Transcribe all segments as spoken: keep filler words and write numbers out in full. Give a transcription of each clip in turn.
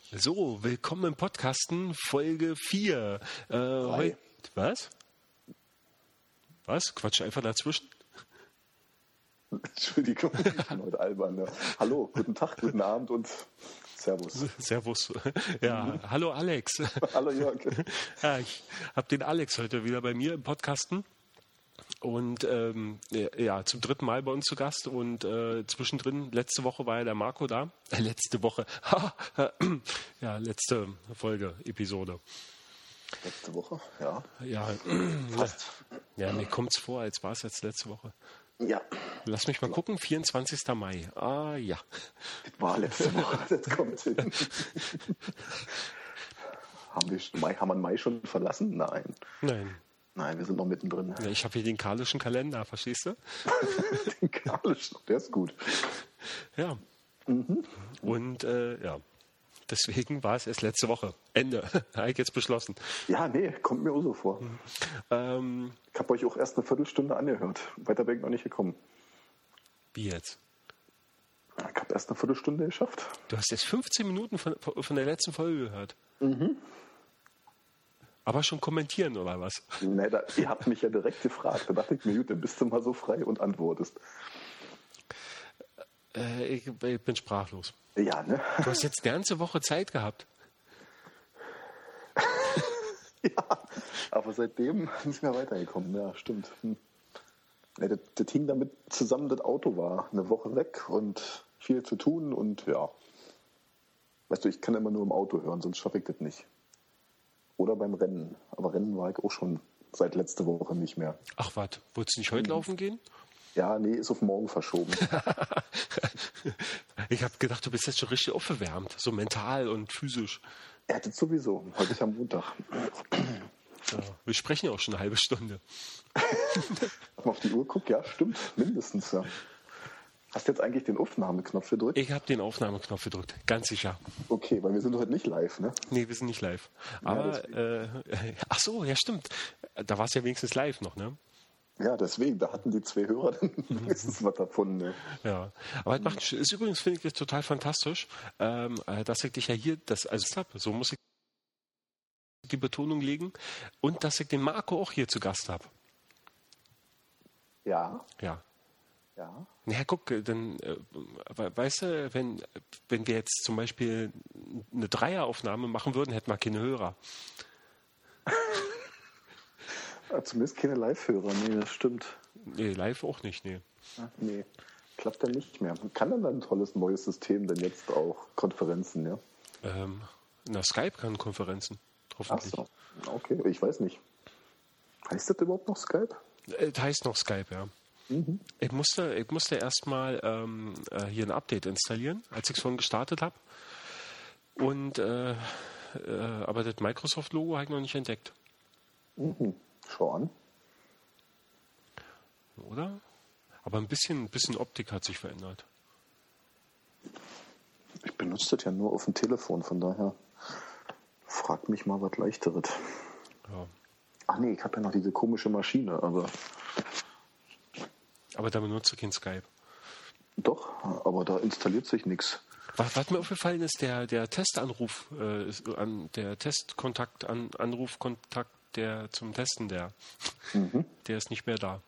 So, willkommen im Podcasten, Folge vier. Äh, heut, was? Was? Quatsch einfach dazwischen? Entschuldigung, ich bin heute albern. Ja. Hallo, guten Tag, guten Abend und Servus. Servus. Ja, mhm. Hallo Alex. Hallo Jörg. Ja, ich habe den Alex heute wieder bei mir im Podcasten. Und ähm, ja, zum dritten Mal bei uns zu Gast und äh, zwischendrin, letzte Woche war ja der Marco da. Äh, letzte Woche. Ja, letzte Folge, Episode. Letzte Woche, ja. Ja, fast. Ja, mir kommt's vor, als war es jetzt letzte Woche. Ja. Lass mich mal gucken, vierundzwanzigster Mai. Ah, ja. Das war letzte Woche, das kommt hin. Haben wir Mai, haben wir Mai schon verlassen? Nein. Nein. Nein, wir sind noch mittendrin. Ja, ich habe hier den karlischen Kalender, verstehst du? Den karlischen, der ist gut. Ja. Mhm. Und äh, ja, deswegen war es erst letzte Woche. Ende. Habe ich jetzt beschlossen. Ja, nee, kommt mir auch so vor. Mhm. Ähm, ich habe euch auch erst eine Viertelstunde angehört. Weiter bin ich noch nicht gekommen. Wie jetzt? Ich habe erst eine Viertelstunde geschafft. Du hast jetzt fünfzehn Minuten von, von der letzten Folge gehört. Mhm. Aber schon kommentieren, oder was? Nee, da, ihr habt mich ja direkt gefragt. Da dachte ich mir, gut, dann bist du mal so frei und antwortest. Äh, ich, ich bin sprachlos. Ja, ne? Du hast jetzt die ganze Woche Zeit gehabt. Ja, aber seitdem nicht mehr weitergekommen. Ja, stimmt. Hm. Nee, das, das hing damit zusammen, das Auto war eine Woche weg und viel zu tun und ja. Weißt du, ich kann immer nur im Auto hören, sonst schaffe ich das nicht. Oder beim Rennen. Aber Rennen war ich auch schon seit letzter Woche nicht mehr. Ach was, wolltest du nicht heute mhm. laufen gehen? Ja, nee, ist auf morgen verschoben. Ich habe gedacht, du bist jetzt schon richtig aufgewärmt, so mental und physisch. Ja, das sowieso. Heute ist ja Montag. Ja, wir sprechen ja auch schon eine halbe Stunde. Wenn man auf die Uhr guckt, ja, stimmt, mindestens. Ja. Hast du jetzt eigentlich den Aufnahmeknopf gedrückt? Ich habe den Aufnahmeknopf gedrückt, ganz sicher. Okay, weil wir sind heute nicht live, ne? Nee, wir sind nicht live. Aber, ja, äh, ach so, ja stimmt. Da war es ja wenigstens live noch, ne? Ja, deswegen, da hatten die zwei Hörer dann wenigstens was davon. Ne? Ja, aber das macht, ist übrigens, finde ich, das total fantastisch, ähm, dass ich dich ja hier, das, also habe, so muss ich die Betonung legen, und dass ich den Marco auch hier zu Gast habe. Ja. Ja. Ja. Ja, guck, dann, äh, weißt du, wenn, wenn wir jetzt zum Beispiel eine Dreieraufnahme machen würden, hätten wir keine Hörer. Ja, zumindest keine Live-Hörer, nee, das stimmt. Nee, live auch nicht, nee. Ach, nee, klappt dann nicht mehr. Man kann dann ein tolles neues System, denn jetzt auch Konferenzen, ja? Ähm, na, Skype kann Konferenzen, hoffentlich. Ach so, okay, ich weiß nicht. Heißt das überhaupt noch Skype? Äh, das heißt noch Skype, ja. Mhm. Ich musste, ich musste erstmal ähm, äh, hier ein Update installieren, als ich es schon gestartet habe. Und äh, äh, aber das Microsoft-Logo habe ich noch nicht entdeckt. Mhm. Schau an. Oder? Aber ein bisschen, ein bisschen Optik hat sich verändert. Ich benutze das ja nur auf dem Telefon, von daher frag mich mal was Leichteres. Ja. Ach nee, ich habe ja noch diese komische Maschine, aber... Aber da benutzt du kein Skype. Doch, aber da installiert sich nichts. Was, was mir aufgefallen ist, der, der Testanruf, äh, an, der Testkontakt, an, Anrufkontakt, der zum Testen, der, mhm. der ist nicht mehr da.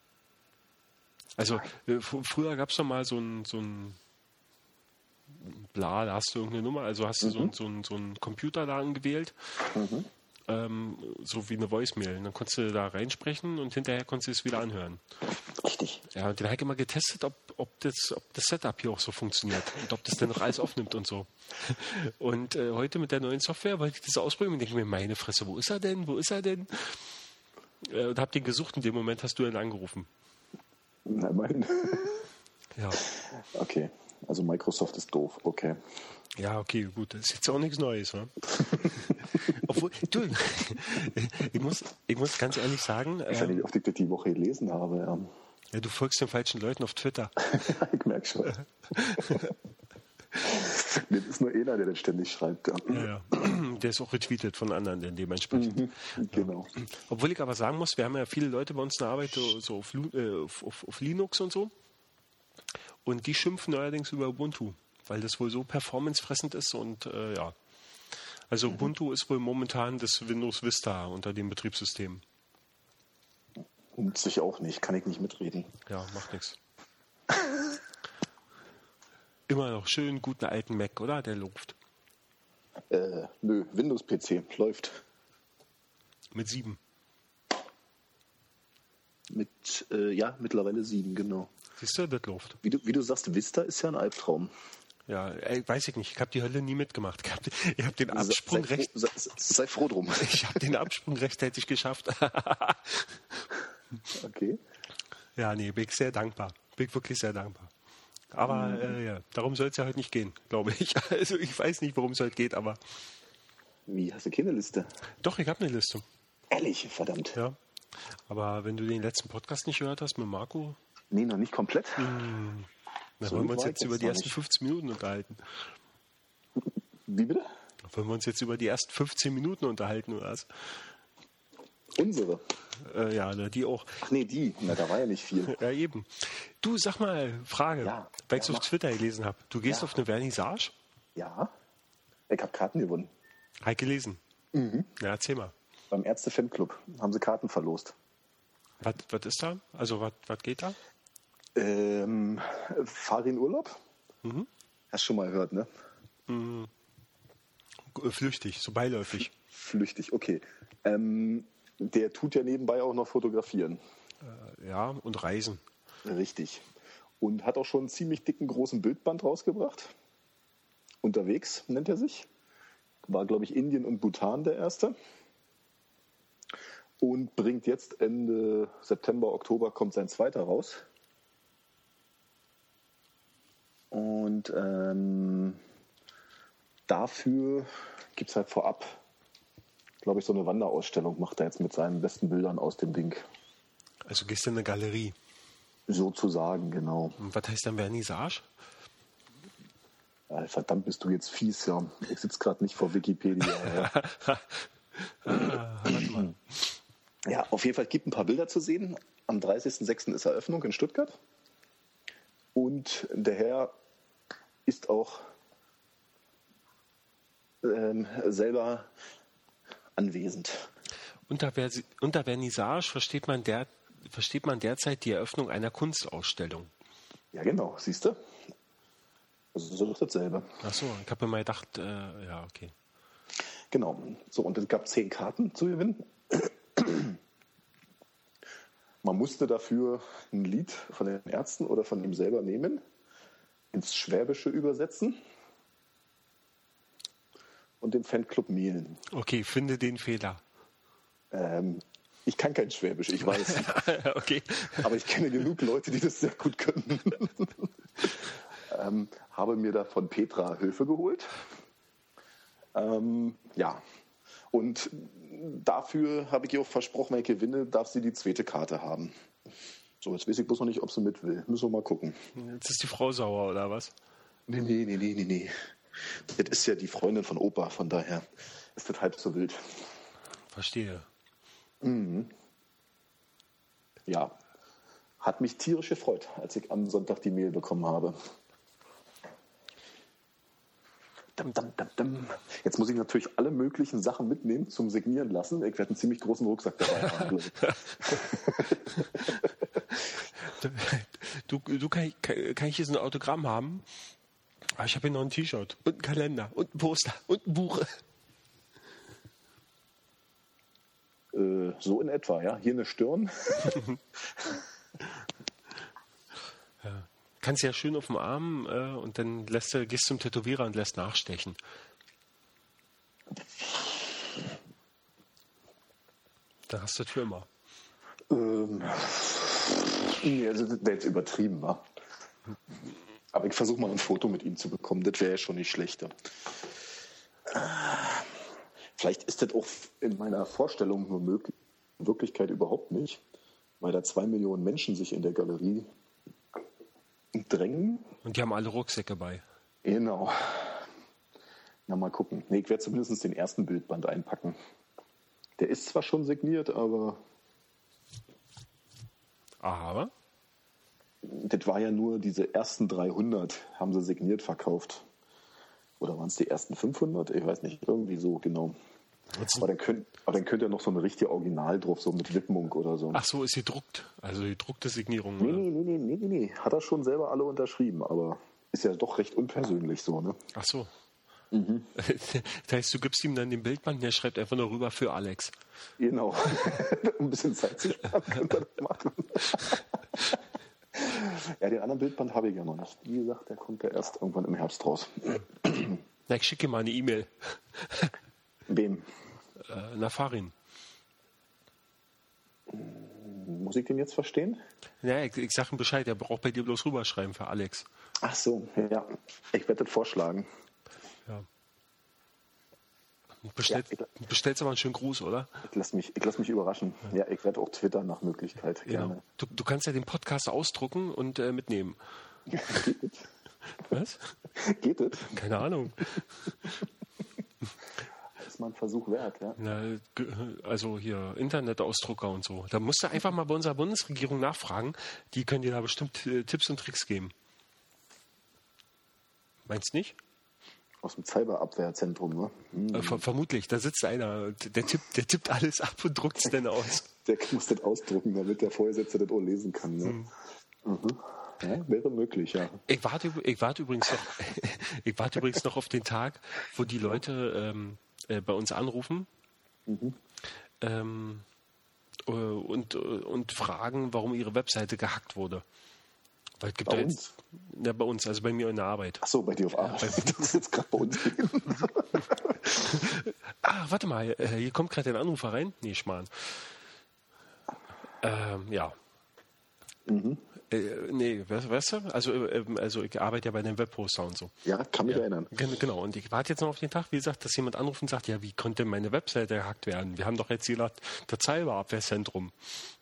Also äh, f- früher gab es doch mal so ein, so ein Bla, da hast du irgendeine Nummer, also hast du mhm. so, ein, so, ein, so einen Computer da angewählt, mhm. ähm, so wie eine Voicemail. Und dann konntest du da reinsprechen und hinterher konntest du es wieder anhören. Richtig. Ja, den habe ich immer getestet, ob, ob, das, ob das Setup hier auch so funktioniert und ob das dann noch alles aufnimmt und so. Und äh, heute mit der neuen Software wollte ich das ausprobieren und denke mir, meine Fresse, wo ist er denn? Wo ist er denn? Äh, und habe den gesucht, in dem Moment hast du ihn angerufen. Na, mein. Ja. Okay, also Microsoft ist doof, okay. Ja, okay, gut, das ist jetzt auch nichts Neues, ne? Obwohl, du, ich muss, ich muss ganz ehrlich sagen... Ich weiß nicht, ob ich das die Woche gelesen habe, ja. Ja, du folgst den falschen Leuten auf Twitter. Ja, ich merke schon. Das ist nur einer, der das ständig schreibt. Ja. Ja, ja. Der ist auch retweetet von anderen, denn dementsprechend. Mhm, genau. Ja. Obwohl ich aber sagen muss, wir haben ja viele Leute bei uns in der Arbeit so auf, äh, auf, auf, auf Linux und so. Und die schimpfen allerdings über Ubuntu, weil das wohl so performancefressend ist und äh, ja. Also mhm. Ubuntu ist wohl momentan das Windows Vista unter dem Betriebssystem. Nutze ich auch nicht, kann ich nicht mitreden. Ja, macht nichts. Immer noch schön guten alten Mac, oder? Der läuft. Äh, nö, Windows-P C läuft. Mit sieben. Mit, äh, ja, mittlerweile sieben, genau. Siehst du, das läuft. Wie du, wie du sagst, Vista ist ja ein Albtraum. Ja, ey, weiß ich nicht. Ich habe die Hölle nie mitgemacht. Ich habe ich hab den Absprung sei, recht. Sei, sei froh drum. Ich habe den Absprung rechtzeitig geschafft. Okay. Ja, nee, bin ich sehr dankbar. Bin ich wirklich sehr dankbar. Aber mhm. äh, ja, darum soll es ja heute nicht gehen, glaube ich. Also ich weiß nicht, worum es heute geht, aber... Wie, hast du keine Liste? Doch, ich habe eine Liste. Ehrlich, verdammt. Ja, aber wenn du den letzten Podcast nicht gehört hast mit Marco... Nee, noch nicht komplett. Mh, dann so wollen wir uns jetzt über die ersten nicht. fünfzehn Minuten unterhalten. Wie bitte? Wollen wir uns jetzt über die ersten fünfzehn Minuten unterhalten, oder was? Unsere? Äh, ja, die auch. Ach nee, die. Na, da war ja nicht viel. Ja, eben. Du, sag mal, Frage, ja, weil ich es ja, auf Twitter gelesen habe. Du gehst ja. auf eine Vernissage? Ja. Ich habe Karten gewonnen. Habe ich gelesen. Mhm. Ja, erzähl mal. Beim Ärzte-Fanclub haben sie Karten verlost. Was, was ist da? Also, was, was geht da? Ähm, fahr in Urlaub? Mhm. Hast schon mal gehört, ne? Mhm. Flüchtig, so beiläufig. Flüchtig, okay. Ähm, der tut ja nebenbei auch noch fotografieren. Äh, ja, und reisen. Richtig. Und hat auch schon einen ziemlich dicken, großen Bildband rausgebracht. Unterwegs nennt er sich. War, glaube ich, Indien und Bhutan der erste. Und bringt jetzt Ende September, Oktober kommt sein zweiter raus. Und ähm, dafür gibt es halt vorab, glaube ich, so eine Wanderausstellung, macht er jetzt mit seinen besten Bildern aus dem Ding. Also gehst du in eine Galerie? Sozusagen, genau. Und was heißt dann Vernissage? Ja, verdammt, bist du jetzt fies, ja. Ich sitze gerade nicht vor Wikipedia. Ja. ah, warte mal. Ja, auf jeden Fall gibt ein paar Bilder zu sehen. Am dreißigsten sechsten ist Eröffnung in Stuttgart. Und der Herr ist auch ähm, selber anwesend. Unter, Versi- unter Vernissage versteht man, der, versteht man derzeit die Eröffnung einer Kunstausstellung. Ja, genau, siehst du? Also so ist dasselbe. Ach so, ich habe mir mal gedacht, äh, ja, okay. Genau, so, und es gab zehn Karten zu gewinnen. Man musste dafür ein Lied von den Ärzten oder von ihm selber nehmen, ins Schwäbische übersetzen und dem Fanclub mailen. Okay, finde den Fehler. Ähm, ich kann kein Schwäbisch, ich weiß. Okay. Aber ich kenne genug Leute, die das sehr gut können. ähm, habe mir da von Petra Hilfe geholt. Ähm, ja, und dafür habe ich ihr auch versprochen, wenn ich gewinne, darf sie die zweite Karte haben. So, jetzt weiß ich bloß noch nicht, ob sie mit will. Müssen wir mal gucken. Jetzt ist die Frau sauer, oder was? Nee, nee, nee, nee, nee, nee. Das ist ja die Freundin von Opa, von daher ist das halb so wild. Verstehe. Mhm. Ja, hat mich tierisch gefreut, als ich am Sonntag die Mail bekommen habe. Dum, dum, dum, dum. Jetzt muss ich natürlich alle möglichen Sachen mitnehmen zum Signieren lassen. Ich werde einen ziemlich großen Rucksack dabei haben. du, du kann, kann, kann ich hier so ein Autogramm haben? Aber ich habe hier noch ein T-Shirt und einen Kalender und ein Poster und ein Buch. Äh, so in etwa, ja. Hier eine Stirn. Ja. Kannst ja schön auf dem Arm äh, und dann lässt du, gehst zum Tätowierer und lässt nachstechen. Da hast du das für immer. Ähm, nee, also das wäre jetzt übertrieben, wa? Aber ich versuche mal ein Foto mit ihm zu bekommen. Das wäre ja schon nicht schlechter. Vielleicht ist das auch in meiner Vorstellung nur möglich, in Wirklichkeit überhaupt nicht, weil da zwei Millionen Menschen sich in der Galerie drängen. Und die haben alle Rucksäcke bei. Genau. Na, mal gucken. Nee, ich werde zumindest den ersten Bildband einpacken. Der ist zwar schon signiert, aber... Aber? Das war ja nur diese ersten dreihundert, haben sie signiert verkauft. Oder waren es die ersten fünfhundert? Ich weiß nicht, irgendwie so genau. Aber dann, könnt, aber dann könnt ihr noch so eine richtige Original drauf, so mit Widmung oder so. Ach so, ist gedruckt. Also gedruckte Signierung. Nee, oder? nee, nee, nee, nee, nee. Hat er schon selber alle unterschrieben, aber ist ja doch recht unpersönlich so, ne? Ach so. Mhm. Das heißt, du gibst ihm dann den Bildband, der schreibt einfach nur rüber für Alex. Genau. Um ein bisschen Zeit zu sparen, könnt ihr das machen. Ja, den anderen Bildband habe ich ja noch nicht. Wie gesagt, der kommt ja erst irgendwann im Herbst raus. Na, ich schicke mal eine E-Mail. Wem? Äh, nach Farin. Muss ich den jetzt verstehen? Ja, ich, ich sage ihm Bescheid, er braucht bei dir bloß rüberschreiben für Alex. Ach so, ja. Ich werde das vorschlagen. Ja. Bestellt, ja, ich, bestellst aber einen schönen Gruß, oder? Ich lasse mich, lass mich überraschen. Ja, ich werde auch twittern nach Möglichkeit. Genau. Gerne. Du, du kannst ja den Podcast ausdrucken und äh, mitnehmen. Geht das? Was? Geht das? Keine Ahnung. Das ist mal ein Versuch wert, ja. Na, also hier Internetausdrucker und so. Da musst du einfach mal bei unserer Bundesregierung nachfragen. Die können dir da bestimmt äh, Tipps und Tricks geben. Meinst du nicht? Aus dem Cyberabwehrzentrum, ne? Hm. Äh, ver vermutlich. Da sitzt einer, der tippt, der tippt alles ab und druckt es dann aus. Der muss das ausdrucken, damit der Vorgesetzte das auch lesen kann. Ne? Hm. Mhm. Ja, wäre möglich, ja. Ich warte, ich warte übrigens noch, ich warte übrigens noch auf den Tag, wo die Leute ähm, äh, bei uns anrufen mhm. ähm, äh, und, und fragen, warum ihre Webseite gehackt wurde. Weil es gibt bei ja uns? Jetzt, ja, bei uns, also bei mir in der Arbeit. Ach so, bei dir auf Arbeit. Ja, bei das ist jetzt gerade bei uns. Ah, warte mal, hier kommt gerade ein Anrufer rein. Nee, Schmarrn. Ähm, ja. Mhm. Äh, nee, weißt du? Also, äh, also ich arbeite ja bei den Webhoster und so. Ja, kann mich ja, erinnern. Genau, und ich warte jetzt noch auf den Tag, wie gesagt, dass jemand anruft und sagt, ja, wie konnte meine Webseite gehackt werden? Wir haben doch jetzt hier das Cyberabwehrzentrum.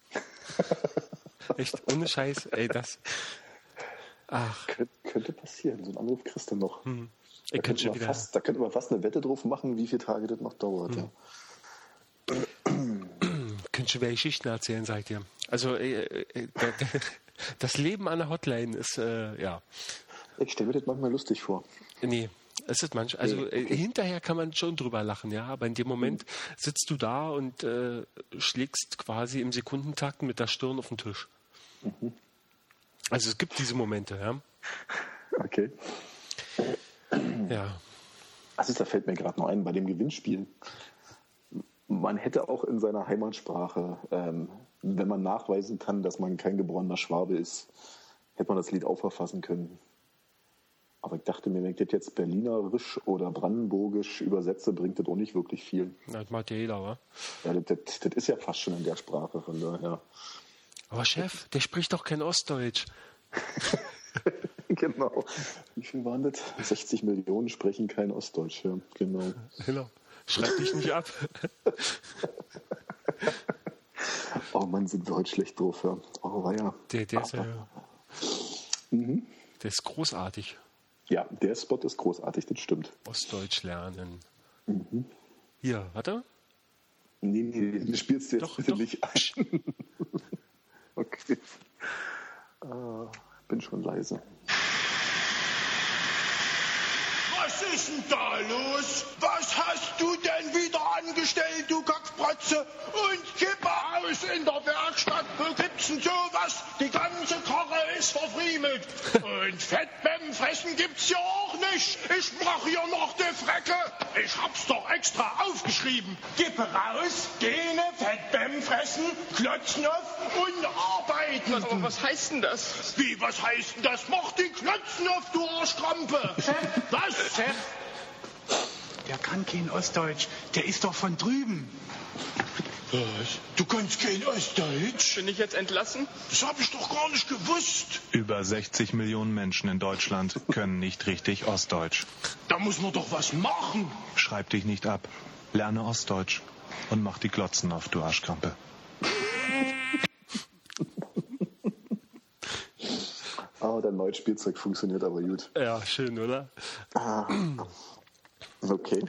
Echt, ohne Scheiß, ey, das... Ach. Kön könnte passieren, so ein Anruf kriegst du noch. Hm. Ich da, könnte wieder... fast, da könnte man fast eine Wette drauf machen, wie viele Tage das noch dauert. Hm. Ja. Könnt schon wieder Geschichten erzählen, sag ich dir. Also, äh, äh, das Leben an der Hotline ist, äh, ja. Ich stelle mir das manchmal lustig vor. Nee, es ist manchmal, also nee, okay. äh, hinterher kann man schon drüber lachen, ja, aber in dem Moment hm. sitzt du da und äh, schlägst quasi im Sekundentakt mit der Stirn auf den Tisch. Mhm. Also es gibt diese Momente, ja. Okay. Ja. Also da fällt mir gerade noch ein, bei dem Gewinnspiel. Man hätte auch in seiner Heimatsprache, ähm, wenn man nachweisen kann, dass man kein geborener Schwabe ist, hätte man das Lied auch verfassen können. Aber ich dachte mir, wenn ich das jetzt Berlinerisch oder Brandenburgisch übersetze, bringt das auch nicht wirklich viel. Das macht ja jeder, wa? Ja, das, das, das ist ja fast schon in der Sprache, von daher. Aber Chef, der spricht doch kein Ostdeutsch. Genau. Wie viel waren das? sechzig Millionen sprechen kein Ostdeutsch. Ja, genau. Genau. Schreib dich nicht ab. Oh Mann, sind wir heute schlecht drauf. Ja. Oh, war ja. Der, der, ist, ja mhm. der ist großartig. Ja, der Spot ist großartig, das stimmt. Ostdeutsch lernen. Mhm. Hier, warte. Nee, nee, du spielst jetzt doch, bitte doch. nicht ein. Okay. Uh, bin schon leise. Was ist denn da los? Was hast du denn wieder angestellt, du Kackspratze? Und Kippe aus in der Werkstatt. Wo gibt's denn sowas? Die ganze Karre ist verfriemelt. Und Fettbäm fressen gibt's ja auch nicht. Ich mach hier noch die Frecke. Ich hab's doch extra aufgeschrieben. Kippe raus, gene Fettbäm fressen, klotzen auf und arbeiten. Was, aber was heißt denn das? Wie, was heißt denn das? Mach die Klotzen auf, du Arschkrampe. Was? Chef, der kann kein Ostdeutsch. Der ist doch von drüben. Was? Du kannst kein Ostdeutsch? Bin ich jetzt entlassen? Das habe ich doch gar nicht gewusst. Über sechzig Millionen Menschen in Deutschland können nicht richtig Ostdeutsch. Da muss man doch was machen. Schreib dich nicht ab. Lerne Ostdeutsch und mach die Glotzen auf, du Arschkrampe. Ah, dein neues Spielzeug funktioniert aber gut. Ja, schön, oder? Ah, okay.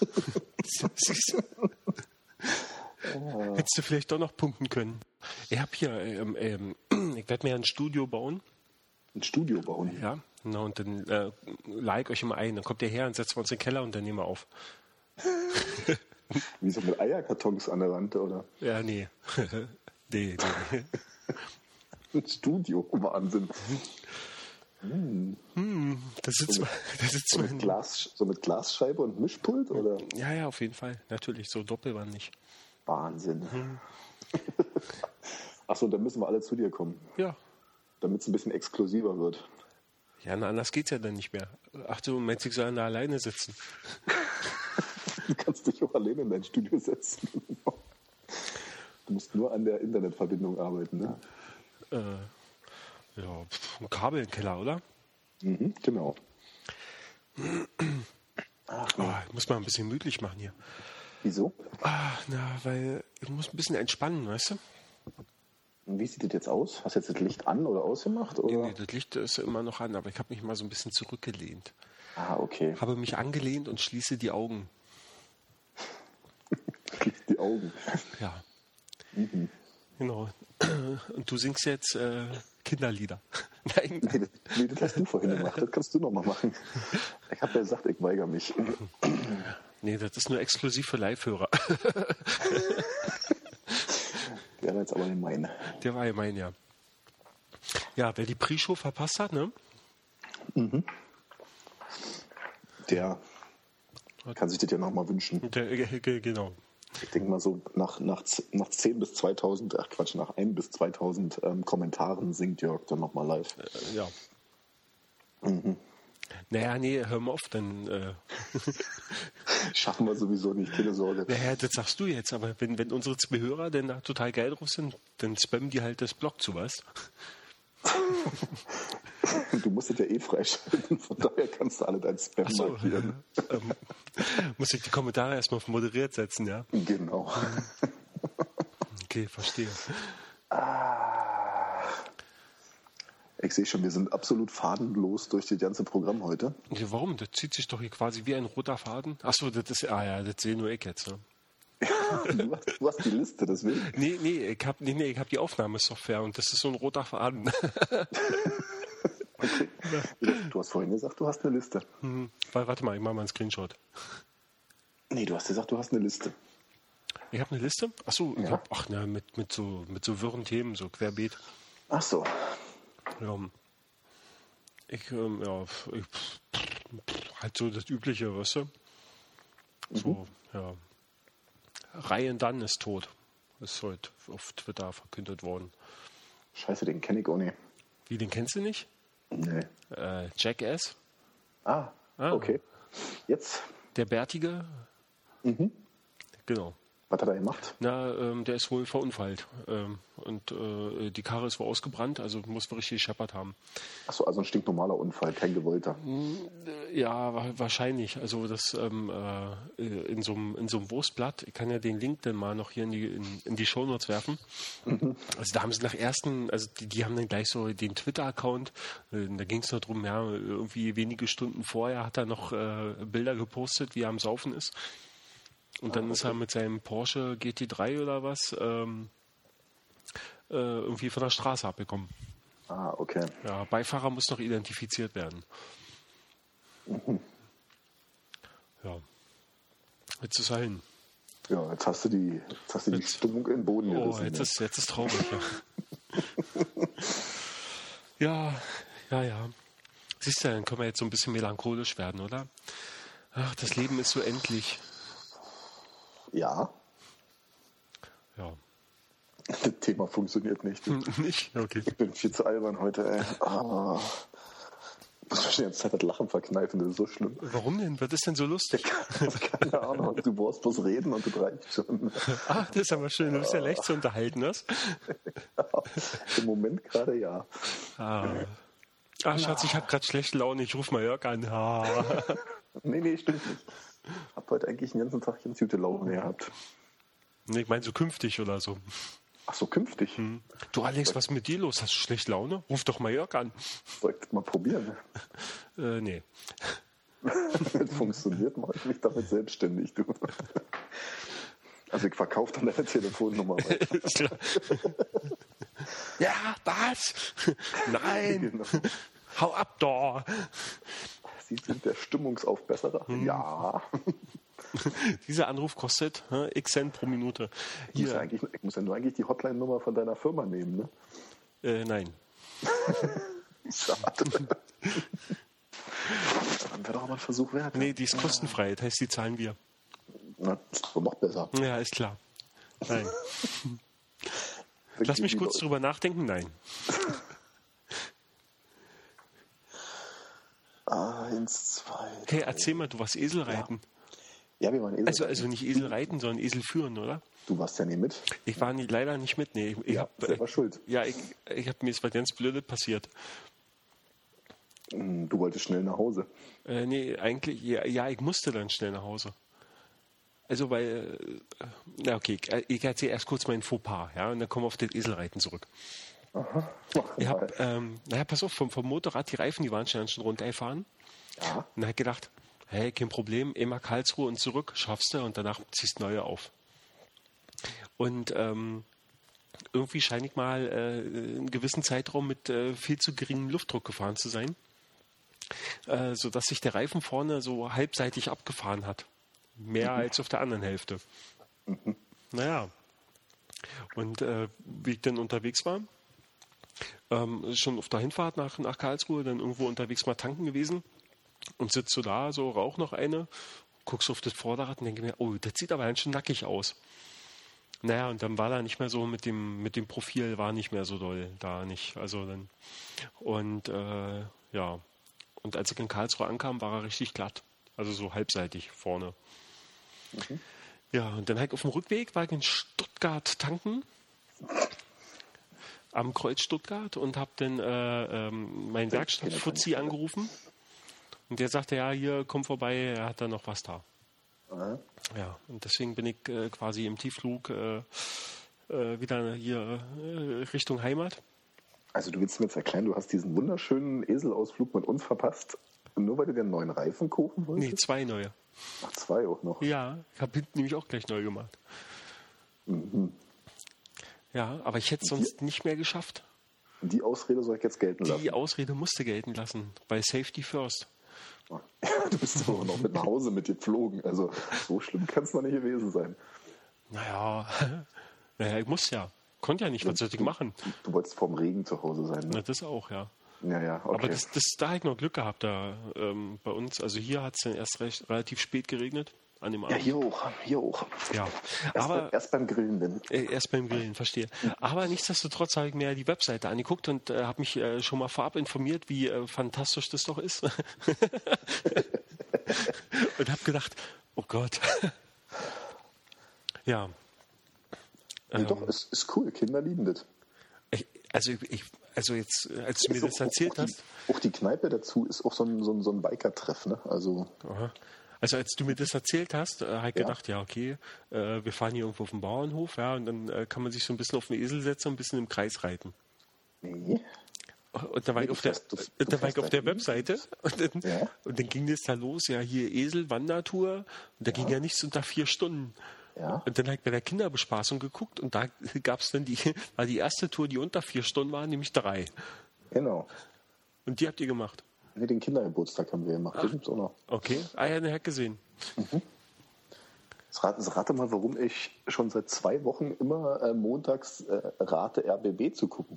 Hättest du vielleicht doch noch punkten können. Ich habe hier, ähm, ähm, ich werde mir ein Studio bauen Ein Studio bauen. Ja, na, und dann äh, like euch immer ein. Dann kommt ihr her und setzt wir uns in den Keller und dann nehmen wir auf. Wie so mit Eierkartons an der Wand, oder? Ja, nee. nee, nee. Ein Studio, Wahnsinn. Hm, da sitzt So man. Da sitzt So mit, man Glas, so mit Glasscheibe und Mischpult, oder? ja, ja, auf jeden Fall. Natürlich, so doppelwandig. Wahnsinn. Achso, dann müssen wir alle zu dir kommen, Ja. damit es ein bisschen exklusiver wird. Ja, na, anders geht's ja dann nicht mehr. Ach du, meinst du, ich soll da alleine sitzen? Du kannst dich auch alleine in dein Studio setzen. Du musst nur an der Internetverbindung arbeiten, ne? Äh, ja, pf, ein Kabel im Keller, oder? Mhm, genau. Ach, oh, ich muss mal ein bisschen gemütlich machen hier. Wieso? Ah, na, weil ich muss ein bisschen entspannen, weißt du? Und wie sieht das jetzt aus? Hast du jetzt das Licht an oder ausgemacht? Oder? Nee, nee, das Licht ist immer noch an, aber ich habe mich mal so ein bisschen zurückgelehnt. Ah, okay. Habe mich angelehnt und schließe die Augen. Schließt die Augen. Ja. Mhm. Genau. Und du singst jetzt äh, Kinderlieder. Nein. Nee, das, nee, das hast du vorhin gemacht. Das kannst du noch mal machen. Ich habe ja gesagt, ich weigere mich. Nee, das ist nur exklusiv für Live-Hörer. Der war jetzt aber nicht mein. Der war ja mein, ja. Ja, wer die Pre-Show verpasst hat, ne? Der kann sich das ja noch mal wünschen. Der, äh, ge- genau. Ich denke mal so nach, nach, nach zehn bis zweitausend, ach Quatsch, nach ein bis zweitausend ähm, Kommentaren singt Jörg dann noch mal live. Äh, ja. Naja, nee, hör mal auf, dann. Äh, Schaffen wir sowieso nicht, keine Sorge. naja, das sagst du jetzt, aber wenn, wenn unsere zwei Hörer denn da total geil drauf sind, dann spammen die halt das Blog zu, weißt Du musst es ja eh freischalten, von daher kannst du alle dein Spam so, markieren. ähm, muss ich die Kommentare erstmal auf moderiert setzen, ja? Genau. Okay, verstehe. Ich sehe schon, wir sind absolut fadenlos durch das ganze Programm heute. Ja, warum? Das zieht sich doch hier quasi wie ein roter Faden. Achso, das ist, ah ja, das sehe nur ich jetzt, ne? Du hast, du hast die Liste, deswegen. Nee, nee, ich habe nee, nee, ich hab die Aufnahmesoftware und das ist so ein roter Faden. Okay. Du hast vorhin gesagt, du hast eine Liste. Hm, warte mal, ich mache mal einen Screenshot. Nee, du hast gesagt, du hast eine Liste. Ich habe eine Liste? Achso, ich Ja. hab, ach na, mit, mit, so, mit so wirren Themen, so querbeet. Ach so. Ja. Ich, ähm, ja, ich, halt so das Übliche, weißt du? So, ja. Ryan Dunn ist tot. Ist heute auf Twitter verkündet worden. Scheiße, den kenne ich auch nicht. Wie, den kennst du nicht? Nee. Äh, Jackass, Ah, Ah. okay. Jetzt, der Bärtige. Mhm. Genau. was hat er gemacht? Na, ähm, der ist wohl verunfallt. Ähm, und äh, die Karre ist wohl ausgebrannt, also muss wohl richtig gescheppert haben. Ach so, also ein stinknormaler Unfall, kein gewollter. Ja, wa- wahrscheinlich. Also das ähm, äh, in so einem in so einem Wurstblatt, ich kann ja den Link dann mal noch hier in die, in, in die Shownotes werfen. Also da haben sie nach ersten, also die, die haben dann gleich so den Twitter-Account, äh, da ging es nur drum, ja, irgendwie wenige Stunden vorher hat er noch äh, Bilder gepostet, wie er am Saufen ist. Und dann ist er mit seinem Porsche G T drei oder was ähm, äh, irgendwie von der Straße abgekommen. Ah, okay. Ja, Beifahrer muss noch identifiziert werden. Ja. Jetzt ist er hin. Ja, jetzt hast du die, jetzt hast du die Jetzt- Stimmung in den Boden Oh, gerissen. jetzt ne? ist, jetzt ist traurig, ja. ja, ja, ja. Siehst du, dann können wir jetzt so ein bisschen melancholisch werden, oder? Ach, das Leben ist so endlich. Ja, Ja. das Thema funktioniert nicht. Nicht? Okay. Ich bin viel zu albern heute, ey. Ah. Ich muss mir schon die ganze Zeit das Lachen verkneifen, das ist so schlimm. Warum denn? Was ist denn so lustig? Keine Ahnung, du brauchst bloß reden und das reicht schon. Ach, das ist aber schön. Du bist ja leicht zu unterhalten, was? Im Moment gerade ja. Ah. Ach, Schatz, ich habe gerade schlechte Laune. Ich ruf mal Jörg an. Ah. Nee, nee, stimmt nicht. Hab heute eigentlich den ganzen Tag ganz gute Laune gehabt. Nee, ich meine so künftig oder so. Ach so, künftig. Du Alex, was ist mit dir los? Hast du schlechte Laune? Ruf doch mal Jörg an. Soll ich das mal probieren? Äh, nee. Wenn es funktioniert, mache ich mich damit selbstständig, du. Also ich verkaufe dann deine Telefonnummer weiter. Ist klar. Ja, was? Nein. Genau. Hau ab, da. Sie sind der Stimmungsaufbesserer. Hm. Ja. Dieser Anruf kostet äh, x Cent pro Minute. Ich muss, ja Hier, eigentlich, ich muss ja nur eigentlich die Hotline-Nummer von deiner Firma nehmen, ne? äh, nein. Schade. Dann wäre doch mal ein Versuch wert. Nee, die ist kostenfrei. Das heißt, die zahlen wir. Na, ist doch noch besser. Ja, ist klar. Nein. Lass mich kurz drüber nachdenken. Nein. Eins, zwei, Hey, erzähl mal, du warst Esel reiten. Ja, wir waren Esel. Also, also nicht Esel reiten, sondern Esel führen, oder? Du warst ja nie mit. Ich war nie, leider nicht mit. Nee, ich, ich Ja, hab, selber schuld. Ja, ich, ich hab, mir ist was ganz Blödes passiert. Du wolltest schnell nach Hause. Äh, nee, eigentlich, ja, ja, ich musste dann schnell nach Hause. Also, weil, äh, na okay, ich, ich erzähle erst kurz meinen Fauxpas, ja, und dann kommen wir auf das Eselreiten zurück. Aha. Mach Ich mal. hab, ähm, naja, pass auf, vom, vom Motorrad, die Reifen, die waren schon, schon runtergefahren. Ja. Und dann hab ich gedacht, hey, kein Problem, immer Karlsruhe und zurück, schaffst du und danach ziehst neue auf. Und ähm, irgendwie scheine ich mal äh, einen gewissen Zeitraum mit äh, viel zu geringem Luftdruck gefahren zu sein, äh, sodass sich der Reifen vorne so halbseitig abgefahren hat. Mehr mhm. als auf der anderen Hälfte. Mhm. Naja. Und äh, wie ich dann unterwegs war, ähm, schon auf der Hinfahrt nach, nach Karlsruhe, dann irgendwo unterwegs mal tanken gewesen und sitzt so da, so rauch noch eine, guckst auf das Vorderrad und denke mir, oh, das sieht aber ganz schön nackig aus. Naja, und dann war da nicht mehr so mit dem, mit dem Profil, war nicht mehr so doll da nicht. Also dann, und äh, ja, und als ich in Karlsruhe ankam, war er richtig glatt. Also so halbseitig vorne. Mhm. Ja, und dann halt auf dem Rückweg war ich in Stuttgart tanken. Am Kreuz Stuttgart und habe dann äh, ähm, meinen Werkstattfuzzi angerufen. Und der sagte, ja, hier, komm vorbei, er hat da noch was da. Aha. Ja, und deswegen bin ich äh, quasi im Tiefflug äh, äh, wieder hier äh, Richtung Heimat. Also du willst mir jetzt erklären, du hast diesen wunderschönen Eselausflug mit uns verpasst, nur weil du dir einen neuen Reifen kaufen wolltest? Nee, zwei neue. Ach, zwei auch noch? Ja, ich habe hinten nämlich auch gleich neu gemacht. Mhm. Ja, aber ich hätte es sonst die, nicht mehr geschafft. Die Ausrede soll ich jetzt gelten lassen? Die Ausrede musste gelten lassen, bei Safety First. Du bist aber noch mit nach Hause mit dir geflogen. Also so schlimm kann es noch nicht gewesen sein. Naja, naja, ich muss ja. Konnte ja nicht, was sollte ich machen? Du, du wolltest vorm Regen zu Hause sein, ne? Na, das auch, ja. Ja, ja, okay. Aber das, das, da habe ich noch Glück gehabt da ähm, bei uns. Also hier hat es dann erst recht, relativ spät geregnet. An dem Abend. Ja, hier hoch, hier hoch. Ja, erst, aber bei, erst beim Grillen denn. Äh, erst beim Grillen, verstehe. Aber nichtsdestotrotz habe ich mir die Webseite angeguckt und äh, habe mich äh, schon mal vorab informiert, wie äh, fantastisch das doch ist. Und habe gedacht, oh Gott. Ja. Nee, ähm, doch, es ist cool, Kinder lieben das. Ich, also, ich, also jetzt, als du mir das erzählt auch hast. Die, auch die Kneipe dazu ist auch so ein, so ein, so ein Biker-Treff, ne? Also. Aha. Also als du mir das erzählt hast, äh, habe ich ja. gedacht, ja okay, äh, wir fahren hier irgendwo auf dem Bauernhof, ja, und dann äh, kann man sich so ein bisschen auf den Esel setzen und ein bisschen im Kreis reiten. Nee. Und da war nee, ich auf der, du, du da war ich auf der Webseite und dann, ja. und dann ging das da los, ja hier Esel, Wandertour, und da ja. ging ja nichts unter vier Stunden. Ja. Und dann habe ich bei der Kinderbespaßung geguckt und da gab es dann die, war die erste Tour, die unter vier Stunden war, nämlich drei. Genau. Und die habt ihr gemacht? Ne, den Kindergeburtstag haben wir gemacht. Ach, den gibt's auch noch. Okay, ah ja, den hat gesehen. Mhm. Jetzt rate, rate mal, warum ich schon seit zwei Wochen immer äh, montags äh, rate, R B B zu gucken.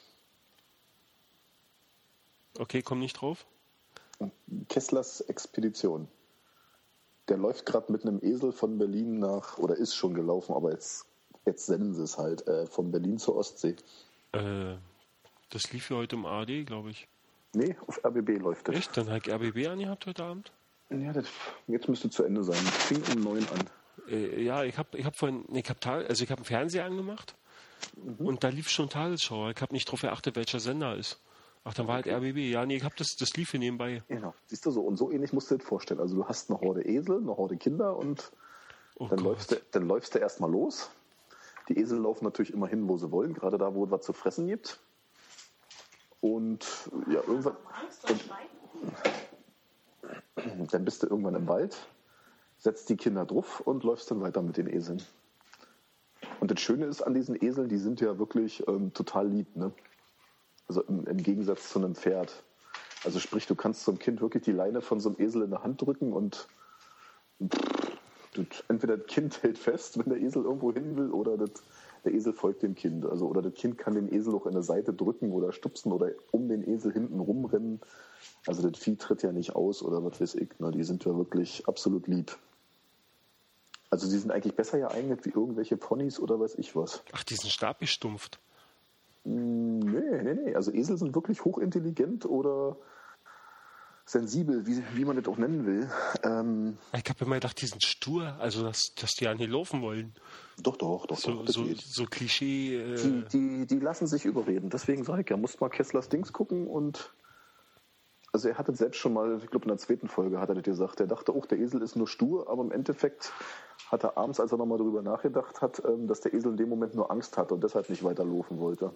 Okay, komm nicht drauf. Kesslers Expedition. Der läuft gerade mit einem Esel von Berlin nach, oder ist schon gelaufen, aber jetzt, jetzt senden sie es halt, äh, von Berlin zur Ostsee. Äh, das lief ja heute im A R D, glaube ich. Nee, auf R B B läuft das. Echt? Dann habe ich R B B angehabt heute Abend? Ja, das, jetzt müsste zu Ende sein. Das fing um neun an. Äh, ja, ich habe ich hab vorhin, ich hab also ich habe einen Fernseher angemacht mhm. und da lief schon Tagesschau. Ich habe nicht drauf geachtet, welcher Sender ist. Ach, dann war okay. halt R B B. Ja, nee, ich habe das, das lief hier nebenbei. Genau, siehst du so. Und so ähnlich musst du dir das vorstellen. Also du hast eine Horde Esel, eine Horde Kinder und oh dann, läufst du, dann läufst du erstmal los. Die Esel laufen natürlich immer hin, wo sie wollen, gerade da, wo es was zu fressen gibt. Und ja, irgendwann. Und, dann bist du irgendwann im Wald, setzt die Kinder drauf und läufst dann weiter mit den Eseln. Und das Schöne ist an diesen Eseln, die sind ja wirklich ähm, total lieb, ne? Also im, im Gegensatz zu einem Pferd. Also sprich, du kannst so einem Kind wirklich die Leine von so einem Esel in der Hand drücken und pff, du, entweder das Kind hält fest, wenn der Esel irgendwo hin will, oder das, der Esel folgt dem Kind. Also, oder das Kind kann den Esel auch in der Seite drücken oder stupsen oder um den Esel hinten rumrennen. Also das Vieh tritt ja nicht aus oder was weiß ich. Ne? Die sind ja wirklich absolut lieb. Also sie sind eigentlich besser geeignet wie irgendwelche Ponys oder weiß ich was. Ach, die sind stabgestumpft. Mm, nee, nee, nee. Also Esel sind wirklich hochintelligent oder sensibel, wie, wie man das auch nennen will. Ähm, Ich habe immer gedacht, die sind stur, also dass, dass die an hier laufen wollen. doch, doch, doch. So, doch das so, geht. so Klischee. Äh, Die, die, die lassen sich überreden. Deswegen sage ich ja, musst mal Kesslers Dings gucken und also er hat das selbst schon mal, ich glaube in der zweiten Folge hat er das gesagt. Er dachte auch, der Esel ist nur stur, aber im Endeffekt hat er abends, als er nochmal darüber nachgedacht hat, ähm, dass der Esel in dem Moment nur Angst hatte und deshalb nicht weiterlaufen wollte.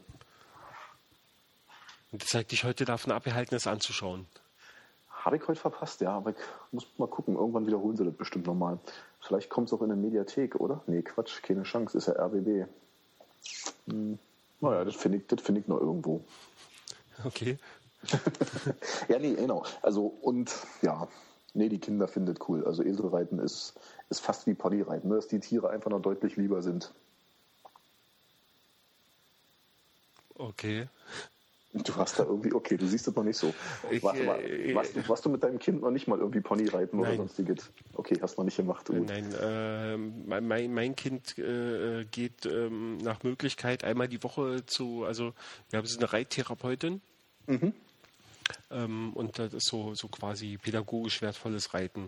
Und das hat dich heute davon abgehalten, es anzuschauen. Habe ich heute verpasst, ja, aber ich muss mal gucken. Irgendwann wiederholen sie das bestimmt nochmal. Vielleicht kommt es auch in der Mediathek, oder? Nee, Quatsch, keine Chance, ist ja R B B. Hm. Naja, das finde ich, das find ich noch irgendwo. Okay. Ja, nee, genau. Also, und ja, nee, die Kinder finden das cool. Also Eselreiten ist, ist fast wie Ponyreiten, nur dass die Tiere einfach noch deutlich lieber sind. Okay. Du hast da irgendwie, okay, du siehst das noch nicht so. Ich, Warte mal, äh, warst, du, warst du mit deinem Kind noch nicht mal irgendwie Ponyreiten oder Nein. sonstiges? Okay, hast noch nicht gemacht. Gut. Nein, äh, mein, mein mein Kind äh, geht ähm, nach Möglichkeit einmal die Woche zu, also wir haben so eine Reittherapeutin. Mhm. Ähm, und das ist so, so quasi pädagogisch wertvolles Reiten.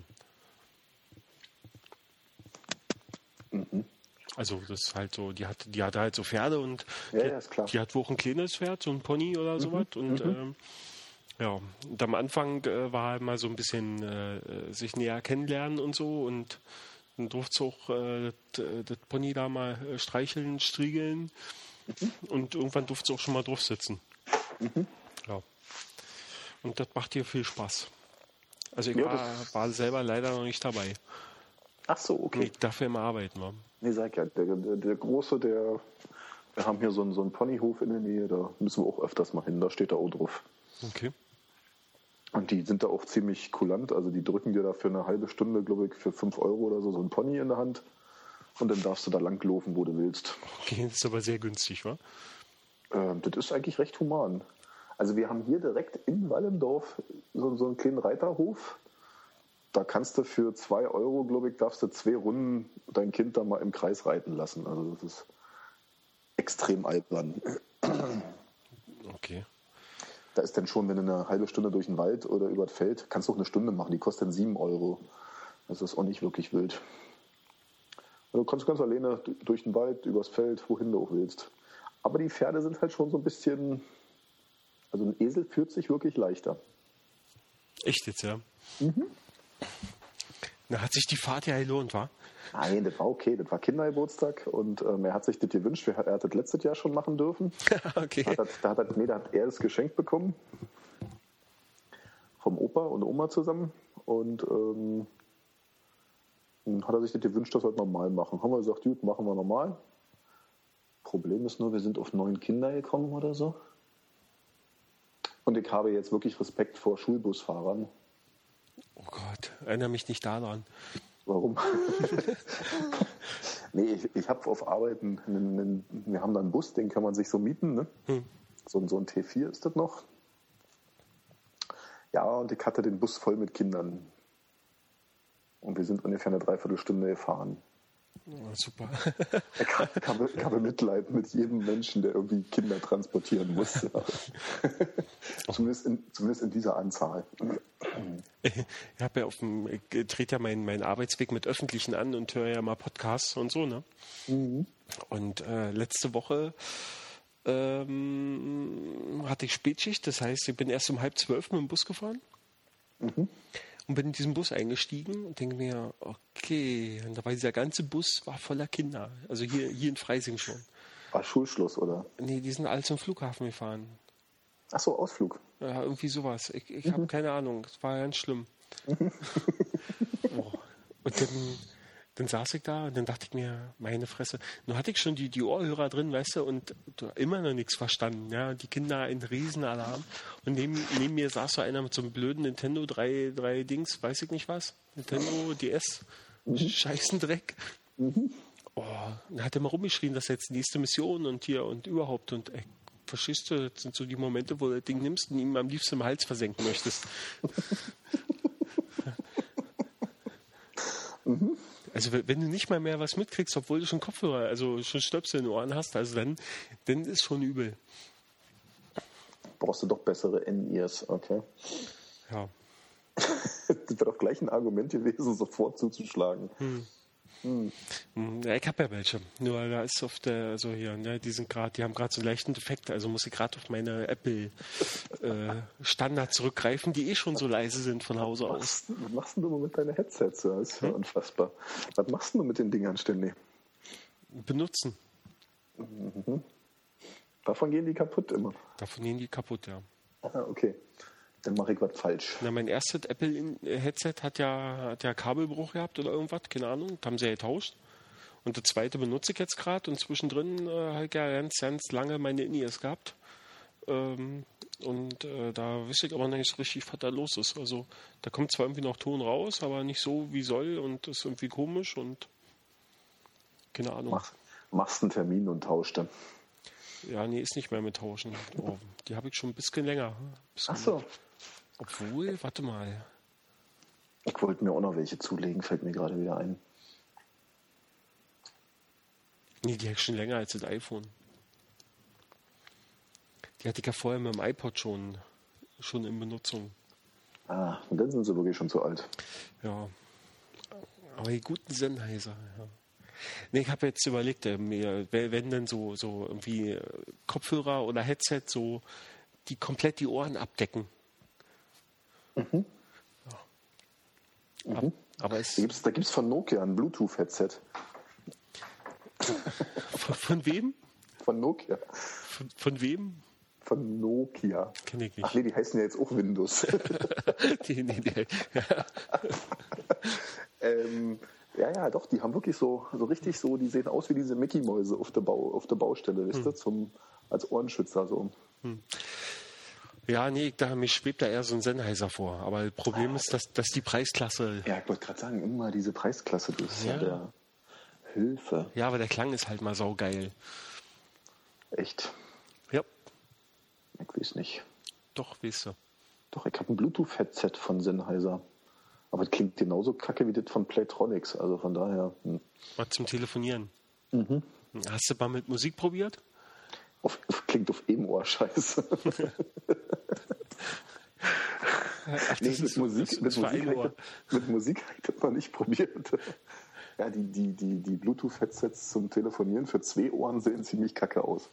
Mhm. Also das ist halt so, die hat, die hat halt so Pferde und Ja, die, ja, ist klar. die hat wohl auch ein kleines Pferd, so ein Pony oder sowas. Und ähm, ja, und am Anfang äh, war halt mal so ein bisschen äh, sich näher kennenlernen und so, und dann durfte es auch äh, das, das Pony da mal äh, streicheln, striegeln, und irgendwann durfte es auch schon mal drauf sitzen. Ja. Und das macht ihr viel Spaß. Also ich Ja, war, das- war selber leider noch nicht dabei. Ach so, okay. Ich darf ja immer arbeiten. Wa? Nee, sag ja, der, der, der Große, der, wir haben hier so einen, so einen Ponyhof in der Nähe, da müssen wir auch öfters mal hin, da steht da auch drauf. Okay. Und die sind da auch ziemlich kulant, also die drücken dir da für eine halbe Stunde, glaube ich, für fünf Euro oder so, so ein Pony in der Hand und dann darfst du da langlaufen, wo du willst. Okay, das ist aber sehr günstig, wa? Ähm, das ist eigentlich recht human. Also wir haben hier direkt in Wallendorf so, so einen kleinen Reiterhof. Da kannst du für zwei Euro, glaube ich, darfst du zwei Runden dein Kind da mal im Kreis reiten lassen. Also das ist extrem albern. Okay. Da ist dann schon, wenn du eine halbe Stunde durch den Wald oder über das Feld, kannst du auch eine Stunde machen. Die kostet dann sieben Euro. Also das ist auch nicht wirklich wild. Also du kannst ganz alleine durch den Wald, übers Feld, wohin du auch willst. Aber die Pferde sind halt schon so ein bisschen... Also ein Esel fühlt sich wirklich leichter. Echt jetzt, ja? Na, hat sich die Fahrt ja gelohnt, wa? Nein, das war okay. Das war Kindergeburtstag und ähm, er hat sich das gewünscht. Er hat das letztes Jahr schon machen dürfen. Okay. Da hat, er- da, hat er, nee, da hat er das geschenkt bekommen. Vom Opa und Oma zusammen. Und ähm, dann hat er sich das gewünscht, dass wir das normal machen. Haben wir gesagt, gut, machen wir normal. Problem ist nur, wir sind auf neun Kinder gekommen oder so. Und ich habe jetzt wirklich Respekt vor Schulbusfahrern. Oh Gott, erinnere mich nicht daran. Warum? Nee, ich, ich habe auf Arbeit, einen, einen, wir haben da einen Bus, den kann man sich so mieten. Ne? Hm. So, so ein T vier ist das noch. Ja, und ich hatte den Bus voll mit Kindern. Und wir sind ungefähr eine Dreiviertelstunde gefahren. Oh, super. Ich habe, ich habe, ich habe Mitleid mit jedem Menschen, der irgendwie Kinder transportieren muss. zumindest, in, zumindest in dieser Anzahl. Ich habe ja auf dem, ich trete ja meinen, meinen Arbeitsweg mit Öffentlichen an und höre ja mal Podcasts und so, ne? Mhm. Und äh, letzte Woche ähm, hatte ich Spätschicht, das heißt, ich bin erst um halb zwölf mit dem Bus gefahren. Mhm. Und bin in diesen Bus eingestiegen und denke mir, okay, und da war dieser ganze Bus war voller Kinder. Also hier, hier in Freising schon. War Schulschluss, oder? Nee, die sind alle zum Flughafen gefahren. Ach so, Ausflug. Ja, irgendwie sowas. Ich, ich habe keine Ahnung. Es war ganz schlimm. Oh. Und dann dann saß ich da und dann dachte ich mir, meine Fresse, nun hatte ich schon die, die Ohrhörer drin, weißt du, und immer noch nichts verstanden. Ja, die Kinder ein Riesenalarm. Und neben, neben mir saß so einer mit so einem blöden Nintendo drei, drei Dings, weiß ich nicht was, Nintendo D S, mhm. Scheißendreck. Mhm. Oh, dann hat er mal rumgeschrien, das ist jetzt die nächste Mission und hier und überhaupt. Und ey, verstehst du, das sind so die Momente, wo du das Ding nimmst und ihm am liebsten im Hals versenken möchtest. mhm. Also wenn du nicht mal mehr was mitkriegst, obwohl du schon Kopfhörer, also schon Stöpsel in den Ohren hast, also dann, dann ist schon übel. Brauchst du doch bessere In-Ears, okay. Ja. Das wäre doch gleich ein Argument gewesen, sofort zuzuschlagen. Hm. Hm. Ja, ich habe ja welche. Nur da ist auf der, also hier, ne, die sind gerade, die haben gerade so einen leichten Defekt, also muss ich gerade auf meine Apple äh, Standard zurückgreifen, die eh schon so leise sind von Hause aus. Was machst du mit deinen Headsets? Das ist ja hm? unfassbar. Was machst du mit den Dingern ständig? Benutzen. Mhm. Davon gehen die kaputt immer. Davon gehen die kaputt, ja. Ah, okay. Dann mache ich was falsch. Na, mein erstes Apple-Headset hat ja, hat ja Kabelbruch gehabt oder irgendwas, keine Ahnung. Das haben sie ja getauscht. Und das zweite benutze ich jetzt gerade und zwischendrin äh, habe ich ja ganz, ganz lange meine In-Ears gehabt. Ähm, und äh, da wüsste ich aber nicht so richtig, was da los ist. Also da kommt zwar irgendwie noch Ton raus, aber nicht so wie soll und ist irgendwie komisch und keine Ahnung. Mach, machst einen Termin und tauscht dann. Ja, nee, ist nicht mehr mit Tauschen. Oh, die habe ich schon ein bisschen länger. Ein bisschen Ach so. Obwohl, warte mal. Ich wollte mir auch noch welche zulegen, fällt mir gerade wieder ein. Nee, die habe ich schon länger als das iPhone. Die hatte ich ja vorher mit dem iPod schon, schon in Benutzung. Ah, und dann sind sie wirklich schon zu alt. Ja. Aber die guten Sennheiser, ja. Nee, ich habe jetzt überlegt, äh, mir, wenn denn so, so irgendwie Kopfhörer oder Headset so, die komplett die Ohren abdecken. Mhm. Ja. Mhm. Aber es da gibt es da gibt's von Nokia ein Bluetooth-Headset. Von, von wem? Von Nokia. Von, von wem? Von Nokia. Kenn ich nicht. Ach nee, die heißen ja jetzt auch Windows. die, nee, die, ja. ähm, ja, ja, doch, die haben wirklich so, so richtig so, die sehen aus wie diese Mickey-Mäuse auf der, Bau, auf der Baustelle, wisst ihr, hm. zum, als Ohrenschützer so. Hm. Ja, nee, da, mir schwebt da eher so ein Sennheiser vor. Aber das Problem ah, ist, dass, dass die Preisklasse... Ja, ich wollte gerade sagen, immer diese Preisklasse, das ist ja, ja der Hilfe. Ja, aber der Klang ist halt mal saugeil. Echt? Ja. Ich weiß nicht. Doch, weißt du. Doch, ich habe ein Bluetooth-Headset von Sennheiser. Aber es klingt genauso kacke wie das von Playtronics. Also von daher... Hm. Mal zum Telefonieren. Mhm. Hast du mal mit Musik probiert? Auf, klingt auf eben Ohr scheiße. Ach, nee, mit, Musik, mit, Musik ich, mit Musik habe ich das noch nicht probiert. Ja, die, die, die, die Bluetooth-Headsets zum Telefonieren für zwei Ohren sehen ziemlich kacke aus.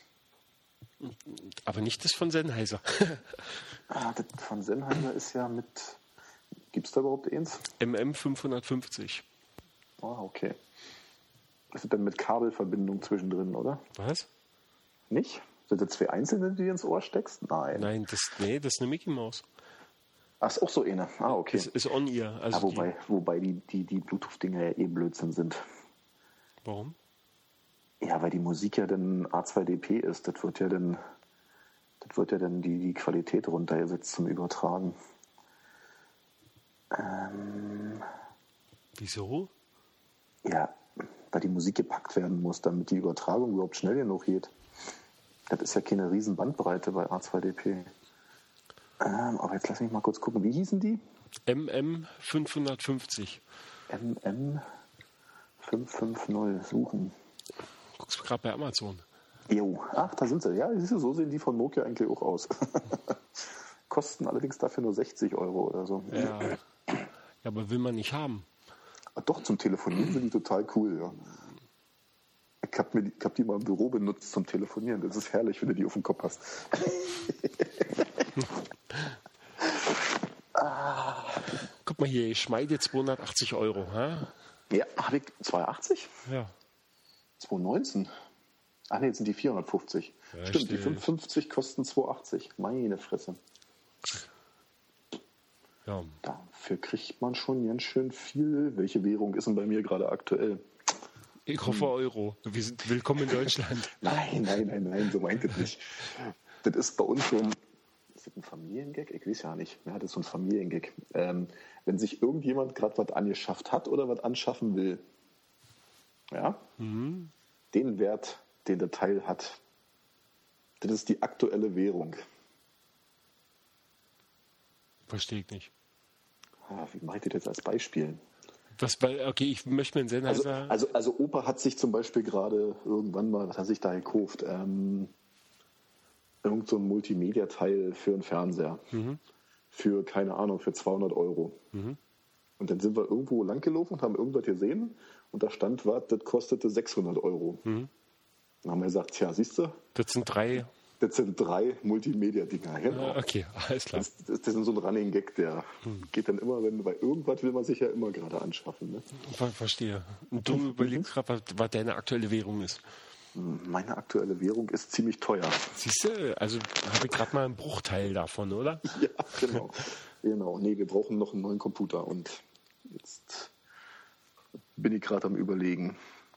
Aber nicht das von Sennheiser. Ah, das von Sennheiser ist ja mit... Gibt es da überhaupt eins? M M fünfhundertfünfzig. Ah, okay. Das ist dann mit Kabelverbindung zwischendrin, oder? Was? Nicht? Sind das zwei einzelne, die du ins Ohr steckst? Nein. Nein, das, nee, das ist eine Mickey-Maus. Ach, ist auch so eine. Ah, okay. Ist, ist on-ear. Also ja, wobei, die, wobei die, die, die Bluetooth-Dinger ja eh Blödsinn sind. Warum? Ja, weil die Musik ja dann A zwei D P ist. Das wird ja dann, das wird ja dann die, die Qualität runtergesetzt zum Übertragen. Ähm, Wieso? Ja, weil die Musik gepackt werden muss, damit die Übertragung überhaupt schnell genug geht. Das ist ja keine riesen Bandbreite bei A zwei D P. Ähm, aber jetzt lass mich mal kurz gucken. Wie hießen die? M M fünfhundertfünfzig. M M fünfhundertfünfzig suchen. Guckst du gerade bei Amazon? Jo, ach, da sind sie. Ja, siehst du, so sehen die von Nokia eigentlich auch aus. Kosten allerdings dafür nur sechzig Euro oder so. Ja, ja, aber will man nicht haben. Doch, zum Telefonieren sind die total cool, ja. Ich habe die, hab die mal im Büro benutzt zum Telefonieren. Das ist herrlich, wenn du die auf dem Kopf hast. ah. Guck mal hier, ich schmeide zweihundertachtzig Euro. Ha? Ja, habe ich zweihundertachtzig? Ja. zweihundertneunzehn? Ach nee, jetzt sind die vierhundertfünfzig. Ja, stimmt, die fünfundfünfzig kosten zweihundertachtzig. Meine Fresse. Ja. Dafür kriegt man schon ganz schön viel. Welche Währung ist denn bei mir gerade aktuell? Ich hoffe Euro. Wir sind willkommen in Deutschland. Nein, nein, nein, nein, so meint es nicht. Das ist bei uns so ein, ist das ein Familiengag? Ich weiß ja nicht. Ja, das ist so ein Familiengag. Ähm, wenn sich irgendjemand gerade was angeschafft hat oder was anschaffen will, ja, mhm. den Wert, den der Teil hat, das ist die aktuelle Währung. Verstehe ich nicht. Ah, wie meint ihr das als Beispiel? Was bei, okay, ich möchte mir einen Sennheiser... Also, also, also Opa hat sich zum Beispiel gerade irgendwann mal, was hat sich da gekauft? Ähm, irgend so ein Multimedia-Teil für einen Fernseher. Mhm. Für, keine Ahnung, für zweihundert Euro. Mhm. Und dann sind wir irgendwo langgelaufen und haben irgendwas gesehen und da stand was, das kostete sechshundert Euro. Mhm. Dann haben wir gesagt, tja, siehst du? Das sind drei... Das sind drei Multimedia-Dinger. Genau. Ah, okay, alles klar. Das, das, das ist so ein Running Gag, der hm. geht dann immer, wenn bei irgendwas will man sich ja immer gerade anschaffen. Ne? Ver Verstehe. Und du mhm. überlegst gerade, was, was deine aktuelle Währung ist. Meine aktuelle Währung ist ziemlich teuer. Siehst du, also habe ich gerade mal einen Bruchteil davon, oder? Ja, genau. genau. Nee, wir brauchen noch einen neuen Computer und jetzt bin ich gerade am Überlegen,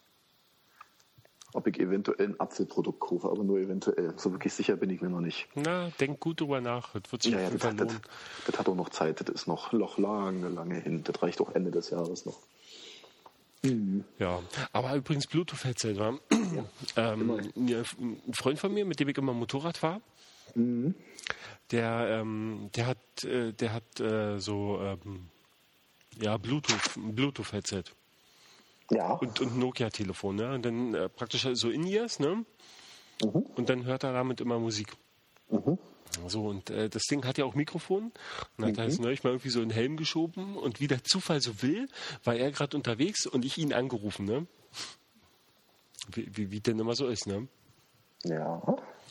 ob ich eventuell ein Apfelprodukt kaufe, aber nur eventuell. So wirklich sicher bin ich mir noch nicht. Na, denk gut drüber nach. Das wird sich ja, ja, das, hat, das, das hat auch noch Zeit. Das ist noch, noch lange, lange hin. Das reicht auch Ende des Jahres noch. Mhm. Ja, aber übrigens Bluetooth-Headset war. Ja, ähm, ein Freund von mir, mit dem ich immer Motorrad fahre, mhm. der, ähm, der hat, äh, der hat äh, so ähm, ja, Bluetooth, ein Bluetooth-Headset. Ja. Und, und Nokia-Telefon, ne? Und dann äh, praktisch so In-Ears, ne? Mhm. Und dann hört er damit immer Musik. Mhm. So, und äh, das Ding hat ja auch Mikrofon. Und dann hat mhm. er jetzt neulich mal irgendwie so einen Helm geschoben. Und wie der Zufall so will, war er gerade unterwegs und ich ihn angerufen, ne? Wie, wie, wie denn immer so ist, ne? Ja.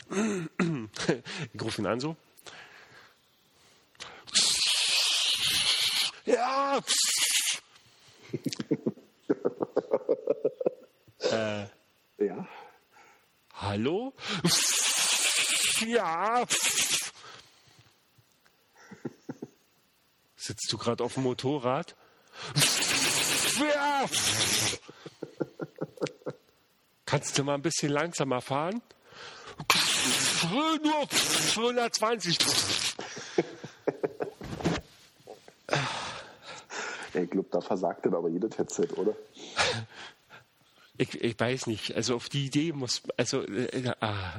Ich rufe ihn an so. Ja! Äh, ja. Hallo? Ja. Sitzt du gerade auf dem Motorrad? Ja. Kannst du mal ein bisschen langsamer fahren? Nur hundertzwanzig. Ich glaube, da versagt dann aber jedes Headset, oder? Ich, ich weiß nicht. Also auf die Idee muss... Also, äh, ah.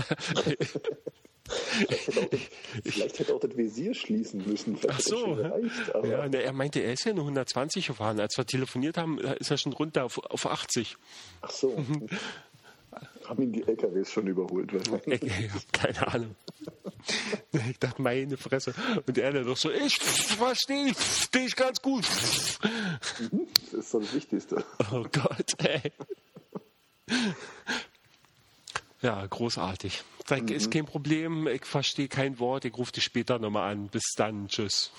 Vielleicht hätte auch das Visier schließen müssen. Ach so. Reicht, ja, ne, er meinte, er ist ja nur hundertzwanzig gefahren. Als wir telefoniert haben, ist er schon runter auf, auf achtzig. Ach so. Haben ihn die L K Ws schon überholt? Ich, ich habe keine Ahnung. Ich dachte, meine Fresse. Und er dann doch so, ich verstehe dich ganz gut. Das ist so das Wichtigste. Oh Gott, ey. Ja, großartig. Sag, mhm. Ist kein Problem, ich verstehe kein Wort, ich rufe dich später nochmal an. Bis dann, tschüss.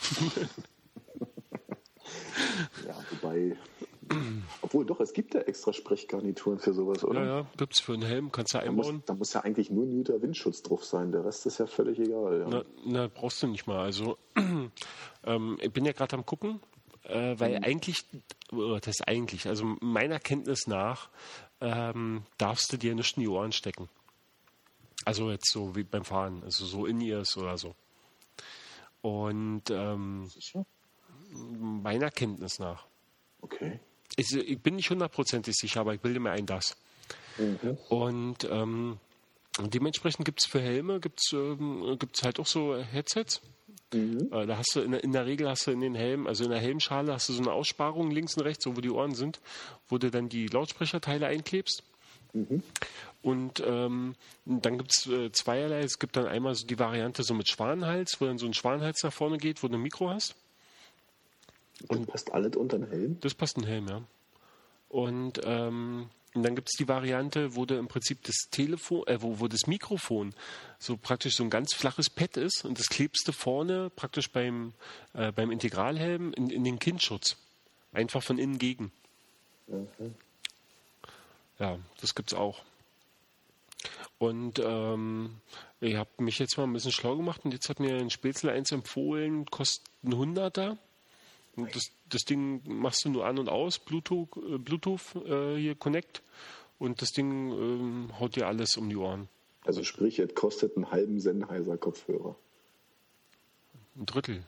Ja, wobei... Obwohl doch, es gibt ja extra Sprechgarnituren für sowas, oder? Ja, ja, gibt es für einen Helm, kannst du einbauen. Da muss, da muss ja eigentlich nur ein guter Windschutz drauf sein, der Rest ist ja völlig egal. Ja. Na, na, brauchst du nicht mal. Also, ähm, ich bin ja gerade am gucken, äh, weil mhm. eigentlich, oh, das ist eigentlich, also meiner Kenntnis nach, ähm, darfst du dir nicht in die Ohren stecken. Also jetzt so wie beim Fahren, also so In-Ears oder so. Und ähm, Sicher? Meiner Kenntnis nach. Okay. Ich, ich bin nicht hundertprozentig sicher, aber ich bilde mir ein, das. Mhm. Und ähm, dementsprechend gibt es für Helme gibt's, ähm, gibt's halt auch so Headsets. Mhm. Äh, da hast du in, in der Regel hast du in den Helmen, also in der Helmschale hast du so eine Aussparung links und rechts, so wo die Ohren sind, wo du dann die Lautsprecherteile einklebst. Mhm. Und ähm, dann gibt es äh, zweierlei. Es gibt dann einmal so die Variante so mit Schwanenhals, wo dann so ein Schwanenhals nach vorne geht, wo du ein Mikro hast. Und das passt alles unter den Helm? Das passt in den Helm, ja. Und, ähm, und dann gibt es die Variante, wo du im Prinzip das Telefon, äh, wo, wo das Mikrofon so praktisch so ein ganz flaches Pad ist und das klebst du vorne praktisch beim, äh, beim Integralhelm in, in den Kinnschutz. Einfach von innen gegen. Mhm. Ja, das gibt's auch. Und ähm, ich habe mich jetzt mal ein bisschen schlau gemacht und jetzt hat mir ein Spätzle eins empfohlen, kostet ein Hunderter. Und das, das Ding machst du nur an und aus, Bluetooth, äh, Bluetooth äh, hier Connect und das Ding ähm, haut dir alles um die Ohren. Also sprich, es kostet einen halben Sennheiser-Kopfhörer. Ein Drittel.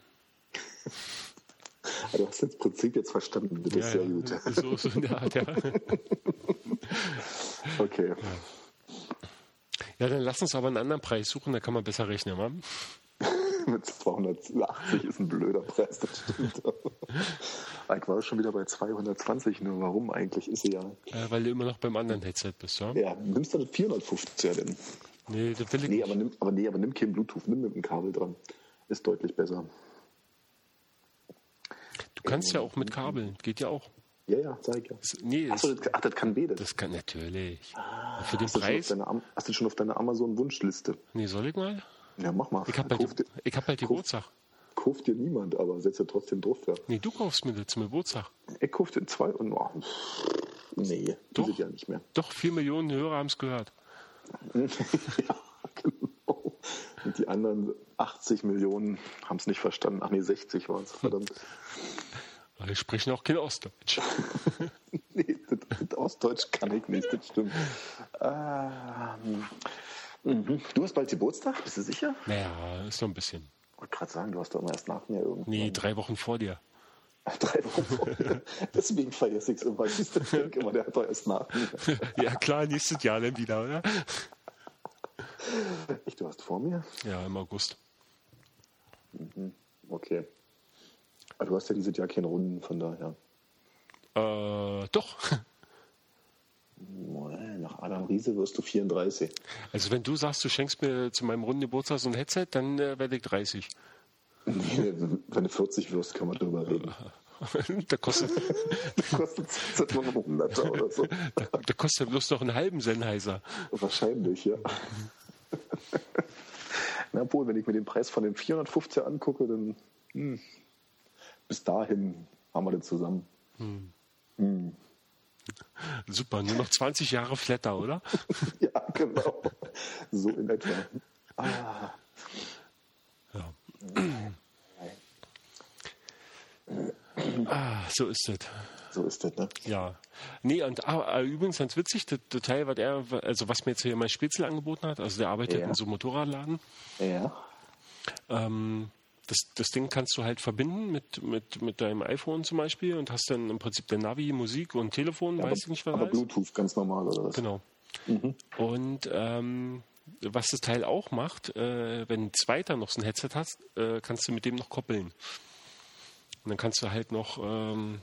Du hast das Prinzip jetzt verstanden, das Ja, ist sehr ja. gut. So, so in der Art, ja. Okay. Ja. Ja, dann lass uns aber einen anderen Preis suchen, da kann man besser rechnen, wa? Mit zweihundertachtzig ist ein blöder Preis, das stimmt. Ich war schon wieder bei zweihundertzwanzig, nur warum eigentlich ist sie ja. Äh, weil du immer noch beim anderen Headset bist, ja? Ja, nimmst du das vierhundertfünfziger denn? Nee, das will ich Nee, nicht. aber nimm, aber nee, aber nimm kein Bluetooth, nimm mit dem Kabel dran. Ist deutlich besser. Du kannst ja auch mit Kabel, geht ja auch. Ja, ja, sag ich ja. Das, nee, Achso, das, das, ach, das kann beides. das kann natürlich. Für den Hast du, schon auf Preis? deine, Am- hast du schon auf deiner Amazon-Wunschliste? Nee, soll ich mal? Ja, mach mal. Ich hab Kauf halt, dir, ich hab halt die kauf- Geburtstag. Kauft dir niemand, aber setzt dir trotzdem drauf. Ja. Nee, du kaufst mir das zum Geburtstag. Ich kauf dir zwei und oh, nee, Doch. die sind ja nicht mehr. Doch, vier Millionen Hörer haben es gehört. Ja, genau. Und die anderen achtzig Millionen haben es nicht verstanden. Ach nee, sechzig waren es, verdammt. Wir sprechen auch kein Ostdeutsch. Nee, das, das Ostdeutsch kann ich nicht, das stimmt. Ähm, mhm. Du hast bald Geburtstag, bist du sicher? Naja, ist noch ein bisschen. Ich wollte gerade sagen, du hast doch immer erst nach mir irgendwann. Nee, drei Wochen vor dir. Drei Wochen vorher. Deswegen vergesse ich es immer. Ich denke immer, der hat doch erst nach mir. Ja klar, nächstes Jahr dann wieder, oder? Echt, du hast vor mir? Ja, im August. Okay. Aber du hast ja dieses Jahr keine Runden, von daher. Äh, doch. Nach Adam Riese wirst du vierunddreißig. Also wenn du sagst, du schenkst mir zu meinem runden Geburtstag so ein Headset, dann äh, werde ich dreißig. Nee, wenn du vierzig wirst, kann man drüber reden. da kostet Das kostet jetzt nur noch hunderter oder so. da, da kostet bloß noch einen halben Sennheiser. Wahrscheinlich, ja. Na wohl, wenn ich mir den Preis von dem vierhundertfünfziger angucke, dann hm, bis dahin haben wir das zusammen. Hm. Hm. Super, nur noch zwanzig Jahre Flatter, oder? Ja, genau. So in etwa. Ah. Ja. Ah, so ist es. So ist das, ne? Ja. Nee, und ah, übrigens ganz witzig, das Detail, was er, also was mir jetzt hier mein Spätzle angeboten hat, also der arbeitet Ja. in so einem Motorradladen. Ja. Ähm, das, das Ding kannst du halt verbinden mit, mit, mit deinem iPhone zum Beispiel und hast dann im Prinzip der Navi, Musik und Telefon, aber, weiß ich nicht, was aber heißt. Bluetooth ganz normal, oder was? Genau. Und ähm, was das Teil auch macht, äh, wenn ein zweiter noch so ein Headset hast, äh, kannst du mit dem noch koppeln. Und dann kannst du halt noch ähm,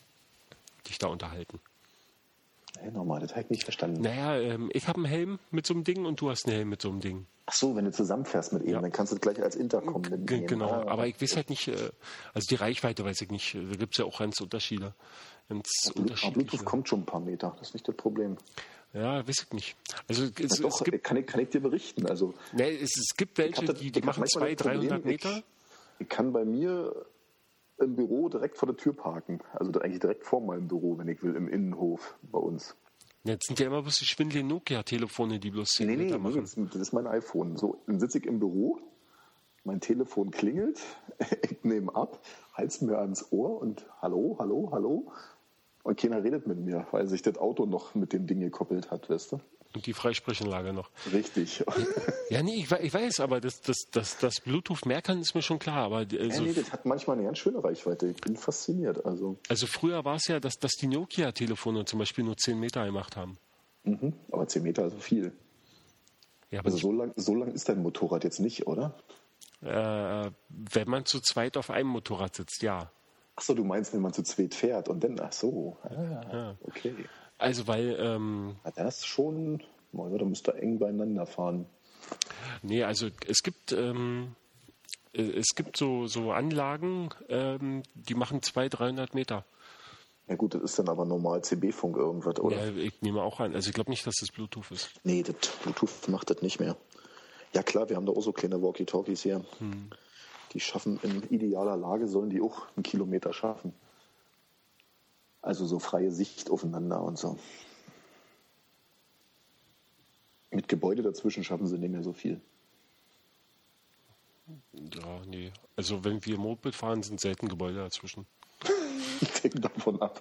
dich da unterhalten. Hey, nochmal, das habe ich nicht verstanden. Naja, ähm, ich habe einen Helm mit so einem Ding und du hast einen Helm mit so einem Ding. Ach so, wenn du zusammenfährst mit ihm, Ja. dann kannst du das gleich als Intercom G nehmen. genau, Ah, aber ich weiß halt nicht, äh, also die Reichweite weiß ich nicht. Da gibt es ja auch ganz Unterschiede. Ganz Aber unterschiedliche. Bluetooth kommt schon ein paar Meter, das ist nicht das Problem. Ja, weiß ich nicht. Also es, Ja, es, doch, gibt, kann, ich, kann ich dir berichten. Also, ne, es, es gibt ich welche, hab das- die, die ich hab machen manchmal zweihundert, das Problem, dreihundert Meter. Ich, ich kann bei mir im Büro direkt vor der Tür parken. Also da eigentlich direkt vor meinem Büro, wenn ich will, im Innenhof bei uns. Ja, jetzt sind ja immer bloß die schwindeligen Nokia-Telefone, die bloß zehn Nee, nee, Meter nee, machen. das, das ist mein iPhone. So, dann sitze ich im Büro, mein Telefon klingelt, ich nehme ab, halt's mir ans Ohr und hallo, hallo, hallo. Und keiner redet mit mir, weil sich das Auto noch mit dem Ding gekoppelt hat, weißt du? Und die Freisprechanlage noch. Richtig. Ja, nee, ich, we- ich weiß, aber das, das, das, das Bluetooth mehr kann, ist mir schon klar. Aber Ja, also, nee, das hat manchmal eine ganz schöne Reichweite. Ich bin fasziniert. Also, also früher war es ja, dass, dass die Nokia-Telefone zum Beispiel nur zehn Meter gemacht haben. mhm. Aber zehn Meter ist so viel. Ja, aber Also so lang, so lang ist dein Motorrad jetzt nicht, oder? äh, wenn man zu zweit auf einem Motorrad sitzt, ja. Achso, du meinst, wenn man zu zweit fährt und dann, ach so. Ah, Ja. okay. Also weil, ähm, Na, das ist schon, oh, da müsst ihr eng beieinander fahren. nee, also es gibt, ähm, äh, es gibt so, so Anlagen, ähm, die machen zweihundert, dreihundert Meter. Ja gut, das ist dann aber normal C B-Funk irgendwas, oder? Ja, ich nehme auch an. Also ich glaube nicht, dass das Bluetooth ist. Nee, das Bluetooth macht das nicht mehr. Ja klar, wir haben da auch so kleine Walkie-Talkies hier. Hm. Die schaffen in idealer Lage, sollen die auch einen Kilometer schaffen. Also so freie Sicht aufeinander und so. Mit mit Gebäude dazwischen schaffen sie nicht mehr so viel. Ja, nee. Also wenn wir Moped fahren, sind selten Gebäude dazwischen. Hängt davon ab.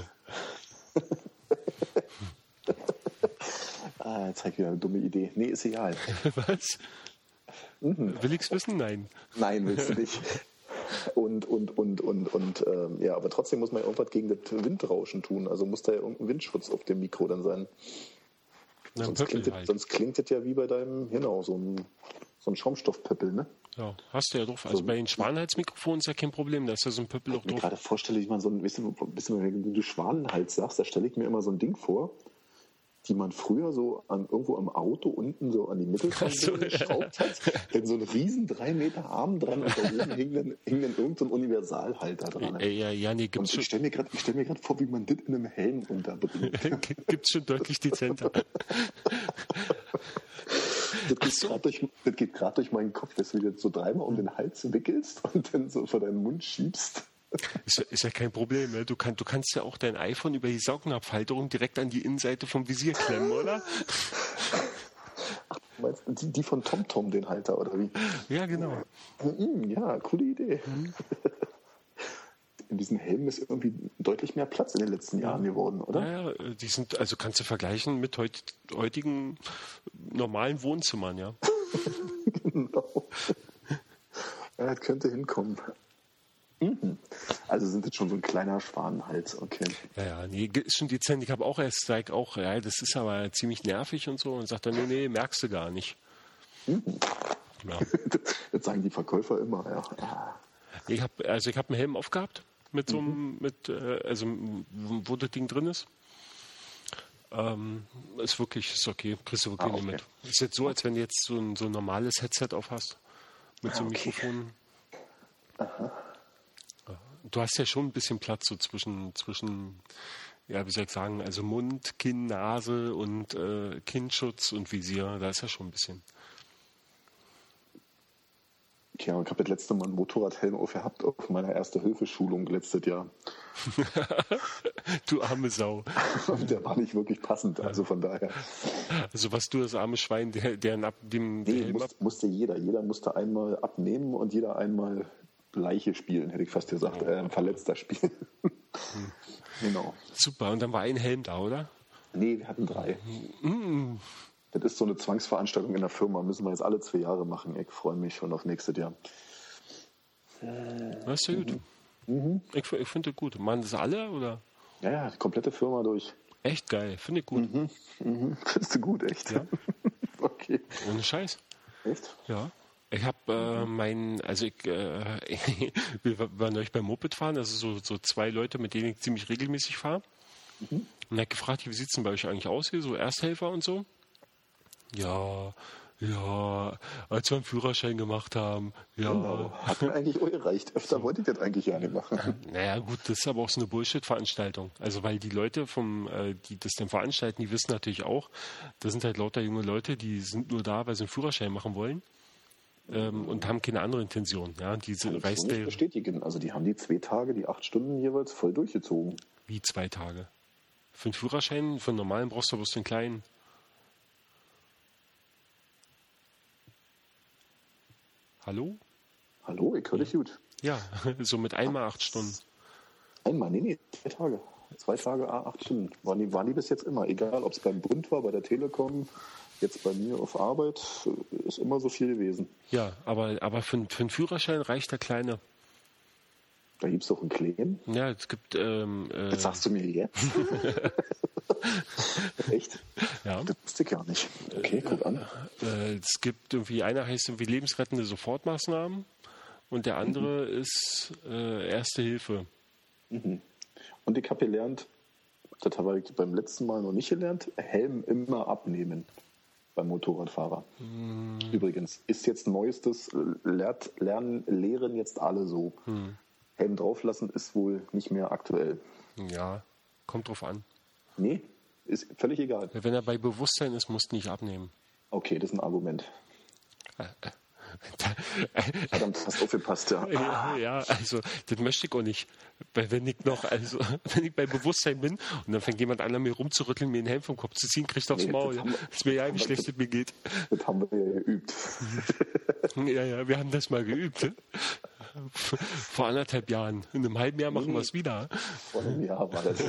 ah, jetzt habe ich wieder eine dumme Idee. Nee, ist egal. Was? Mhm. Will ich's wissen? Nein. Nein, willst du nicht. Und, und, und, und, und, ähm, ja, aber trotzdem muss man ja irgendwas gegen das Windrauschen tun. Also muss da ja irgendein Windschutz auf dem Mikro dann sein. Na, sonst, klingt das, halt. sonst klingt das ja wie bei deinem, genau, so ein, so ein Schaumstoffpöppel, ne? Ja, hast du ja drauf. Also so, bei den Schwanenhalsmikrofonen ist ja kein Problem, da ist ja so ein Pöppel auch drauf. Ich mir gerade vorstelle, ich mal so ein, weißt du, wenn du Schwanenhals sagst, da stelle ich mir immer so ein Ding vor, die man früher so an, irgendwo am Auto unten so an die Mittelkonsole so, geschraubt ja. hat. Denn so ein riesen drei Meter Arm dran und da oben hing dann, hing dann irgendein so Universalhalter dran. Ja, ja, ja, nee, gibt's und ich stelle mir gerade stell vor, wie man das in einem Helm unterbringt. Gibt's schon deutlich dezenter. Das geht so. gerade durch, durch meinen Kopf, dass du jetzt so dreimal um den Hals wickelst und dann so vor deinen Mund schiebst. Ist, ist ja kein Problem. Ne? Du, kann, du kannst ja auch dein iPhone über die Saugnapfhalterung direkt an die Innenseite vom Visier klemmen, oder? Ach, meinst du die, die von TomTom, den Halter, oder wie? Ja, genau. Ja, coole Idee. Mhm. In diesen Helmen ist irgendwie deutlich mehr Platz in den letzten Jahren geworden, oder? Ja, ja, die sind, also kannst du vergleichen mit heut, heutigen normalen Wohnzimmern, ja. Genau. Ja, das könnte hinkommen. Mhm. Also sind jetzt schon so ein kleiner Schwanenhals, okay. Ja, ja, nee, ist schon dezent. Ich habe auch erst gesagt, auch, ja, das ist aber ziemlich nervig und so. Und sagt dann, nee, nee, merkst du gar nicht. Mhm. Ja. Das sagen die Verkäufer immer, ja. Ich habe also ich habe einen Helm aufgehabt mit so einem, mhm. mit, äh, also wo das Ding drin ist. Ähm, ist wirklich, ist okay, kriegst du wirklich ah, okay. nicht mit. Ist jetzt so, als wenn du jetzt so ein, so ein normales Headset auf hast. Mit ah, so einem okay. Mikrofon. Aha. Du hast ja schon ein bisschen Platz so zwischen, zwischen, ja, wie soll ich sagen, also Mund, Kinn, Nase und äh, Kinnschutz und Visier, da ist ja schon ein bisschen. Okay, ich habe das letzte Mal einen Motorradhelm aufgehabt auf meiner Erste-Hilfe-Schulung letztes Jahr. Du arme Sau. Der war nicht wirklich passend, also von daher. Also was du, das arme Schwein, der, der ab dem nee, Helm muss, ab... musste jeder. Jeder musste einmal abnehmen und jeder einmal Leiche spielen, hätte ich fast gesagt. Oh. Äh, Verletzter spielen. Hm. Genau. Super, und dann war ein Helm da, oder? Nee, wir hatten drei. Mm. Das ist so eine Zwangsveranstaltung in der Firma. Müssen wir jetzt alle zwei Jahre machen. Ich freue mich schon auf nächstes Jahr. Das ist ja gut. Mhm. Ich, ich finde das gut. Machen das alle, oder? Ja, ja, die komplette Firma durch. Echt geil. Finde ich gut. Mhm. Mhm. Findest du gut, echt? Ja. Okay. Ohne Scheiß. Echt? Ja. Ich habe äh, mein, also ich, äh, wir waren neulich beim Mopedfahren, also so, so zwei Leute, mit denen ich ziemlich regelmäßig fahre. Mhm. Und er hat gefragt, wie sieht es denn bei euch eigentlich aus hier, so Ersthelfer und so? Ja, ja, als wir einen Führerschein gemacht haben, ja. Genau. Hat mir eigentlich auch gereicht. Öfter so. Wollte ich das eigentlich ja nicht machen. Naja, gut, das ist aber auch so eine Bullshit-Veranstaltung. Also, weil die Leute, vom, äh, die das dann veranstalten, die wissen natürlich auch, das sind halt lauter junge Leute, die sind nur da, weil sie einen Führerschein machen wollen. Ähm, und haben keine andere Intention. Ja, diese kann ich so nicht bestätigen. Also die haben die zwei Tage, die acht Stunden jeweils voll durchgezogen. Wie zwei Tage? Für einen Führerschein, für einen normalen brauchst du bloß den kleinen. Hallo? Hallo, ich höre dich gut. Ja, so mit einmal acht Stunden. Einmal? Nee, nee, zwei Tage. Zwei Tage, acht Stunden. Waren die, waren die bis jetzt immer. Egal, ob es beim Bund war, bei der Telekom, jetzt bei mir auf Arbeit, ist immer so viel gewesen. Ja, aber, aber für, für einen Führerschein reicht der kleine. Da gibt es doch einen Claim. Ja, es gibt... Ähm, äh, das sagst du mir jetzt? Echt? Ja. Das wusste ich gar nicht. Okay, guck an. Äh, es gibt irgendwie, einer heißt irgendwie lebensrettende Sofortmaßnahmen und der andere mhm. ist äh, Erste Hilfe. Mhm. Und ich habe gelernt, das habe ich beim letzten Mal noch nicht gelernt, Helm immer abnehmen beim Motorradfahrer. Mhm. Übrigens, ist jetzt neuestes, lernt, lernen, lehren jetzt alle so. Mhm. Helm drauflassen ist wohl nicht mehr aktuell. Ja, kommt drauf an. Nee, ist völlig egal. Wenn er bei Bewusstsein ist, musst du nicht abnehmen. Okay, das ist ein Argument. Verdammt, fast aufgepasst, ja. Ja, ja, also das möchte ich auch nicht. Weil wenn ich noch, also wenn ich bei Bewusstsein bin und dann fängt jemand an, an mir rumzurütteln, mir den Helm vom Kopf zu ziehen, kriegt aufs Nee, Maul. das Ja. haben wir- Das ist mir ja, wie schlecht es mir geht. Das haben wir ja geübt. Ja, ja, wir haben das mal geübt. Ne? Vor anderthalb Jahren. In einem halben Jahr machen wir es wieder. Vor einem Jahr war das.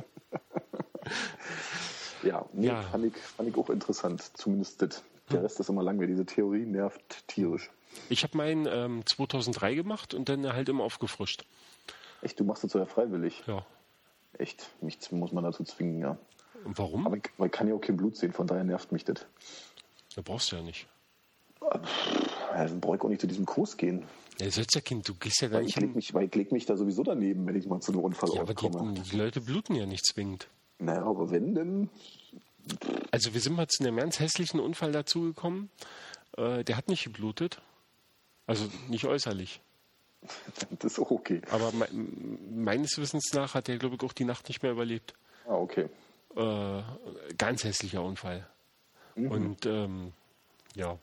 Ja, nee, Ja. Fand, ich, fand ich auch interessant. Zumindest das. Der Rest ist immer langweilig. Diese Theorie nervt tierisch. Ich habe meinen ähm, zweitausenddrei gemacht und dann halt immer aufgefrischt. Echt, du machst das so ja freiwillig. Ja. Echt, mich z- muss man dazu zwingen, ja. Und warum? Aber ich, weil ich kann ja auch kein Blut sehen, von daher nervt mich das. Da brauchst du ja nicht. Ja, dann brauche ich auch nicht zu diesem Kurs gehen. Ja, du sollst ja Kind, du gehst ja da Weil nicht ich, leg hin. mich, weil ich leg mich da sowieso daneben, wenn ich mal zu einem Unfall Ja, aber die, komme. die Leute bluten ja nicht zwingend. Naja, aber wenn denn, Also wir sind mal zu einem ganz hässlichen Unfall dazugekommen. Äh, der hat nicht geblutet. Also nicht äußerlich. das ist auch okay. Aber me meines Wissens nach hat er, glaube ich, auch die Nacht nicht mehr überlebt. Ah, okay. Äh, ganz hässlicher Unfall. Und ähm, ja.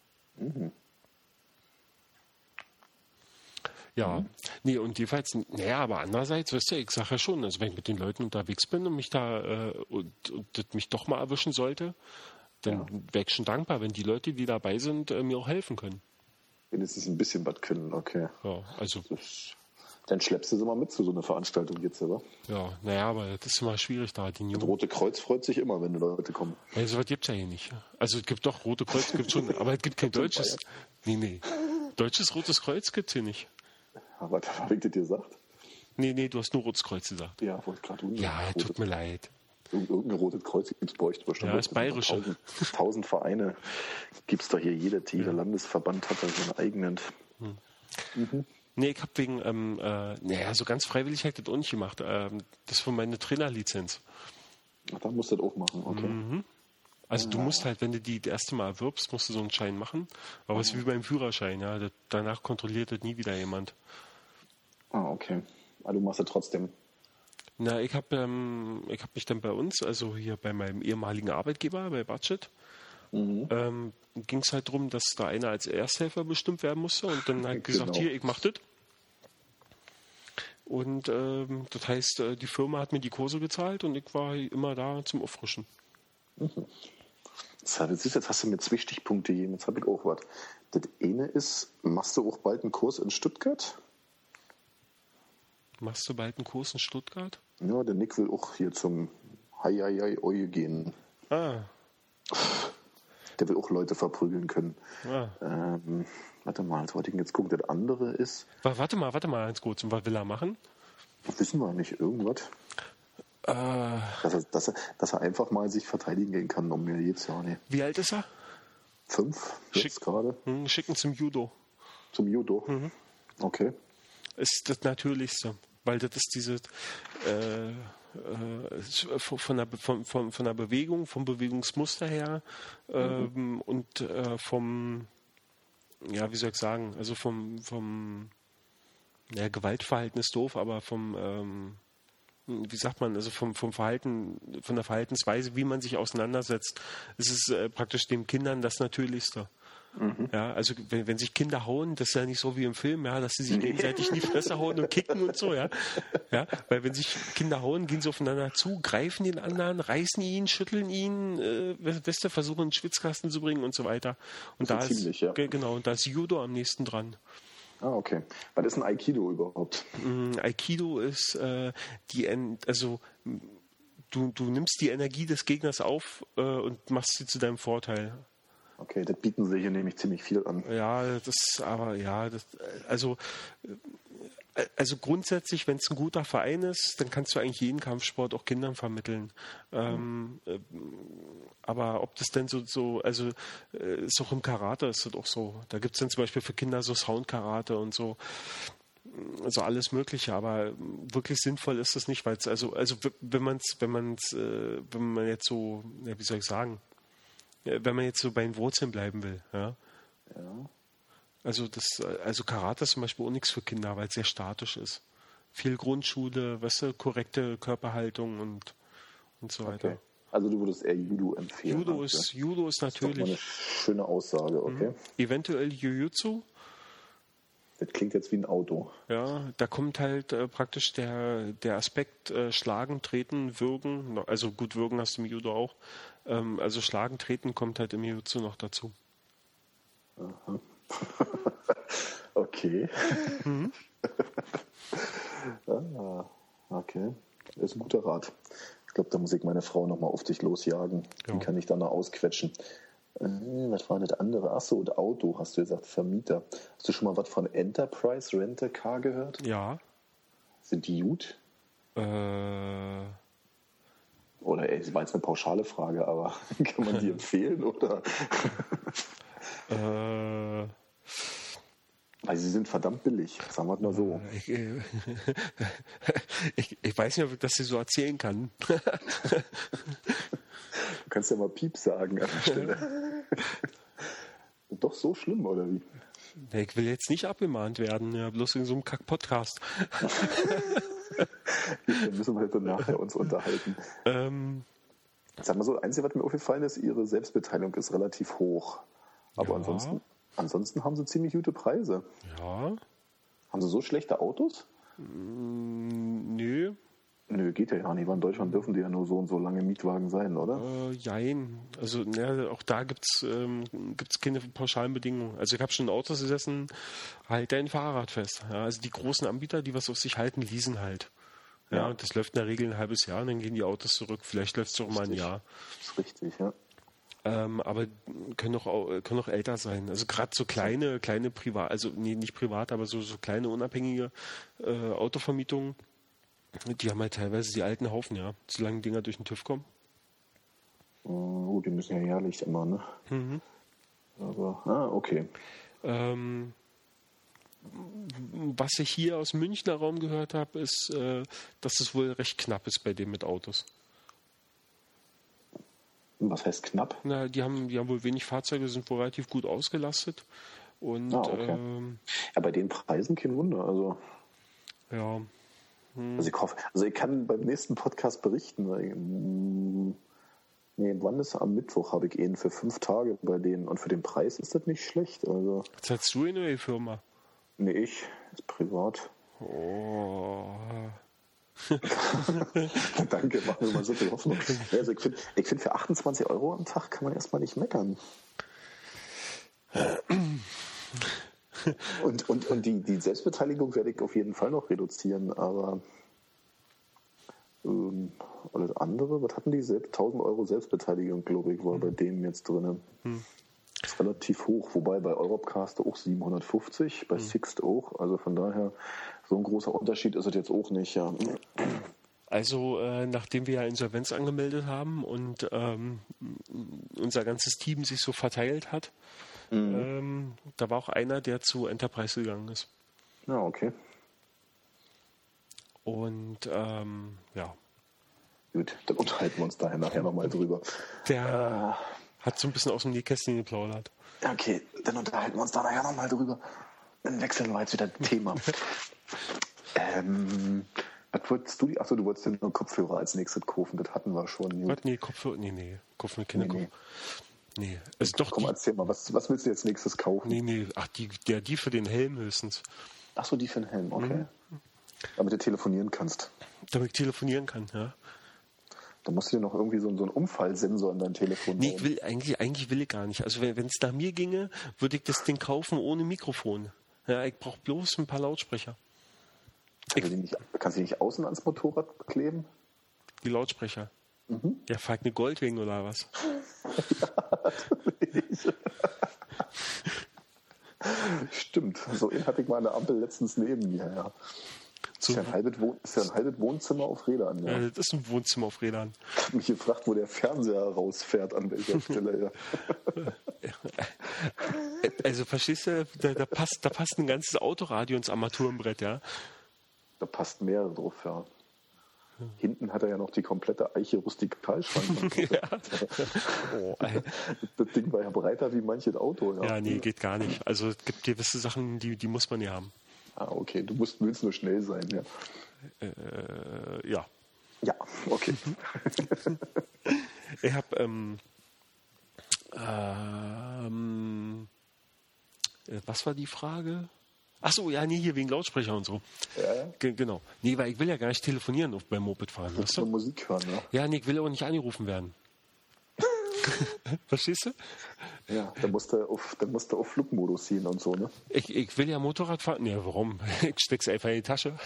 Ja, nee, und jedenfalls, naja, aber andererseits, weißt du, ich sage ja schon, also wenn ich mit den Leuten unterwegs bin und mich da äh, und, und das mich doch mal erwischen sollte, dann wäre ich schon dankbar, wenn die Leute, die dabei sind, äh, mir auch helfen können. Wenigstens ein bisschen was können, okay. Ja, also, Das, dann schleppst du sie mal mit zu so einer Veranstaltung jetzt, oder? ja, naja, aber das ist immer schwierig da, die Das Jungen. Rote Kreuz freut sich immer, wenn die Leute kommen. Ja, sowas gibt es ja hier nicht. Also es gibt doch Rote Kreuz, gibt schon, aber es gibt kein deutsches. Nee, nee. Deutsches Rotes Kreuz gibt es hier nicht. Aber was habe ich das dir gesagt? Nee, nee, du hast nur Rotes Kreuz gesagt. Ja, wollte gerade Ja, tut mir leid. Irgendein rotes Kreuz gibt es bei euch bestimmt. Ja, das Bayerische. Tausend, tausend Vereine gibt es da hier. Jeder, jeder Landesverband hat da seinen eigenen. Nee, ich habe wegen, ähm, äh, naja, so ganz freiwillig habe ich das auch nicht gemacht. Ähm, das ist für meine Trainerlizenz. Ach, dann musst du das auch machen, okay. Also du musst halt, wenn du die das erste Mal erwirbst, musst du so einen Schein machen. Aber es ist wie beim Führerschein, ja. Das, danach kontrolliert das nie wieder jemand. Ah, okay. Aber du machst ja trotzdem. Na, ich habe ähm, ich hab mich dann bei uns, also hier bei meinem ehemaligen Arbeitgeber, bei Budget, ähm, ging es halt darum, dass da einer als Ersthelfer bestimmt werden musste und dann halt gesagt, Genau. hier, ich mach das. Und ähm, das heißt, äh, die Firma hat mir die Kurse gezahlt und ich war immer da zum Auffrischen. Das heißt, jetzt hast du mir zwei Stichpunkte gegeben. Jetzt habe ich auch was. Das eine ist, machst du auch bald einen Kurs in Stuttgart? Machst du bald einen Kurs in Stuttgart? Ja, der Nick will auch hier zum Hai Hai Hai Oi gehen. Ah, Der will auch Leute verprügeln können. ah. Ähm, warte mal, jetzt wollte ich jetzt gucken. Das andere ist, Wa- Warte mal, warte mal ganz kurz. Und was will er machen? wissen wir nicht, irgendwas? Äh, Dass er, dass, er, dass er einfach mal sich verteidigen gehen kann, um mir jetzt ja nicht. wie alt ist er? Fünf, Schick. jetzt gerade, Hm, schicken zum Judo. zum Judo. Okay. Ist das Natürlichste. Weil das ist diese äh, äh, von, der, von, von, von der Bewegung, vom Bewegungsmuster her ähm, und äh, vom, ja, wie soll ich sagen, also vom, vom ja, Gewaltverhalten ist doof, aber vom, ähm, wie sagt man, also vom, vom Verhalten, von der Verhaltensweise, wie man sich auseinandersetzt, ist es äh, praktisch den Kindern das Natürlichste. Ja, also wenn, wenn sich Kinder hauen, das ist ja nicht so wie im Film, ja, dass sie sich gegenseitig in die Fresse hauen und kicken und so, ja. Ja, weil wenn sich Kinder hauen, gehen sie aufeinander zu, greifen den anderen, reißen ihn, schütteln ihn, äh, weißt du, versuchen einen Schwitzkasten zu bringen und so weiter. Und So da ziemlich, ist, ja. ge- genau, und da ist Judo am nächsten dran. Ah, okay. Was ist ein Aikido überhaupt? Mm, Aikido ist äh, die, En- also m, du, du nimmst die Energie des Gegners auf äh, und machst sie zu deinem Vorteil. Okay, das bieten sie hier nämlich ziemlich viel an. Ja, das, aber ja, das, also, äh, also grundsätzlich, wenn es ein guter Verein ist, dann kannst du eigentlich jeden Kampfsport auch Kindern vermitteln. Ähm, äh, aber ob das denn so, so also äh, ist auch im Karate ist das auch so. Da gibt es dann zum Beispiel für Kinder so Soundkarate und so. Also alles Mögliche, aber wirklich sinnvoll ist das nicht, weil es also also wenn man es wenn man es äh, wenn man jetzt so, ja, wie soll ich sagen, ja, wenn man jetzt so bei den Wurzeln bleiben will, ja. Ja. Also das also Karate ist zum Beispiel auch nichts für Kinder, weil es sehr statisch ist. Viel Grundschule, weißt du, korrekte Körperhaltung und und so weiter. Okay. Also du würdest eher Judo empfehlen. Judo also. ist Judo ist Das ist doch mal eine natürlich schöne Aussage, okay. eventuell Jiu-Jitsu. Das klingt jetzt wie ein Auto. Ja, da kommt halt äh, praktisch der, der Aspekt äh, Schlagen, Treten, Würgen. Also gut, Würgen hast du im Judo auch. Ähm, also Schlagen, Treten kommt halt im Jiu-Jitsu noch dazu. Aha. Okay. Mhm. ah, okay. Das ist ein guter Rat. Ich glaube, da muss ich meine Frau nochmal auf dich losjagen. Ja. Die kann ich dann noch ausquetschen. Äh, was war das andere? Achso, und Auto, hast du gesagt, Vermieter. Hast du schon mal was von Enterprise Rent a Car gehört? Ja. Sind die gut? Äh... Oder, ey, das war jetzt eine pauschale Frage, aber kann man die empfehlen, oder? äh... Weil sie sind verdammt billig, sagen wir mal so. Ich, äh, ich, ich weiß nicht, ob ich das hier so erzählen kann. Du kannst ja mal Piep sagen an der Stelle. Doch so schlimm, oder wie? Ich will jetzt nicht abgemahnt werden, ja, bloß in so einem Kack-Podcast. Dann müssen wir halt dann nachher uns unterhalten. Ähm, Sag mal so, das Einzige, was mir aufgefallen ist, ihre Selbstbeteiligung ist relativ hoch. Aber ja. ansonsten, ansonsten haben sie ziemlich gute Preise. Ja. Haben sie so schlechte Autos? Mm, nö. Nö, geht ja gar nicht. In Deutschland dürfen die ja nur so und so lange Mietwagen sein, oder? Äh, jein. Also ja, auch da gibt es ähm, gibt's keine pauschalen Bedingungen. Also ich habe schon in Autos gesessen, halt dein Fahrrad fest. Ja, also die großen Anbieter, die was auf sich halten, leasen halt. Ja, ja. Und das läuft in der Regel ein halbes Jahr und dann gehen die Autos zurück. Vielleicht läuft es auch mal ein Jahr. Das ist richtig, ja. Ähm, aber können auch, können auch älter sein. Also gerade so kleine, kleine Privat, also nee, nicht privat, aber so, so kleine unabhängige äh, Autovermietungen, die haben halt teilweise die alten Haufen, ja, solange die Dinger durch den TÜV kommen. Oh, die müssen ja jährlich immer, ne? Mhm. Aber, ah, okay. Ähm, was ich hier aus dem Münchner Raum gehört habe, ist, äh, dass es wohl recht knapp ist bei denen mit Autos. Was heißt knapp? Na, die haben, die haben wohl wenig Fahrzeuge, sind wohl relativ gut ausgelastet. Und, ah, okay. ähm, ja, bei den Preisen kein Wunder. Also, ja. Hm. Also ich hoffe, also ich kann beim nächsten Podcast berichten. Weil, nee, wann ist am Mittwoch habe ich ihn für fünf Tage bei denen und für den Preis ist das nicht schlecht. Also. Zahlst du in die Firma? Nee, ich. Ist privat. Oh. Danke, machen wir mal so viel Hoffnung. Also ich finde, ich find, für achtundzwanzig Euro am Tag kann man erstmal nicht meckern. Und, und, und die, die Selbstbeteiligung werde ich auf jeden Fall noch reduzieren, aber ähm, alles andere, was hatten die? tausend Euro Selbstbeteiligung, glaube ich, war hm. bei denen jetzt drin. Hm. Das ist relativ hoch, wobei bei Europcast auch siebenhundertfünfzig, bei hm. Sixt auch, also von daher so ein großer Unterschied ist es jetzt auch nicht, ja. Also äh, nachdem wir ja Insolvenz angemeldet haben und ähm, unser ganzes Team sich so verteilt hat, mhm. ähm, da war auch einer, der zu Enterprise gegangen ist. Ja, okay. Und ähm, ja. Gut, dann unterhalten wir uns daher nachher nochmal drüber. Der äh, hat so ein bisschen aus dem Nähkästchen geplaudert. Okay, dann unterhalten wir uns da nachher nochmal drüber. Dann wechseln wir jetzt wieder das Thema. ähm, was wolltest du? Achso, du wolltest dir nur Kopfhörer als nächstes kaufen, das hatten wir schon. Was? Nee, Kopfhörer, nee, nee, Kopfhörer, keine nee, nee. nee. Also doch Komm, die, erzähl mal, was, was willst du jetzt nächstes kaufen? Nee, nee, ach, die, der, die für den Helm höchstens. Achso, die für den Helm, okay. Mhm. Damit du telefonieren kannst. Damit ich telefonieren kann, ja. Da musst du dir noch irgendwie so, so einen Umfallsensor in dein Telefon Nee, ich will, eigentlich, eigentlich will ich gar nicht. Also wenn es nach mir ginge, würde ich das Ding kaufen ohne Mikrofon. Ja, ich brauche bloß ein paar Lautsprecher. Kannst, du die nicht, kannst du die nicht außen ans Motorrad kleben? Die Lautsprecher? Mhm. Ja, frag eine Goldwing oder was? Ja, natürlich. Stimmt, so einen hatte ich mal an der Ampel letztens neben mir, ja. So, ist, ja ein halbes Wohn- ist ja ein halbes Wohnzimmer auf Rädern. Ja. Ja, das ist ein Wohnzimmer auf Rädern. Ich habe mich gefragt, wo der Fernseher rausfährt, an welcher Stelle. Ja. Also verstehst du, da, da, passt, da passt ein ganzes Autoradio ins Armaturenbrett, ja? Da passt mehrere drauf, ja. Hm. Hinten hat er ja noch die komplette Eiche Rustikalschrank. Ja. Oh, das Ding war ja breiter wie manches Auto. Ja, ja nee, geht gar nicht. Also es gibt gewisse Sachen, die, die muss man ja haben. Ah, okay. Du musst, willst nur schnell sein, ja. Äh, ja. Ja, okay. Ich habe ähm, ähm, was war die Frage? Ach so, ja, nee, hier wegen Lautsprecher und so. Ja, ja. Ge- genau. Nee, weil ich will ja gar nicht telefonieren auf, beim Mopedfahren, Du weißt musst nur du? Musik hören, ne? Ja, nee, ich will auch nicht angerufen werden. Verstehst du? Ja, dann musst du auf, dann musst du auf Flugmodus ziehen und so, ne? Ich, ich will ja Motorrad fahren. Nee, warum? Ich steck's einfach in die Tasche.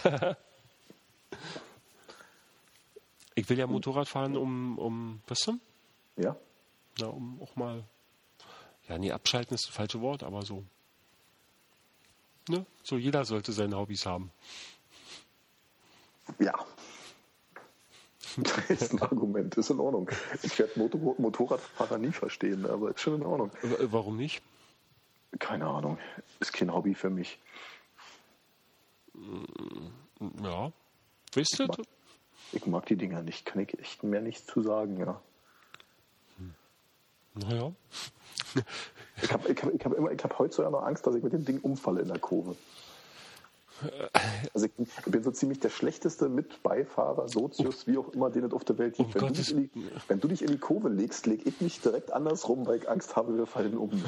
Ich will ja Motorrad fahren, um, um, weißt du? Ja. Na, um auch mal, ja, nee, abschalten ist das falsche Wort, aber so. Ne? So, jeder sollte seine Hobbys haben. Ja. Das ist ein Argument, ist in Ordnung. Ich werde Motor- Motorradfahrer nie verstehen, aber ist schon in Ordnung. W- Warum nicht? Keine Ahnung, ist kein Hobby für mich. Ja. Weißt du? mag- Ich mag die Dinger nicht, kann ich echt mehr nichts zu sagen, ja. Naja. Ich habe ich hab, ich hab immer, ich hab heute sogar noch Angst, dass ich mit dem Ding umfalle in der Kurve. Also ich, bin- ich bin so ziemlich der schlechteste Mitbeifahrer, Sozius, wie auch immer, den es auf der Welt gibt. Um Wenn, du Gottes- dich in die, wenn du dich in die Kurve legst, leg ich mich direkt andersrum, weil ich Angst habe, wir fallen um.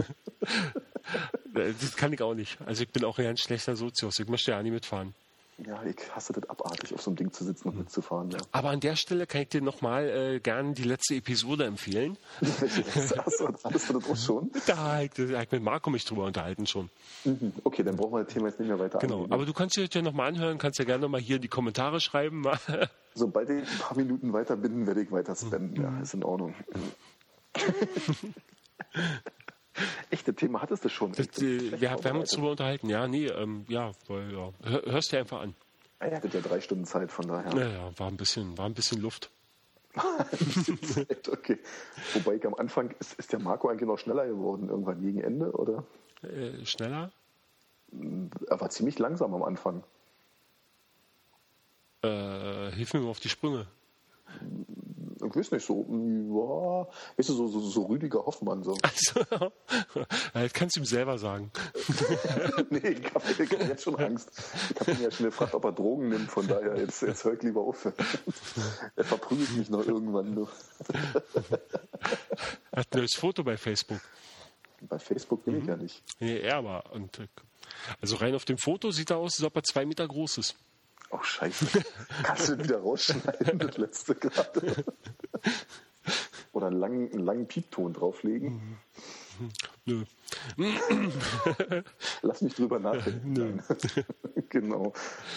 Das kann ich auch nicht. Also ich bin auch eher ein schlechter Sozius. Ich möchte ja nie mitfahren. Ja, ich hasse das abartig, auf so einem Ding zu sitzen und mitzufahren. Ja. Aber an der Stelle kann ich dir nochmal äh, gern die letzte Episode empfehlen. Achso, hattest du das auch schon? Da habe ich, da hab ich mit Marco mich drüber unterhalten schon. Mhm. Okay, dann brauchen wir das Thema jetzt nicht mehr weiter Genau. angehen. Aber du kannst dir das ja nochmal anhören, kannst ja gerne nochmal hier in die Kommentare schreiben. Sobald ich ein paar Minuten weiter bin, werde ich weiter spammen. Ja, ist in Ordnung. Echte Thema hattest du schon. Das, Ich bin äh, schlecht wir, wir haben uns vorbereitet. drüber unterhalten. Ja, nee, ähm, ja, weil, ja. Hör, hörst dir einfach an. Er hatte ja drei Stunden Zeit, von daher. Naja, war ein bisschen, war ein bisschen Luft. Zeit, okay. Wobei ich am Anfang, ist, ist der Marco eigentlich noch schneller geworden, irgendwann gegen Ende, oder? Äh, schneller? Er war ziemlich langsam am Anfang. Äh, hilf mir mal auf die Sprünge. Ich weiß nicht, so, ja, weißt du, so, so, so Rüdiger Hoffmann. So. Also, das kannst du ihm selber sagen. Nee, ich habe hab jetzt schon Angst. Ich habe ihn ja schon gefragt, ob er Drogen nimmt, von daher, jetzt, jetzt hör ich lieber auf. Er verprügelt mich noch irgendwann. Du. Hat ein neues Foto bei Facebook. Bei Facebook bin ich ja nicht. Nee, er aber. Und, äh, also rein auf dem Foto sieht er aus, als ob er zwei Meter groß ist. Oh, scheiße. Kannst du wieder rausschneiden, das letzte gerade. Oder einen langen, einen langen Piepton drauflegen. Nö. Lass mich drüber nachdenken. Nö. Genau.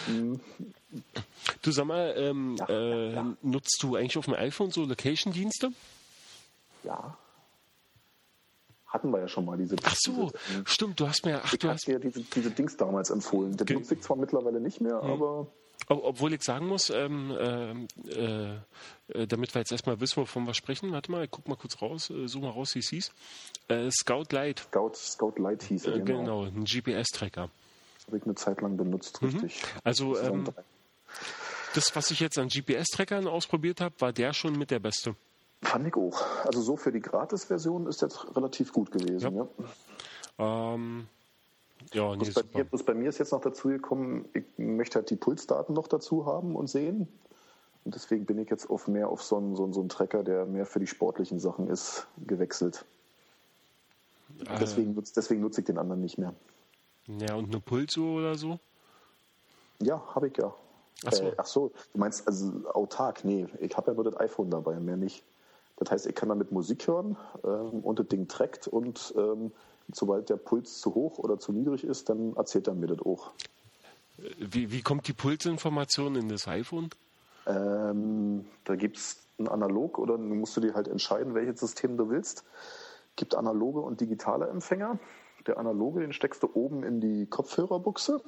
Du sag mal, ähm, Ja, äh, ja. nutzt du eigentlich auf dem iPhone so Location-Dienste? Ja. Hatten wir ja schon mal diese. Ach so, diese, stimmt, du hast mir, ach, Ich du habe hast, dir diese, diese Dings damals empfohlen. Das Okay. nutze ich zwar mittlerweile nicht mehr, aber ob, obwohl ich sagen muss, ähm, ähm, äh, äh, damit wir jetzt erstmal wissen, wovon wir sprechen, warte mal, ich guck mal kurz raus, äh, such mal raus, wie es hieß. Äh, Scout Lite, Scout, Scout Lite hieß er, äh, genau. genau, ein G P S-Tracker. Das habe ich eine Zeit lang benutzt, richtig. Also Das waren ähm, drei. das, was ich jetzt an G P S-Trackern ausprobiert habe, war der schon mit der beste. Fand ich auch. Also so für die Gratis-Version ist jetzt relativ gut gewesen. Ja. Ja. Ähm, ja, nee, Das, bei super. mir, das bei mir ist jetzt noch dazu gekommen, ich möchte halt die Pulsdaten noch dazu haben und sehen. Und deswegen bin ich jetzt auf mehr auf so einen, so einen, so einen Tracker, der mehr für die sportlichen Sachen ist, gewechselt. Äh, Deswegen, nutz, deswegen nutze ich den anderen nicht mehr. Ja, und eine Pulsuhr oder so? Ja, habe ich ja. Ach so. Äh, ach so, du meinst also autark? Nee, ich habe ja nur das iPhone dabei, mehr nicht. Das heißt, ich kann damit Musik hören ähm, und das Ding trackt und ähm, sobald der Puls zu hoch oder zu niedrig ist, dann erzählt er mir das auch. Wie, wie kommt die Pulsinformation in das iPhone? Ähm, da gibt es ein Analog oder du musst du dir halt entscheiden, welches System du willst. Gibt analoge und digitale Empfänger. Der analoge, den steckst du oben in die Kopfhörerbuchse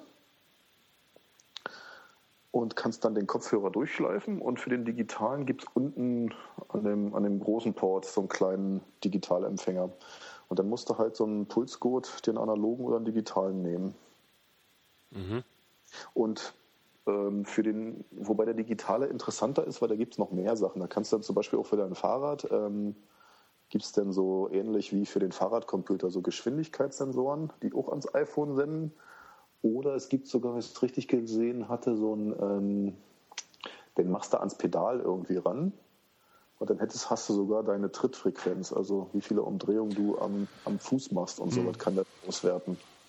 und kannst dann den Kopfhörer durchschleifen. Und für den digitalen gibt es unten an dem, an dem großen Port so einen kleinen Digitalempfänger. Und dann musst du halt so einen Pulsgurt, den analogen oder einen digitalen nehmen. Mhm. Und ähm, für den, wobei der digitale interessanter ist, weil da gibt es noch mehr Sachen. Da kannst du dann zum Beispiel auch für dein Fahrrad, ähm, gibt es dann so ähnlich wie für den Fahrradcomputer so Geschwindigkeitssensoren, die auch ans iPhone senden. Oder es gibt sogar, wenn ich es richtig gesehen hatte, so ein, ähm, den machst du ans Pedal irgendwie ran. Und dann hättest, hast du sogar deine Trittfrequenz, also wie viele Umdrehungen du am, am Fuß machst und Mhm. sowas kann das auswerten.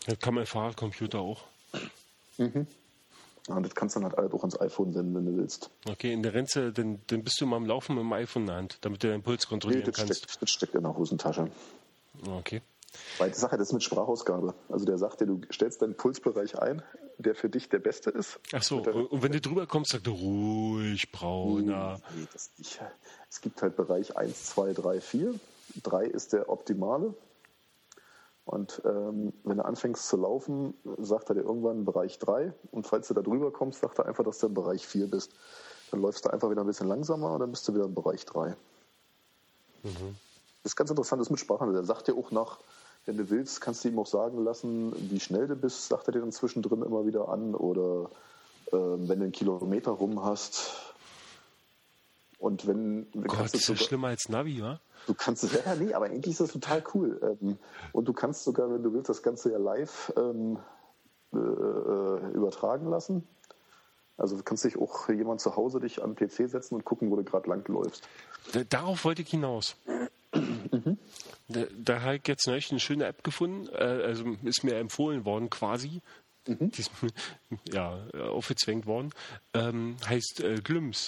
Das kann mein Fahrradcomputer auch. Mhm. Ja, und das kannst du dann halt alles auch ans iPhone senden, wenn du willst. Okay, in der Rente, dann, dann bist du mal am Laufen mit dem iPhone in der Hand, damit du deinen Puls kontrollieren Nee, das kannst. steckt, das steckt in der Hosentasche. Okay. Weil die Sache, das ist mit Sprachausgabe. Also der sagt dir, du stellst deinen Pulsbereich ein, der für dich der beste ist. Ach so, und wenn du drüber kommst, sagt er ruhig, brauner. Nee, nee, das nicht. Es gibt halt Bereich eins, zwei, drei, vier. drei ist der optimale. Und ähm, wenn du anfängst zu laufen, sagt er dir irgendwann Bereich drei. Und falls du da drüber kommst, sagt er einfach, dass du im Bereich vier bist. Dann läufst du einfach wieder ein bisschen langsamer und dann bist du wieder im Bereich drei. Mhm. Das ist ganz interessant, das ist mit Sprachhandel. Der sagt dir auch nach, wenn du willst, kannst du ihm auch sagen lassen, wie schnell du bist, sagt er dir dann zwischendrin immer wieder an. Oder äh, wenn du einen Kilometer rum hast. Und wenn... wenn Gott, kannst ist das schlimmer als Navi, wa? Du kannst es, ja, nee, aber eigentlich ist das total cool. Ähm, und du kannst sogar, wenn du willst, das Ganze ja live ähm, äh, übertragen lassen. Also du kannst dich auch jemand zu Hause dich an den P C setzen und gucken, wo du gerade lang läufst. Darauf wollte ich hinaus. Mhm. Da, da habe ich jetzt neulich eine schöne App gefunden, äh, also ist mir empfohlen worden quasi, mhm. die ist ja, aufgezwängt worden, ähm, heißt äh, Glims.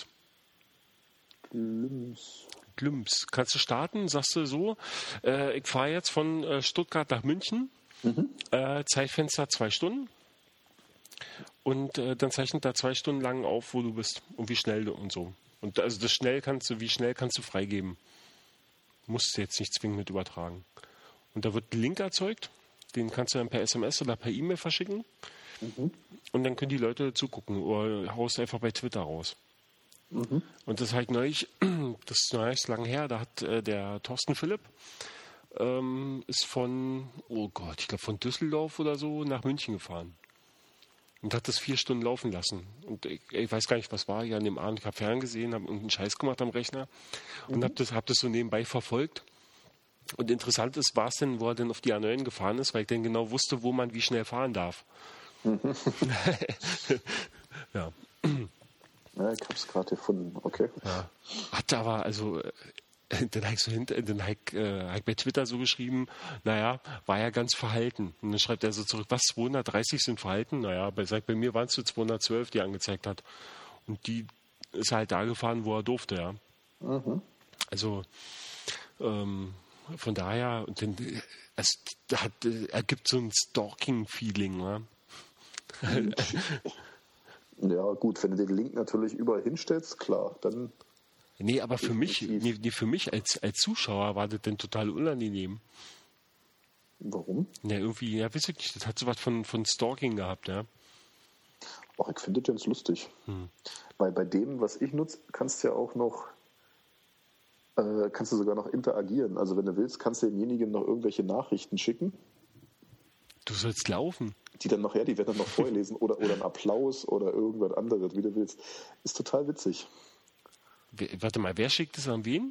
Glims. Glims. Kannst du starten, sagst du so, äh, ich fahre jetzt von äh, Stuttgart nach München, mhm. äh, Zeitfenster zwei Stunden und äh, dann zeichnet da zwei Stunden lang auf, wo du bist und wie schnell du und so. Und also das schnell kannst du, wie schnell kannst du freigeben. Musst du jetzt nicht zwingend mit übertragen. Und da wird ein Link erzeugt, den kannst du dann per S M S oder per E-Mail verschicken mhm. und dann können die Leute zugucken oder haust einfach bei Twitter raus. Mhm. Und das halt neulich, das ist neulich lang her, da hat äh, der Thorsten Philipp ähm, ist von, oh Gott, ich glaube von Düsseldorf oder so nach München gefahren. Und hat das vier Stunden laufen lassen. Und ich, ich weiß gar nicht, was war. Ja, an dem Abend, ich habe Fernsehen gesehen, habe irgendeinen Scheiß gemacht am Rechner und mhm. habe das, hab das so nebenbei verfolgt. Und interessant ist, war es denn, wo er denn auf die A neun gefahren ist, weil ich dann genau wusste, wo man wie schnell fahren darf. Mhm. Ja. Ja, ich habe es gerade gefunden, okay. Ja. Hat aber, also, dann habe ich, so hinter, dann hab ich, äh, hab ich bei Twitter so geschrieben, naja, war ja ganz verhalten. Und dann schreibt er so zurück, was, zweihundertdreißig sind verhalten? Naja, bei, bei mir waren es so zweihundertzwölf, die er angezeigt hat. Und die ist halt da gefahren, wo er durfte, ja. Mhm. Also, ähm, von daher, und dann, es hat, ergibt so ein Stalking-Feeling, ne? Mhm. Ja, gut, wenn du den Link natürlich überall hinstellst, klar, dann... Nee, aber für mich, nee, nee, für mich als, als Zuschauer war das denn total unangenehm. Warum? Ja, irgendwie, ja, weiß ich nicht, das hat so was von, von Stalking gehabt, ja. Ach, ich finde das ganz lustig. Hm. Weil bei dem, was ich nutze, kannst du ja auch noch, äh, kannst du sogar noch interagieren. Also wenn du willst, kannst du demjenigen noch irgendwelche Nachrichten schicken. Du sollst laufen. Die dann noch, ja, die werden dann noch vorlesen oder, oder ein Applaus oder irgendwas anderes, wie du willst. Ist total witzig. Wer, warte mal, wer schickt es an wen?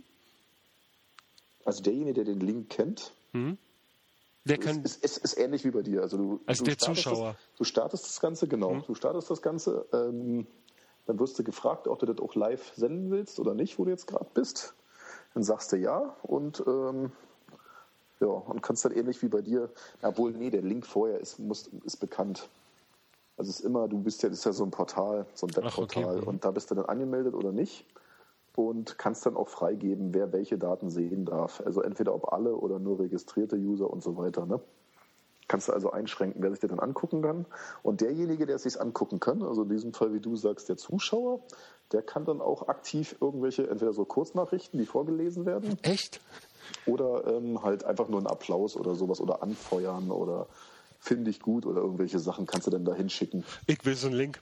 Also derjenige, der den Link kennt, mhm. der kann. Ist, ist, ist ähnlich wie bei dir. Also du, als du der Zuschauer. Das, du startest das Ganze, genau. Mhm. Du startest das Ganze, ähm, dann wirst du gefragt, ob du das auch live senden willst oder nicht, wo du jetzt gerade bist. Dann sagst du ja und ähm, ja, und kannst dann ähnlich wie bei dir, obwohl, nee, der Link vorher ist, muss, ist bekannt. Also es ist immer, du bist ja, das ist ja so ein Portal, so ein Webportal. Ach, okay. Und da bist du dann angemeldet oder nicht und kannst dann auch freigeben, wer welche Daten sehen darf. Also entweder ob alle oder nur registrierte User und so weiter. Ne? Kannst du also einschränken, wer sich das dann angucken kann. Und derjenige, der es sich angucken kann, also in diesem Fall, wie du sagst, der Zuschauer, der kann dann auch aktiv irgendwelche, entweder so Kurznachrichten, die vorgelesen werden. Echt? Oder ähm, halt einfach nur einen Applaus oder sowas oder anfeuern oder finde ich gut oder irgendwelche Sachen kannst du dann da hinschicken. Ich will so einen Link.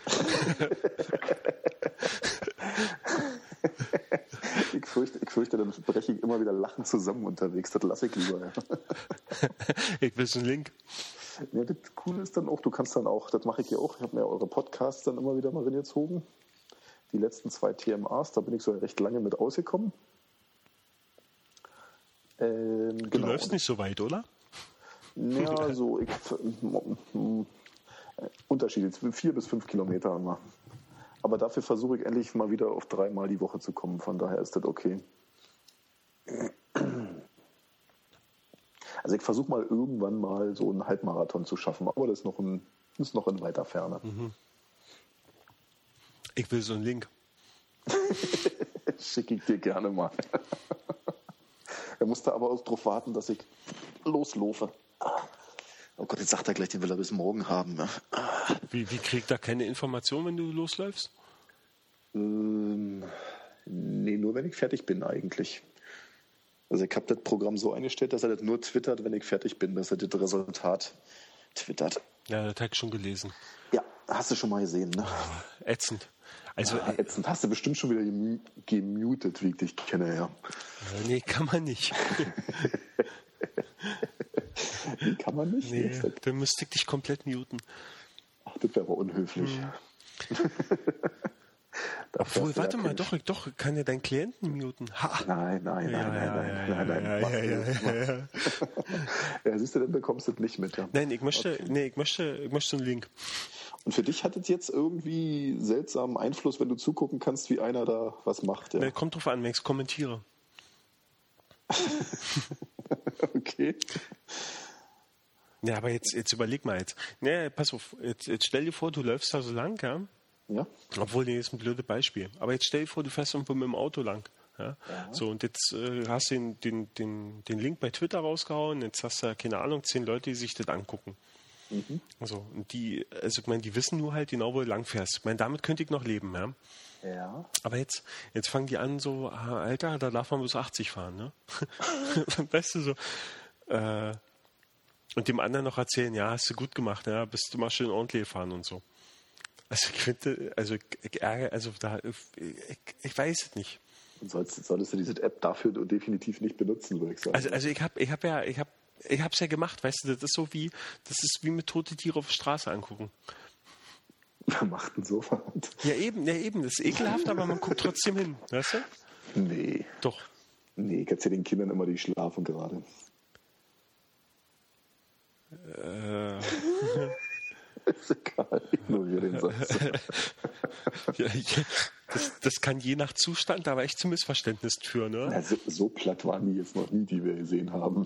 ich, fürchte, ich fürchte, dann breche ich immer wieder lachend zusammen unterwegs. Das lasse ich lieber. Ja. Ich will so einen Link. Ja, das Coole ist dann auch, du kannst dann auch, das mache ich ja auch, ich habe mir eure Podcasts dann immer wieder mal reingezogen. Die letzten zwei T M As, da bin ich so recht lange mit ausgekommen. Ähm, du genau. läufst nicht so weit, oder? Ja, so ich, äh, Unterschiede, vier bis fünf Kilometer immer. Aber dafür versuche ich endlich mal wieder auf dreimal die Woche zu kommen. Von daher ist das okay. Also ich versuche mal irgendwann mal so einen Halbmarathon zu schaffen, aber das ist noch, ein, ist noch in weiter Ferne. Mhm. Ich will so einen Link. Schicke ich dir gerne mal. Er musste aber auch darauf warten, dass ich loslaufe. Oh Gott, jetzt sagt er gleich, den will er bis morgen haben. Ne? Wie, wie kriegt er keine Information, wenn du losläufst? Ähm, nee, nur wenn ich fertig bin eigentlich. Also ich habe das Programm so eingestellt, dass er das nur twittert, wenn ich fertig bin, dass er das Resultat twittert. Ja, das habe ich schon gelesen. Ja, hast du schon mal gesehen, ne? Ätzend. Also, ja, ätzend. Hast du bestimmt schon wieder gemu- gemutet, wie ich dich kenne, ja. Nee, kann man nicht. Nee, kann man nicht? Nee, dann müsste ich dich komplett muten. Ach, das wäre aber unhöflich. Hm. Obwohl, warte mal, doch, doch, kann ja deinen Klienten muten. Ha. Nein, nein, nein, Ja, nein, ja, nein, ja, nein, ja, nein, ja, mach ja, das, ja, mach. ja, ja. Ja, siehst du, dann bekommst du das nicht mit. Ja. Nein, ich möchte, Okay. nee, ich möchte, ich möchte einen Link. Und für dich hat es jetzt irgendwie seltsamen Einfluss, wenn du zugucken kannst, wie einer da was macht. Ja. Nee, kommt drauf an, wenn ich es kommentiere. Okay. Ja, aber jetzt, jetzt überleg mal jetzt. Nee, pass auf, jetzt, jetzt stell dir vor, du läufst da so lang, ja? Ja. Obwohl, nee, ist ein blödes Beispiel. Aber jetzt stell dir vor, du fährst irgendwo mit dem Auto lang. Ja? Ja. So, und jetzt äh, hast du den, den, den, den Link bei Twitter rausgehauen, jetzt hast du, keine Ahnung, zehn Leute, die sich das angucken. Mhm. So, und die, also ich meine, die wissen nur halt genau, wo du lang fährst. Ich meine, damit könnte ich noch leben, ja. Ja. Aber jetzt, jetzt fangen die an so, ah, Alter, da darf man bis achtzig fahren, ne? Weißt du, so, äh, und dem anderen noch erzählen, ja, hast du gut gemacht, ja, bist du mal schön ordentlich gefahren und so. Also ich finde, also ich ärgere, also da, ich, ich weiß es nicht. Und solltest, solltest du diese App dafür definitiv nicht benutzen, würde ich sagen. Also, also ich habe, ich habe ja, ich habe, ich habe es ja gemacht, weißt du, das ist so wie, das ist wie mit tote Tiere auf der Straße angucken. Wer macht denn sowas? Ja eben, ja eben, das ist ekelhaft, aber man guckt trotzdem hin, weißt du? Nee. Doch. Nee, ich erzähle den Kindern immer, die schlafen gerade. Äh, Ist egal, ignoriere den Satz. ja, ja, das, das kann je nach Zustand aber echt zu Missverständnis führen, ne? Also, so platt waren die jetzt noch nie, die wir gesehen haben.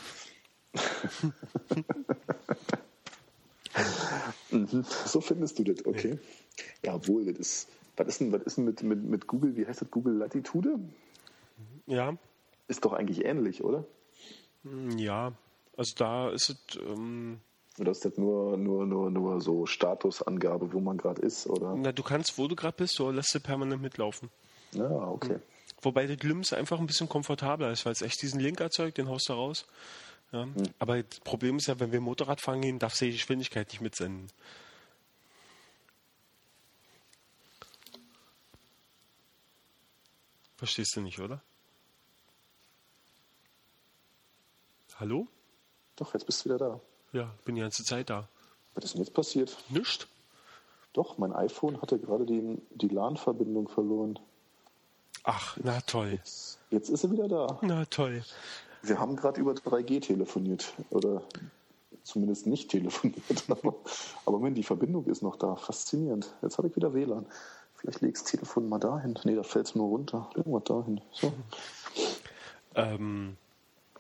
Mhm, so findest du das, okay. Ja, obwohl, das ist. Was ist denn, was ist denn mit, mit, mit Google, wie heißt das, Google Latitude? Ja, Ist doch eigentlich ähnlich, oder? ja. Also da ist es, ähm, Oder ist das nur, nur, nur, nur so Statusangabe, wo man gerade ist, oder? na, du kannst, wo du gerade bist, so lässt du permanent mitlaufen. Ja, okay. Wobei das Glims einfach ein bisschen komfortabler ist, weil es echt diesen Link erzeugt, den haust du raus. Ja. Hm. Aber das Problem ist ja, wenn wir Motorrad fahren gehen, darfst du die Geschwindigkeit nicht mitsenden. Verstehst du nicht, oder? Hallo? Doch, jetzt bist du wieder da. Ja, bin die ganze Zeit da. Was ist denn jetzt passiert? Nischt? Doch, mein iPhone hatte gerade die, die LAN-Verbindung verloren. Ach, na toll. Jetzt, jetzt ist sie wieder da. Na toll. Wir haben gerade über drei G telefoniert. Oder zumindest nicht telefoniert. Aber, aber wenn die Verbindung ist noch da. Faszinierend. Jetzt habe ich wieder W L A N. Vielleicht leg ich das Telefon mal dahin. Nee, da fällt es nur runter. Irgendwas dahin. So. Ähm,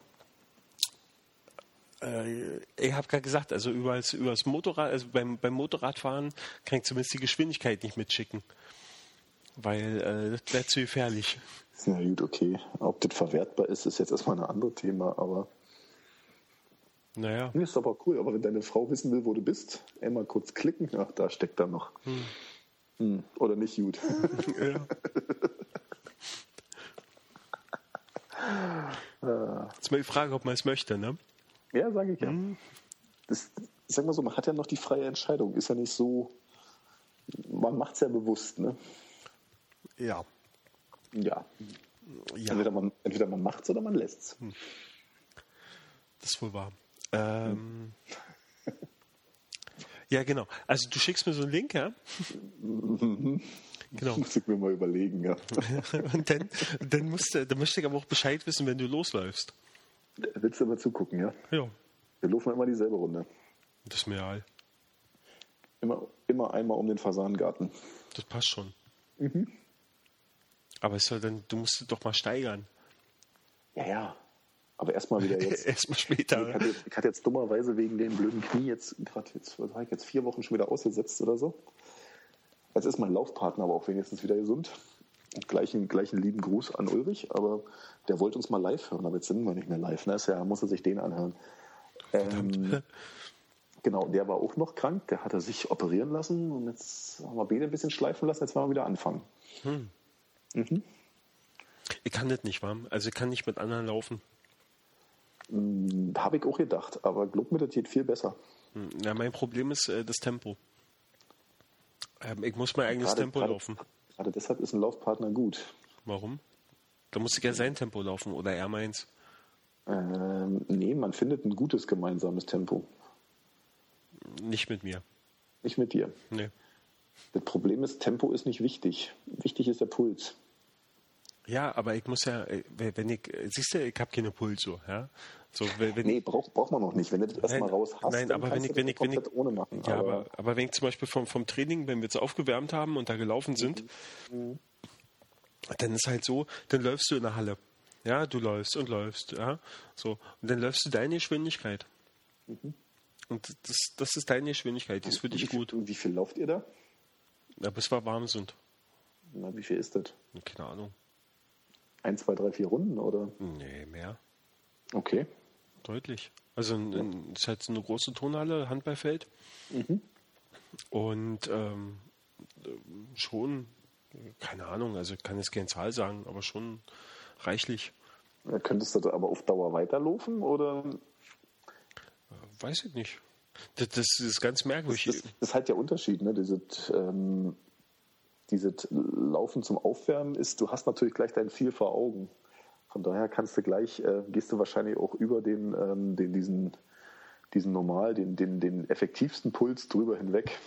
äh, ich habe gerade gesagt, also über das, über das Motorrad, also beim, beim Motorradfahren kann ich zumindest die Geschwindigkeit nicht mitschicken. Weil äh, das wäre zu gefährlich. Na gut, okay. Ob das verwertbar ist, ist jetzt erstmal ein anderes Thema, aber. Naja. Nee, ist aber cool. Aber wenn deine Frau wissen will, wo du bist, einmal kurz klicken. Ach, da steckt er noch. Hm. Hm. Oder nicht gut. Ja. Jetzt mal die Frage, ob man es möchte, ne? Ja, sage ich ja. Hm. Das, sag mal so, man hat ja noch die freie Entscheidung. Ist ja nicht so. Man macht es ja bewusst, ne? Ja. Ja. Ja, Entweder man, entweder man macht es oder man lässt es. das ist wohl wahr. Ähm, ja, genau. Also du schickst mir so einen Link, ja? Genau. Muss ich mir mal überlegen, ja. Und dann, dann, musst du, dann möchte ich aber auch Bescheid wissen, wenn du losläufst. Willst du mal zugucken, ja? Ja, Wir laufen immer dieselbe Runde. das ist mir egal. Immer, immer einmal um den Fasangarten. Das passt schon. Aber es soll dann, du musst es doch mal steigern. Ja, ja. Aber erstmal wieder jetzt. Erstmal später. Ich hatte, ich hatte jetzt dummerweise wegen dem blöden Knie jetzt gerade jetzt, was habe ich jetzt vier Wochen schon wieder ausgesetzt oder so. Jetzt ist mein Laufpartner aber auch wenigstens wieder gesund. Und gleichen, gleichen lieben Gruß an Ulrich, aber der wollte uns mal live hören, aber jetzt sind wir nicht mehr live. Ne? Ist ja, muss er sich den anhören. Ähm, genau, der war auch noch krank, der hatte sich operieren lassen und jetzt haben wir beide ein bisschen schleifen lassen, jetzt wollen wir wieder anfangen. Hm. Mhm. Ich kann das nicht, warm. Also ich kann nicht mit anderen laufen. Hm, habe ich auch gedacht, aber glaub mir, das geht viel besser. Hm. Ja, mein Problem ist äh, das Tempo. Ähm, ich muss mein eigenes Gerade- Tempo gerade- laufen. Gerade deshalb ist ein Laufpartner gut. Warum? Da muss ich ja sein Tempo laufen oder er meins. Ähm, nee, man findet ein gutes gemeinsames Tempo. Nicht mit mir. Nicht mit dir. Nee. Das Problem ist, Tempo ist nicht wichtig. Wichtig ist der Puls. Ja, aber ich muss ja, äh, wenn ich, äh, siehst du, ich habe keine Puls so, ja. So, wenn, wenn, Nee, braucht braucht man noch nicht. Wenn du das erstmal Nein, raus hast, nein, dann aber kannst wenn ich- du wenn das ich- wenn komplett ohne machen. ja, aber, aber wenn ich zum Beispiel vom, vom Training, wenn wir jetzt aufgewärmt haben und da gelaufen sind, Mhm. dann ist halt so, dann läufst du in der Halle. Ja, du läufst und läufst, ja. So. Und dann läufst du deine Geschwindigkeit. Und das, das ist deine Geschwindigkeit, die ist für dich wie, gut. Und wie viel lauft ihr da? Ja, bis wir warm sind. Na, wie viel ist das? Keine Ahnung. Ein, zwei, drei, vier Runden, oder? Nee, mehr. Okay. Deutlich. Also es ist halt so eine große Turnhalle, Handballfeld. Mhm. Und ähm, schon, keine Ahnung, also ich kann jetzt keine Zahl sagen, aber schon reichlich. Ja, könntest du da aber auf Dauer weiterlaufen, oder? Weiß ich nicht. Das, das ist ganz merkwürdig. Das, das ist halt der Unterschied, ne? Dieses, ähm, dieses Laufen zum Aufwärmen ist, du hast natürlich gleich dein Ziel vor Augen. Von daher kannst du gleich, äh, gehst du wahrscheinlich auch über den, ähm, den diesen, diesen normal, den, den, den effektivsten Puls drüber hinweg.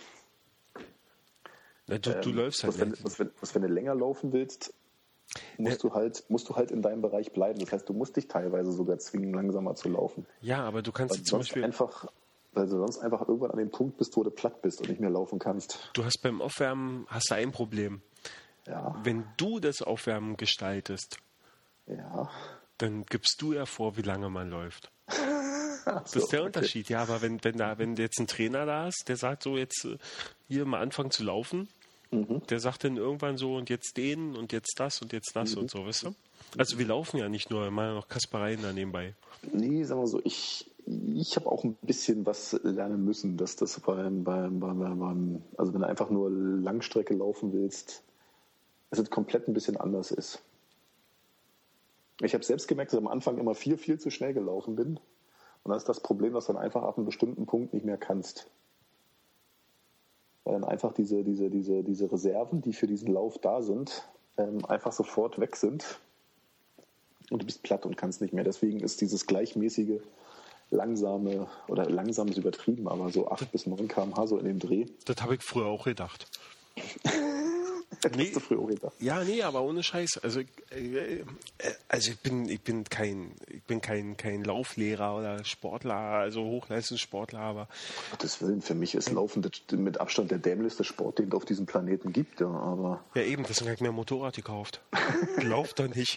Na, du, du Ähm, läufst halt was, wenn, nicht. was, wenn, was, wenn du länger laufen willst, musst, Ja. du halt, musst du halt in deinem Bereich bleiben. Das heißt, du musst dich teilweise sogar zwingen, langsamer zu laufen. Ja, aber du kannst Weil du zum sonst Beispiel, einfach, weil du sonst einfach irgendwann an dem Punkt bist, wo du platt bist und nicht mehr laufen kannst. du hast beim Aufwärmen hast du ein Problem. Ja, Wenn du das Aufwärmen gestaltest, ja. dann gibst du ja vor, wie lange man läuft. Das So, ist der okay. Unterschied, ja, aber wenn, wenn da, wenn jetzt ein Trainer da ist, der sagt so, jetzt äh, hier mal anfangen zu laufen, Mhm. der sagt dann irgendwann so, und jetzt den und jetzt das und jetzt Mhm. das und so, weißt du? Also wir laufen ja nicht nur, mal noch Kaspereien da nebenbei. Nee, sagen wir so, ich, ich habe auch ein bisschen was lernen müssen, dass das beim, beim, beim, beim, also wenn du einfach nur Langstrecke laufen willst, dass es komplett ein bisschen anders ist. Ich habe selbst gemerkt, dass ich am Anfang immer viel, viel zu schnell gelaufen bin. Und das ist das Problem, dass du dann einfach ab einem bestimmten Punkt nicht mehr kannst. Weil dann einfach diese, diese, diese, diese Reserven, die für diesen Lauf da sind, ähm, einfach sofort weg sind. Und du bist platt und kannst nicht mehr. Deswegen ist dieses gleichmäßige, langsame, oder langsam ist übertrieben, aber so acht bis neun Kilometer pro Stunde so in dem Dreh. Das habe ich früher auch gedacht. Hättest Nee. du früher auch gedacht. Ja, nee, aber ohne Scheiß. Also, äh, äh, also ich bin, ich bin kein, ich bin kein, kein Lauflehrer oder Sportler, also Hochleistungssportler, aber Gottes Willen, für mich ist Laufen das mit Abstand der dämlichste Sport, den es auf diesem Planeten gibt. Ja, aber ja eben, deswegen habe ich mir ein Motorrad gekauft. Lauf doch nicht.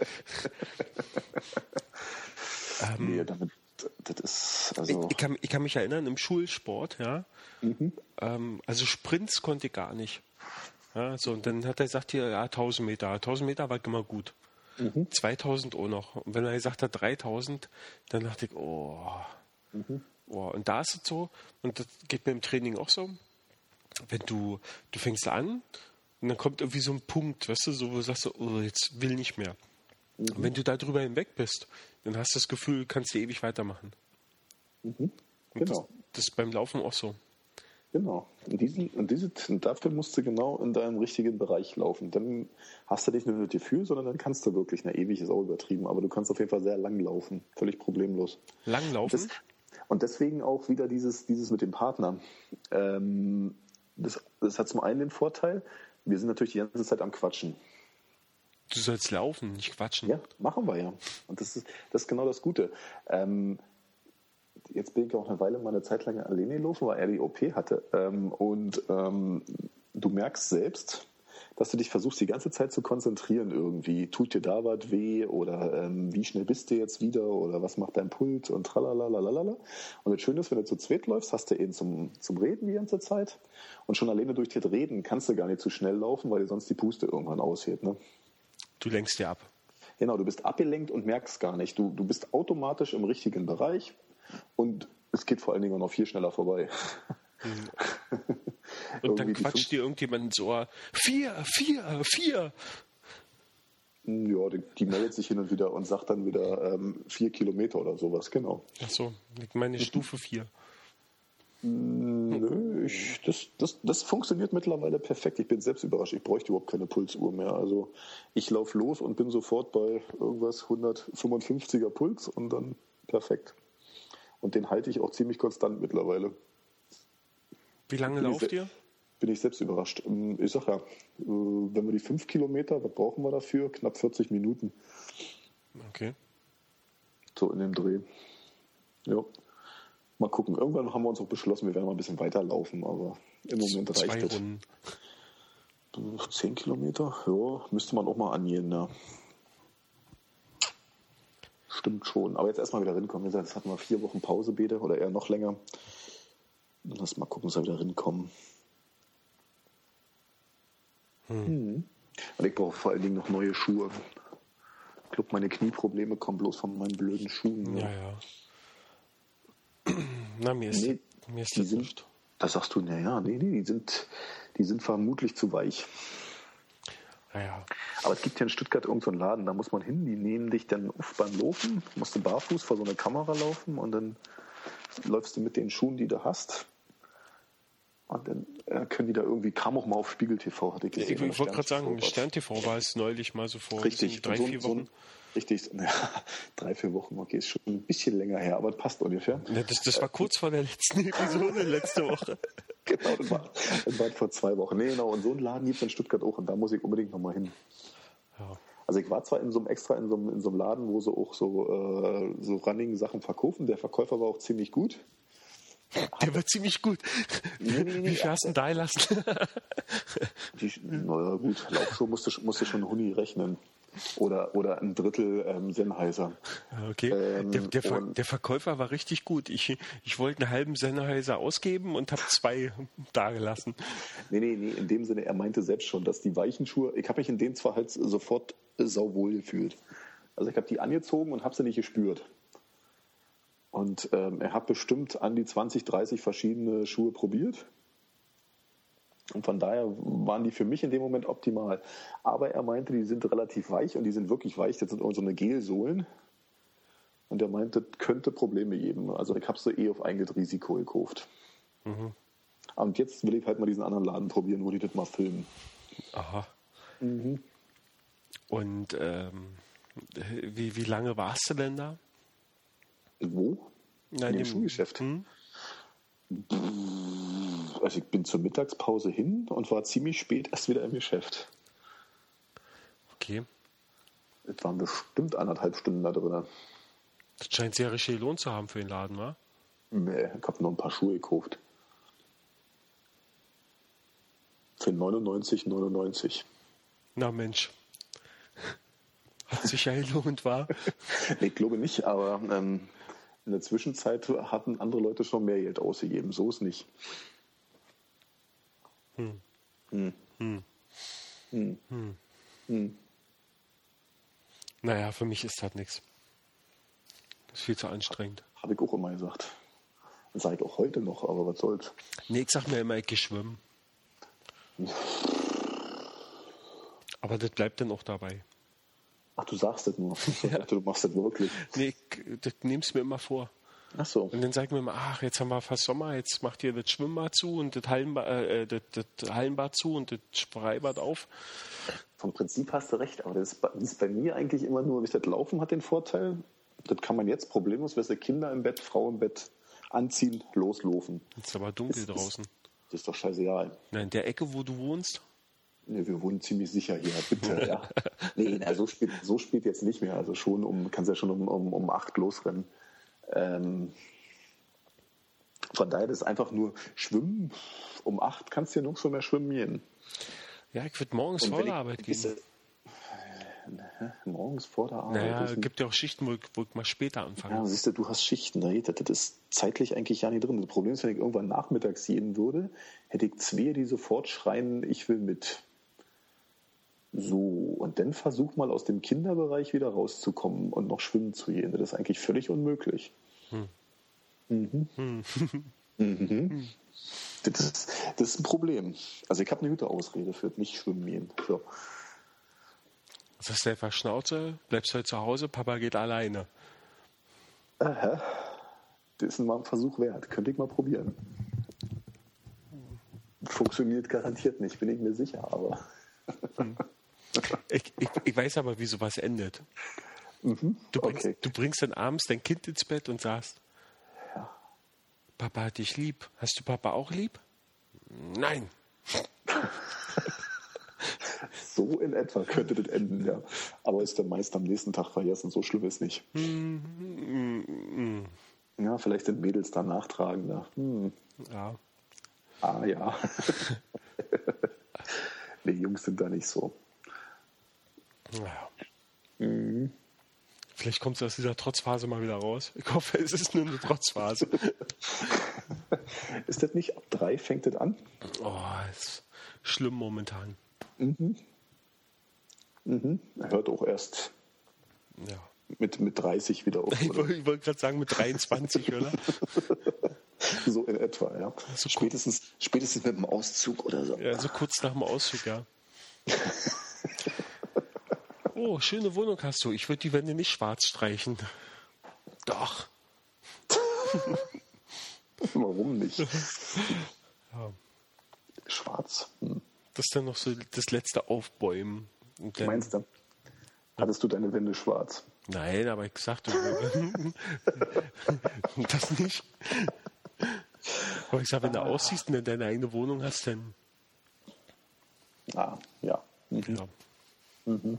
ähm, nee, damit, das ist, ich, also, ich, kann, ich kann mich erinnern, im Schulsport, ja, ähm, also Sprints konnte ich gar nicht. Ja, so, und dann hat er gesagt, hier, ja, tausend Meter. tausend Meter war immer gut. zweitausend auch noch. Und wenn er gesagt hat, dreitausend, dann dachte ich, oh. oh. Und da ist es so, und das geht mir im Training auch so, wenn du, du fängst an und dann kommt irgendwie so ein Punkt, weißt du, so, wo du sagst, oh, jetzt will nicht mehr. Und wenn du da drüber hinweg bist, dann hast du das Gefühl, du kannst du ewig weitermachen. Und genau. das, das ist beim Laufen auch so. Genau. Und, diesen, und, diese, und dafür musst du genau in deinem richtigen Bereich laufen. Dann hast du nicht nur das Gefühl, sondern dann kannst du wirklich, na ewig ist auch übertrieben, aber du kannst auf jeden Fall sehr lang laufen. Völlig problemlos. Lang laufen? Das, und deswegen auch wieder dieses, dieses mit dem Partner. Ähm, das, das hat zum einen den Vorteil, wir sind natürlich die ganze Zeit am Quatschen. Du sollst laufen, nicht quatschen. Ja, machen wir ja. Und das ist, das ist genau das Gute. Ähm, jetzt bin ich auch eine Weile mal eine Zeit lang alleine gelaufen, weil er die O P hatte. Ähm, und ähm, du merkst selbst, dass du dich versuchst, die ganze Zeit zu konzentrieren irgendwie. Tut dir da was weh oder ähm, wie schnell bist du jetzt wieder oder was macht dein Puls und tralala. Und das Schöne ist, wenn du zu zweit läufst, hast du eben zum, zum Reden die ganze Zeit und schon alleine durch das Reden kannst du gar nicht zu schnell laufen, weil dir sonst die Puste irgendwann ausgeht. Ne? Du lenkst dir ab. Genau, du bist abgelenkt und merkst gar nicht. Du, du bist automatisch im richtigen Bereich und es geht vor allen Dingen auch noch viel schneller vorbei. Und dann quatscht dir irgendjemand ins Ohr, vier, vier, vier. Ja, die, die meldet sich hin und wieder und sagt dann wieder ähm, vier Kilometer oder sowas, genau. Ach so, ich meine Stufe vier. Nö, ich, das, das, das funktioniert mittlerweile perfekt. Ich bin selbst überrascht. Ich bräuchte überhaupt keine Pulsuhr mehr. Also ich laufe los und bin sofort bei irgendwas hundertfünfundfünfziger Puls und dann perfekt. Und den halte ich auch ziemlich konstant mittlerweile. Wie lange bin lauft ich, ihr? Bin ich selbst überrascht. Ich sag ja, wenn wir die fünf Kilometer, was brauchen wir dafür? Knapp vierzig Minuten. Okay. So in dem Dreh. Ja. Mal gucken. Irgendwann haben wir uns auch beschlossen, wir werden mal ein bisschen weiterlaufen, aber im Moment Zwei reicht Runden. das. Zehn Kilometer? Ja, müsste man auch mal angehen, ja. Stimmt schon. Aber jetzt erstmal wieder rinkommen. Wie gesagt, jetzt hatten wir vier Wochen Pause, Bede, oder eher noch länger. Lass mal gucken, dass wir wieder rinkommen. Hm. Hm. Und ich brauche vor allen Dingen noch neue Schuhe. Ich glaube, meine Knieprobleme kommen bloß von meinen blöden Schuhen. Ja, ja. ja. Na, mir ist, nee, mir ist die das sind, nicht. Das sagst du, naja, nee, nee, die sind, die sind vermutlich zu weich. Ja, ja. Aber es gibt ja in Stuttgart irgendeinen so Laden, da muss man hin, die nehmen dich dann auf beim Laufen, musst du barfuß vor so einer Kamera laufen und dann läufst du mit den Schuhen, die du hast. Und dann äh, können die da irgendwie, kam auch mal auf Spiegel T V, hatte ich gesehen. Ich, ich wollte gerade sagen, was. Stern T V war es neulich mal so vor Richtig, drei, so, vier so Wochen. ein, richtig, naja, drei, vier Wochen, okay, ist schon ein bisschen länger her, aber passt ungefähr. Ja, das, das war kurz vor der letzten Episode, letzte Woche. Genau, das war, das war vor zwei Wochen. Nee, genau, und so einen Laden gibt es in Stuttgart auch und da muss ich unbedingt nochmal hin. Ja. Also ich war zwar in so einem extra in so einem, in so einem Laden, wo sie auch so, äh, so Running-Sachen verkaufen. Der Verkäufer war auch ziemlich gut. Der war ziemlich gut. Nee, nee, nee, Wie viel hast du denn da gelassen? Die, naja, gut, Laufschuhe musste, musste schon Huni rechnen. Oder, oder ein Drittel ähm, Sennheiser. Okay. Ähm, der, der, Ver, und- der Verkäufer war richtig gut. Ich, ich wollte einen halben Sennheiser ausgeben und habe zwei da gelassen. Nee, nee, nee, in dem Sinne, er meinte selbst schon, dass die weichen Schuhe, ich habe mich in denen zwar halt sofort äh, sauwohl gefühlt. Also ich habe die angezogen und habe sie nicht gespürt. Und ähm, er hat bestimmt an die zwanzig, dreißig verschiedene Schuhe probiert. Und von daher waren die für mich in dem Moment optimal. Aber er meinte, die sind relativ weich und die sind wirklich weich. Das sind so eine Gelsohlen. Und er meinte, das könnte Probleme geben. Also ich habe so eh auf eigenes Risiko gekauft. Mhm. Und jetzt will ich halt mal diesen anderen Laden probieren, wo die das mal filmen. Aha. Mhm. Und ähm, wie, wie lange warst du denn da? Wo? Nein, In dem Schuhgeschäft. Hm? Also ich bin zur Mittagspause hin und war ziemlich spät erst wieder im Geschäft. Okay. Es waren bestimmt anderthalb Stunden da drin. Das scheint sehr richtig gelohnt zu haben für den Laden, wa? Nee, ich habe noch ein paar Schuhe gekauft. Für neunundneunzig neunundneunzig. Na Mensch. Hat sich ja gelohnt, wa? Nee, ich glaube nicht, aber ähm, in der Zwischenzeit hatten andere Leute schon mehr Geld ausgegeben. So ist nicht. Hm. Hm. Hm. Hm. Hm. Hm. Naja, für mich ist das nichts. Das ist viel zu anstrengend. Habe ich auch immer gesagt. Das sage ich auch heute noch, aber was soll's. Nee, ich sag mir immer, ich geh schwimmen. Aber das bleibt dann auch dabei. Ach, du sagst das nur. Ich dachte, du machst das wirklich. Nee, ich, das nehm's mir immer vor. Ach so. Und dann sagt mir immer, ach, jetzt haben wir fast Sommer, jetzt macht ihr das Schwimmbad zu und das Hallenbad, äh, das, das Hallenbad zu und das Freibad auf. Vom Prinzip hast du recht, aber das ist, bei, das ist bei mir eigentlich immer nur, nicht das Laufen hat den Vorteil, das kann man jetzt problemlos, wenn sie Kinder im Bett, Frau im Bett anziehen, loslaufen. Jetzt ist aber dunkel Das draußen. Ist, das ist doch scheißegal. Na, in der Ecke, wo du wohnst? Nee, wir wohnen ziemlich sicher hier, bitte, ja. Nee, na, so spät, so spät jetzt nicht mehr, also schon um, kannst ja schon um, um, um acht losrennen. Ähm, von daher ist es einfach nur Schwimmen. Um acht kannst du ja noch schon mehr schwimmen gehen. Ja, ich würde morgens Und vor wenn der ich- Arbeit ist gehen. das- Morgens vor der Arbeit. Naja, Das es ist- gibt ja auch Schichten, wo ich, wo ich mal später anfange. Ja, siehst du, du hast Schichten. Ne? Das, das ist zeitlich eigentlich ja nicht drin. Das Problem ist, wenn ich irgendwann nachmittags gehen würde, hätte ich zwei, die sofort schreien, ich will mit. So, und dann versuch mal aus dem Kinderbereich wieder rauszukommen und noch schwimmen zu gehen. Das ist eigentlich völlig unmöglich. Hm. Mhm. Mhm. Das, ist, das ist ein Problem. Also ich habe eine gute Ausrede für nicht schwimmen gehen. So. Das ist einfach Schnauze, bleibst heute zu Hause, Papa geht alleine. Aha. Das ist mal ein Versuch wert. Könnte ich mal probieren. Funktioniert garantiert nicht, bin ich mir sicher, aber. Ich, ich, ich weiß aber, wie sowas endet. Mhm. Du bringst, Okay. du bringst dann abends dein Kind ins Bett und sagst, Ja. Papa hat dich lieb. Hast du Papa auch lieb? Nein. So in etwa könnte das enden, ja. Aber ist der meist am nächsten Tag vergessen, so schlimm ist nicht. Ja, vielleicht sind Mädels da nachtragender. Hm. Ja. Ah ja. Nee, Jungs sind da nicht so. Ja. Mhm. Vielleicht kommst du aus dieser Trotzphase mal wieder raus. Ich hoffe, es ist nur eine Trotzphase. Ist das nicht ab drei, fängt das an? Oh, ist schlimm momentan. Mhm. Mhm. Er hört auch erst Ja. mit, mit dreißig wieder auf. Ich Oder? wollte wollt gerade sagen, mit dreiundzwanzig, oder? So in etwa, ja. So spätestens, spätestens mit dem Auszug oder so. Ja, so kurz nach dem Auszug, ja. Oh, schöne Wohnung hast du. Ich würde die Wände nicht schwarz streichen. Doch. Warum nicht? Ja. Schwarz. Hm. Das ist dann noch so das letzte Aufbäumen. Und dann, Meinst du? Hattest du deine Wände schwarz? Nein, aber ich sagte das nicht. Aber ich sag, wenn du ausziehst und dann deine eigene Wohnung hast, dann Ah, ja. Mhm. ja. Mhm.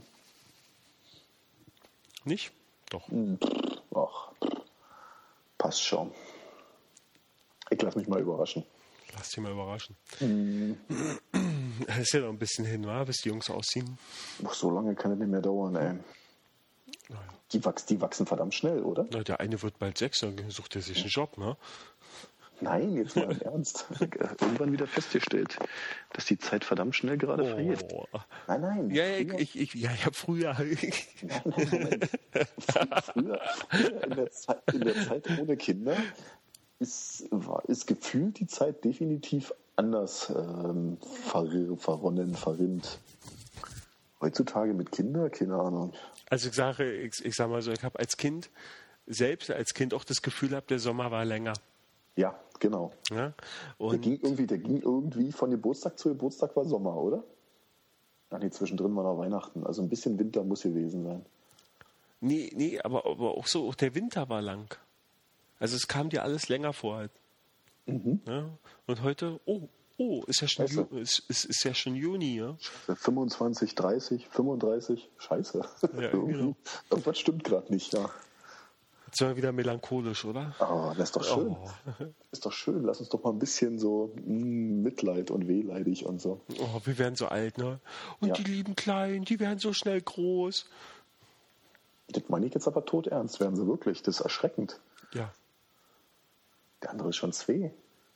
Nicht? Doch. Ach, passt schon. Ich lasse mich mal überraschen. Lass dich mal überraschen. Mhm. Es ist ja noch ein bisschen hin, wa? Bis die Jungs ausziehen. Ach, so lange kann es nicht mehr dauern, ey. Naja. Die, wachs, die wachsen verdammt schnell, oder? Na, der eine wird bald sechs, dann sucht er sich einen Job, ne? Nein, jetzt mal im Ernst. Irgendwann wieder festgestellt, dass die Zeit verdammt schnell gerade vergeht. Oh. Nein, nein. Ja, ja, früher- ich, ich, ja, ja, früher. Nein, nein, Moment. Früher, früher in, der Zeit, in der Zeit ohne Kinder ist, war, ist gefühlt die Zeit definitiv anders ähm, ver, verronnen, verrinnt. Heutzutage mit Kindern, keine Ahnung. Also ich sage, ich, ich sag mal so, ich habe als Kind, selbst als Kind auch das Gefühl gehabt, der Sommer war länger. Ja, genau. Ja? Der Und ging, irgendwie, der ging irgendwie von Geburtstag zu Geburtstag war Sommer, oder? Ach nee, zwischendrin war noch Weihnachten. Also ein bisschen Winter muss gewesen sein. nee, nee, aber, aber auch so, auch der Winter war lang. Also es kam dir alles länger vor halt. Mhm. Ja? Und heute, oh, oh, ist ja schon, Scheiße. Ju, ist, ist, ist ja schon Juni, ja? fünfundzwanzig, dreißig, fünfunddreißig, scheiße. Ja, Irgendwie- genau. Irgendwas stimmt gerade nicht, ja. Jetzt sind wir wieder melancholisch, oder? Oh, das ist doch schön. Oh. Ist doch schön. Lass uns doch mal ein bisschen so mm, Mitleid und wehleidig und so. Oh, wir werden so alt, ne? Und Ja. die lieben Kleinen, die werden so schnell groß. Das meine ich jetzt aber tot ernst, werden sie wirklich. Das ist erschreckend. Ja. Der andere ist schon zwei.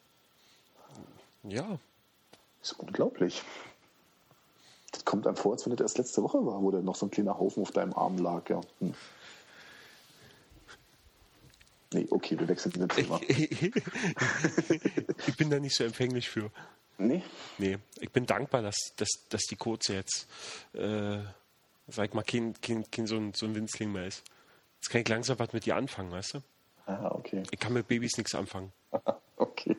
Ja. Das ist unglaublich. Das kommt einem vor, als wenn das erst letzte Woche war, wo da noch so ein kleiner Haufen auf deinem Arm lag. Ja. Hm. Nee, okay, wir wechseln das Thema. Ich bin da nicht so empfänglich für. Nee? Nee, ich bin dankbar, dass, dass, dass die Kurze jetzt, äh, sag ich mal, kein, kein, kein so, ein, so ein Winzling mehr ist. Jetzt kann ich langsam was mit dir anfangen, weißt du? Ah, okay. Ich kann mit Babys nichts anfangen. Okay.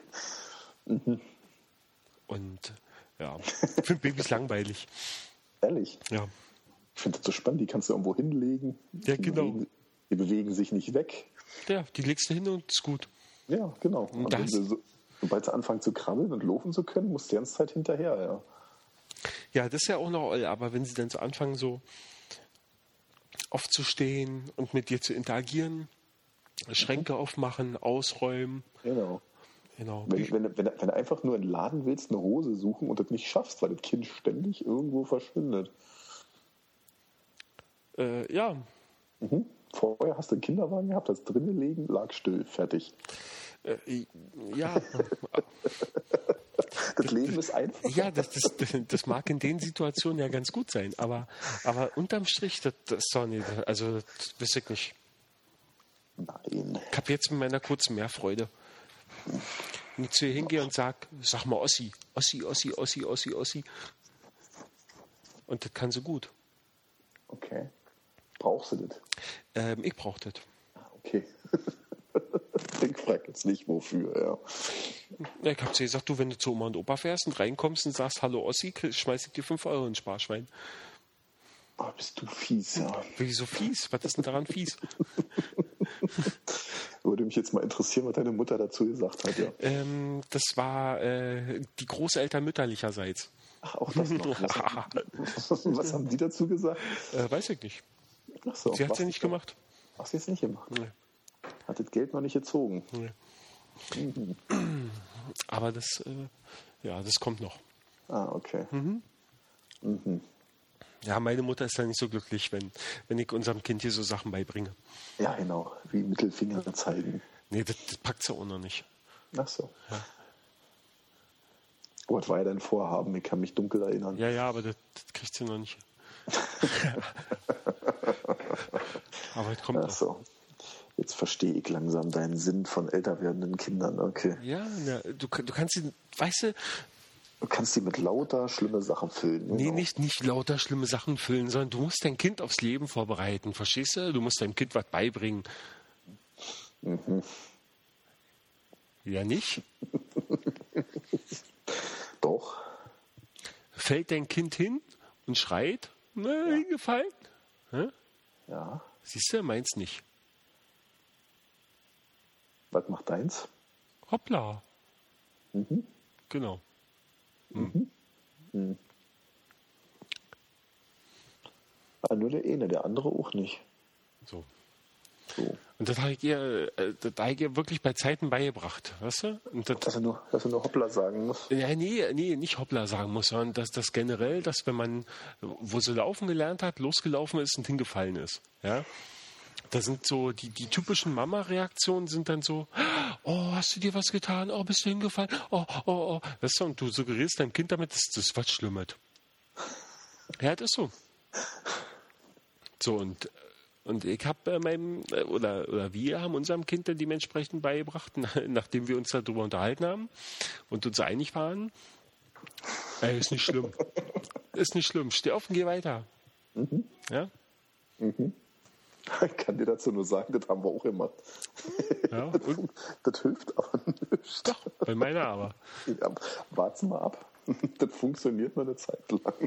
Und ja, ich finde Babys langweilig. Ehrlich? Ja. Ich finde das so spannend, die kannst du irgendwo hinlegen. Ja, die genau. Bewegen, die bewegen sich nicht weg. Ja, die legst du hin und ist gut. Ja, genau. Und wenn das- sie so, sobald sie anfangen zu krabbeln und laufen zu können, musst du die ganze Zeit hinterher, ja. Ja, das ist ja auch noch all, aber wenn sie dann so anfangen, so aufzustehen und mit dir zu interagieren, Schränke aufmachen, ausräumen, Genau. Genau. Wenn, wenn, wenn, wenn du einfach nur in den Laden willst, eine Hose suchen und das nicht schaffst, weil das Kind ständig irgendwo verschwindet. Äh, ja. Mhm. Vorher hast du einen Kinderwagen gehabt, das drinnen liegen, lag still, fertig. Äh, ja. Das Leben ist einfach. Ja, das, das, das mag in den Situationen ja ganz gut sein, aber, aber unterm Strich, das, das ist doch nicht, also das weiß ich nicht. Nein. Ich habe jetzt mit meiner kurzen mehr Freude. Wenn ich zu ihr hingehe und sage, sag mal Ossi, Ossi, Ossi, Ossi, Ossi, Ossi. Und das kann sie gut. Okay. Brauchst du das? Ähm, ich brauche das. Okay. Ich frage jetzt nicht, wofür, ja. Ja, ich habe zu ihr gesagt, du, wenn du zu Oma und Opa fährst und reinkommst und sagst, hallo Ossi, schmeiß ich dir fünf Euro ins Sparschwein. Oh, bist du fies, ja. Wieso fies? Was ist denn daran fies? Würde mich jetzt mal interessieren, was deine Mutter dazu gesagt hat, ja. Ähm, das war äh, die Großeltern mütterlicherseits. Ach, auch das noch. Was, was haben die dazu gesagt? Äh, weiß ich nicht. Ach so, Sie hat es ja nicht gemacht. Ach, sie hat es nicht gemacht? Nee. Hat das Geld noch nicht gezogen? Nee. Mhm. Aber das, äh, ja, das kommt noch. Ah, okay. Mhm. Mhm. Ja, meine Mutter ist ja nicht so glücklich, wenn, wenn ich unserem Kind hier so Sachen beibringe. Ja, genau. Wie Mittelfinger zeigen. Nee, das, das packt sie auch noch nicht. Ach so. Ja. Was war ja dein Vorhaben? Ich kann mich dunkel erinnern. Ja, ja, aber das, das kriegt sie noch nicht. Aber es kommt Ach noch. so. Jetzt verstehe ich langsam deinen Sinn von älter werdenden Kindern. Okay. Ja, na, du, du kannst sie, weißt du, Du kannst die mit lauter schlimme Sachen füllen. nee, genau. nicht, nicht lauter schlimme Sachen füllen, sondern du musst dein Kind aufs Leben vorbereiten, verstehst du? Du musst deinem Kind was beibringen. Mhm. Ja, nicht? Doch. Fällt dein Kind hin und schreit, na, ja. Hingefallen? Hä? Ja. Siehst du, meins nicht. Was macht deins? Hoppla. Mhm. Genau. Mhm. Mhm. Ah, nur der eine, der andere auch nicht. So. So. Und das habe ich ihr, äh, das habe ich ihr wirklich bei Zeiten beigebracht, weißt du? Und das, Dass er nur, dass er nur Hoppla sagen muss. ja, nee, nee, nicht Hoppla sagen muss, sondern dass das generell, dass wenn man, wo sie laufen gelernt hat, losgelaufen ist und hingefallen ist, ja, da sind so, die, die typischen Mama-Reaktionen sind dann so, oh, hast du dir was getan? Oh, bist du hingefallen? Oh, oh, oh. Weißt du, und du suggerierst deinem Kind damit, dass das was Schlimmes. Ja, das ist so. So, und, und ich habe äh, meinem, äh, oder, oder wir haben unserem Kind dann dementsprechend beigebracht, nach, nachdem wir uns darüber unterhalten haben und uns einig waren, ey, ist nicht schlimm. Ist nicht schlimm. Steh auf und geh weiter. Mhm. Ja? Mhm. Ich kann dir dazu nur sagen, das haben wir auch immer. Ja, das, und? das hilft aber nicht. Doch, bei meiner aber. Ja, wart's mal ab. Das funktioniert nur eine Zeit lang.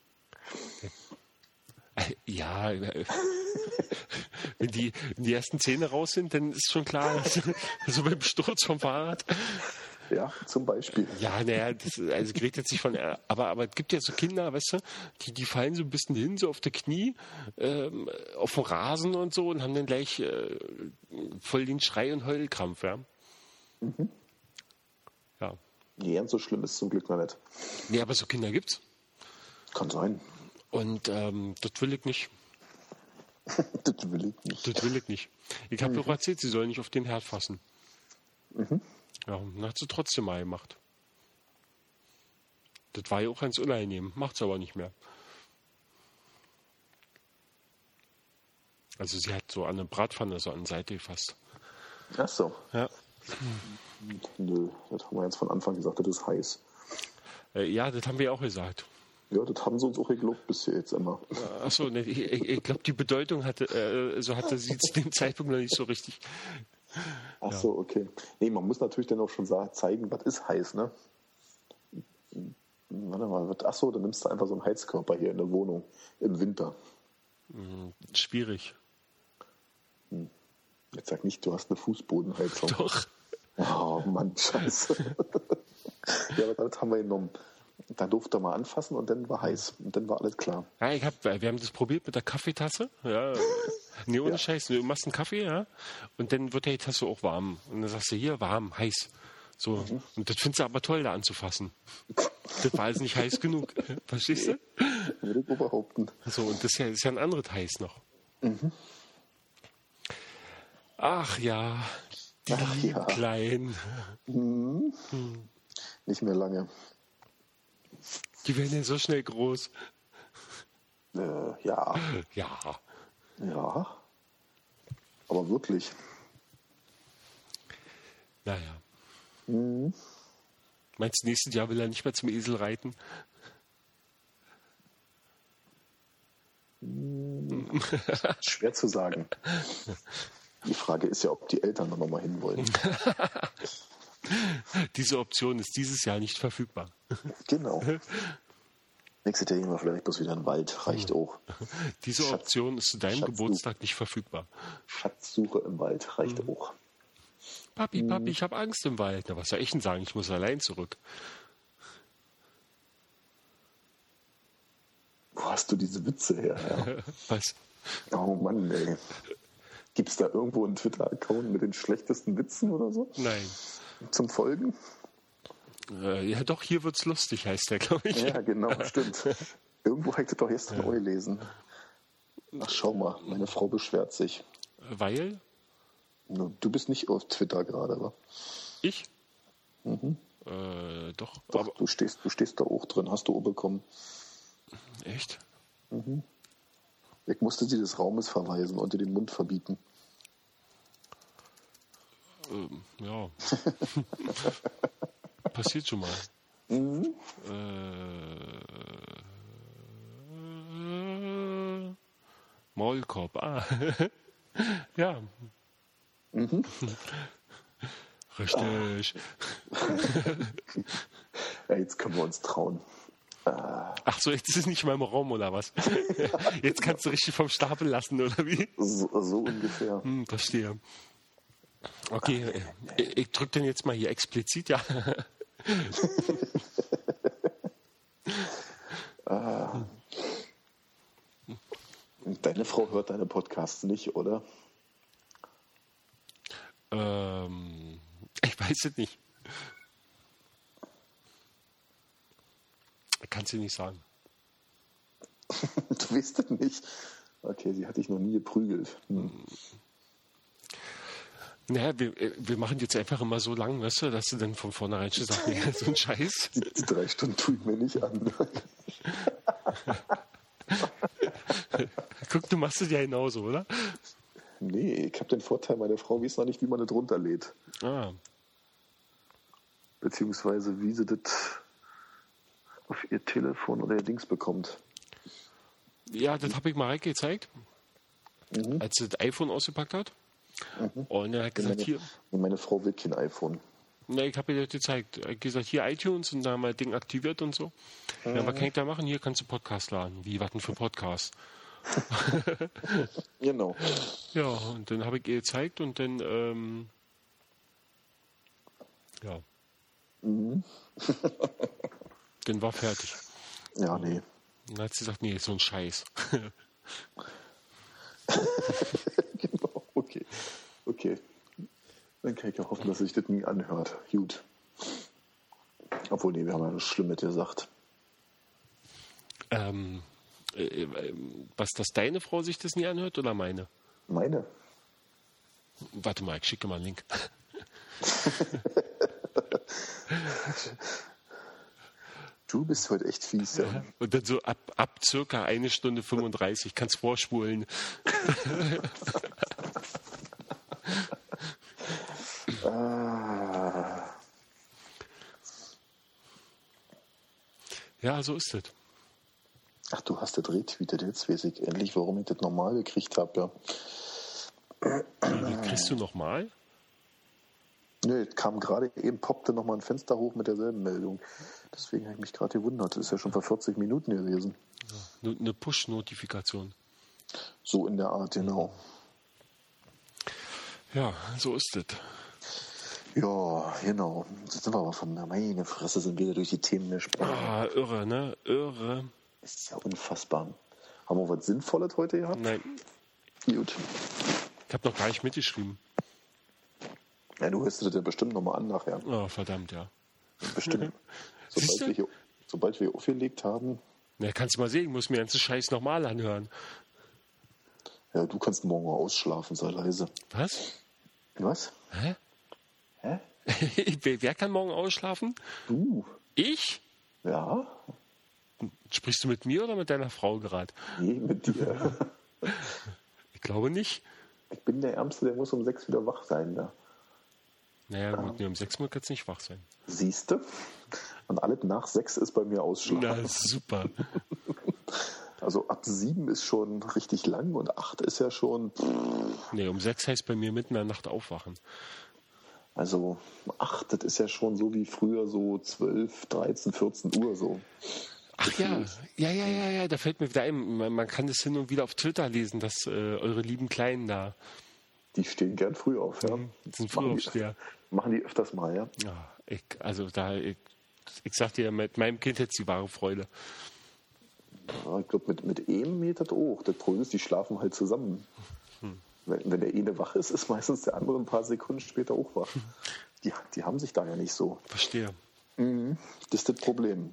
Ja, wenn die, wenn die ersten Zähne raus sind, dann ist schon klar, so beim Sturz vom Fahrrad. Ja, zum Beispiel. Ja, naja, das, also ich rede jetzt nicht von, aber, aber es gibt ja so Kinder, weißt du, die, die fallen so ein bisschen hin, so auf die Knie, ähm, auf den Rasen und so und haben dann gleich äh, voll den Schrei- und Heulkrampf, ja. Mhm. Ja. Nee, ganz so schlimm ist es zum Glück noch nicht. Nee, aber so Kinder gibt's. Kann sein. Und ähm, das will ich nicht. Das will ich nicht. Das will ich nicht. Ich habe Mhm. doch erzählt, sie sollen nicht auf den Herd fassen. Mhm. Ja, und hat sie trotzdem mal gemacht. Das war ja auch ganz unangenehm. Macht sie aber nicht mehr. Also sie hat so an eine Bratpfanne so an die Seite gefasst. Ach so. Ja. Nö, das haben wir jetzt von Anfang gesagt, das ist heiß. Äh, ja, das haben wir auch gesagt. Ja, das haben sie uns auch geglaubt bisher jetzt immer. Achso, ne, ich, ich, ich glaube, die Bedeutung hatte, äh, so hatte sie zu dem Zeitpunkt noch nicht so richtig. Ach so, okay. Nee, man muss natürlich dann auch schon sagen, zeigen, was ist heiß, ne? Warte mal, ach so, dann nimmst du einfach so einen Heizkörper hier in der Wohnung im Winter. Hm, schwierig. Jetzt sag nicht, du hast eine Fußbodenheizung. Doch. Oh Mann, scheiße. Ja, aber damit haben wir genommen. Da durfte er mal anfassen und dann war heiß. Und dann war alles klar. Ja, ich hab, wir haben das probiert mit der Kaffeetasse. Ja. Nee, ohne Ja. Scheiß. Du machst einen Kaffee, ja, und dann wird die Tasse auch warm. Und dann sagst du, hier, warm, heiß. So. Mhm. Und das findest du aber toll, da anzufassen. Das war also nicht heiß genug. Verstehst du? Würde ich behaupten. So, und das ist ja, ist ja ein anderes heiß noch. Mhm. Ach ja, die Ach, ja. Kleinen. Mhm. Hm. Nicht mehr lange. Die werden ja so schnell groß. Äh, ja. Ja. Ja. Aber wirklich. Naja. Mhm. Meinst du, nächstes Jahr will er nicht mehr zum Esel reiten? Schwer zu sagen. Die Frage ist ja, ob die Eltern noch mal hin wollen. Diese Option ist dieses Jahr nicht verfügbar. Genau. Nächstes Jahr gehen wir vielleicht bloß wieder in den Wald. Reicht auch. Diese Schatz, Option ist zu deinem Schatzsuche. Geburtstag nicht verfügbar. Schatzsuche im Wald reicht mhm. auch. Papi, Papi, ich habe Angst im Wald. Na, was soll ich denn sagen? Ich muss allein zurück. Wo hast du diese Witze her? Ja? Was? Oh Mann, ey. Gibt es da irgendwo einen Twitter-Account mit den schlechtesten Witzen oder so? Nein. Zum Folgen? Äh, ja doch, hier wird's lustig, heißt der, glaube ich. Ja, genau, stimmt. Irgendwo habe ich das doch gestern neu lesen. Ach, schau mal, meine Frau beschwert sich. Weil? Du bist nicht auf Twitter gerade, wa? Ich? Mhm. Äh, doch. Doch, aber du stehst, du stehst da auch drin, hast du auch bekommen. Echt? Mhm. Ich musste sie des Raumes verweisen und dir den Mund verbieten. Ähm, ja. Passiert schon mal. Mhm. Äh, Maulkorb, ah. Ja. Mhm. Richtig. Ja, jetzt können wir uns trauen. Ach so, jetzt ist es nicht mal im Raum, oder was? Jetzt kannst du richtig vom Stapel lassen, oder wie? So, so ungefähr. Hm, verstehe. Okay, ich, ich drücke den jetzt mal hier explizit, ja. ah. Deine Frau hört deine Podcasts nicht, oder? Ähm, ich weiß es nicht. Kannst du nicht sagen. Du weißt es nicht. Okay, sie hat dich noch nie geprügelt. Hm. Naja, wir, wir machen jetzt einfach immer so lang, weißt du, dass du dann von vornherein schon sagst, nee, so ein Scheiß. Die, die drei Stunden tue ich mir nicht an. Guck, du machst es ja genauso, oder? Nee, ich habe den Vorteil, meine Frau weiß noch nicht, wie man das runterlädt. Ah. Beziehungsweise wie sie das auf ihr Telefon oder ihr Dings bekommt. Ja, das habe ich Mareike gezeigt, mhm. als sie das iPhone ausgepackt hat. Mhm. Und er hat gesagt, meine, hier... Meine Frau will kein iPhone. Na, ich habe ihr das gezeigt. Er hat gesagt, hier iTunes und da haben wir das Ding aktiviert und so. Mhm. Ja, was kann ich da machen? Hier kannst du Podcast laden. Wie, was denn für Podcast? Genau. Ja, und dann habe ich ihr gezeigt und dann, ähm... ja. Mhm. Dann war fertig. Ja, nee. Dann hat sie gesagt, nee, ist so ein Scheiß. Genau, okay. Okay. Dann kann ich ja hoffen, dass sich das nie anhört. Gut. Obwohl, nee, wir haben ja das Schlimme gesagt. Ähm, äh, äh, was, dass deine Frau sich das nie anhört oder meine? Meine? Warte mal, ich schicke mal einen Link. Du bist heute echt fies, ja. Und dann so ab, ab circa eine Stunde fünfunddreißig, kannst vorspulen. ah. Ja, so ist das. Ach, du hast das retweetet, jetzt weiß ich endlich, warum ich das normal gekriegt habe, ja. Wie kriegst du nochmal? Nee, kam gerade eben, poppte nochmal ein Fenster hoch mit derselben Meldung. Deswegen habe ich mich gerade gewundert. Das ist ja schon vor vierzig Minuten gewesen. Ja, eine Push-Notifikation. So in der Art, genau. Ja, so ist es. Ja, genau. Jetzt sind wir aber von meine Fresse sind wieder durch die Themen gesprochen. Ah, irre, ne? Irre. Ist ja unfassbar. Haben wir was Sinnvolles heute gehabt? Nein. Gut. Ich habe noch gar nicht mitgeschrieben. Ja, du hörst dir das ja bestimmt nochmal an nachher. Oh, verdammt, ja. Bestimmt. Siehst sobald, du? wir hier, sobald wir aufgelegt haben, Na, kannst du mal sehen, ich muss mir den ganzen Scheiß nochmal anhören. ja, du kannst morgen mal ausschlafen, sei leise. Was? Was? Hä? Hä? wer, wer kann morgen ausschlafen? Du? Ich? Ja? Sprichst du mit mir oder mit deiner Frau gerade? Nee, mit dir. Ich glaube nicht. Ich bin der Ärmste, der muss um sechs wieder wach sein da. Naja, gut, nee, um sechs Uhr kannst du nicht wach sein. Siehste? Und alles nach sechs ist bei mir Ausschlafen. Na, super. Also ab sieben ist schon richtig lang und acht ist ja schon. Nee, um sechs heißt bei mir mitten in der Nacht aufwachen. Also acht, das ist ja schon so wie früher, so zwölf, dreizehn, vierzehn Uhr so. Ach ja, ja, ja, ja, ja, da fällt mir wieder ein, man, man kann das hin und wieder auf Twitter lesen, dass äh, eure lieben Kleinen da, Die stehen gern früh auf, ja. die sind Machen die- Frühaufsteher. Machen die öfters mal, ja. Ja, ich, also da, ich, ich sag dir, mit meinem Kind hätte die wahre Freude. Ja, ich glaube, mit, mit einem geht das auch. Das Problem ist, die schlafen halt zusammen. Hm. Wenn, wenn der eine wach ist, ist meistens der andere ein paar Sekunden später auch wach. Die, die haben sich da ja nicht so. Verstehe. Das ist das Problem.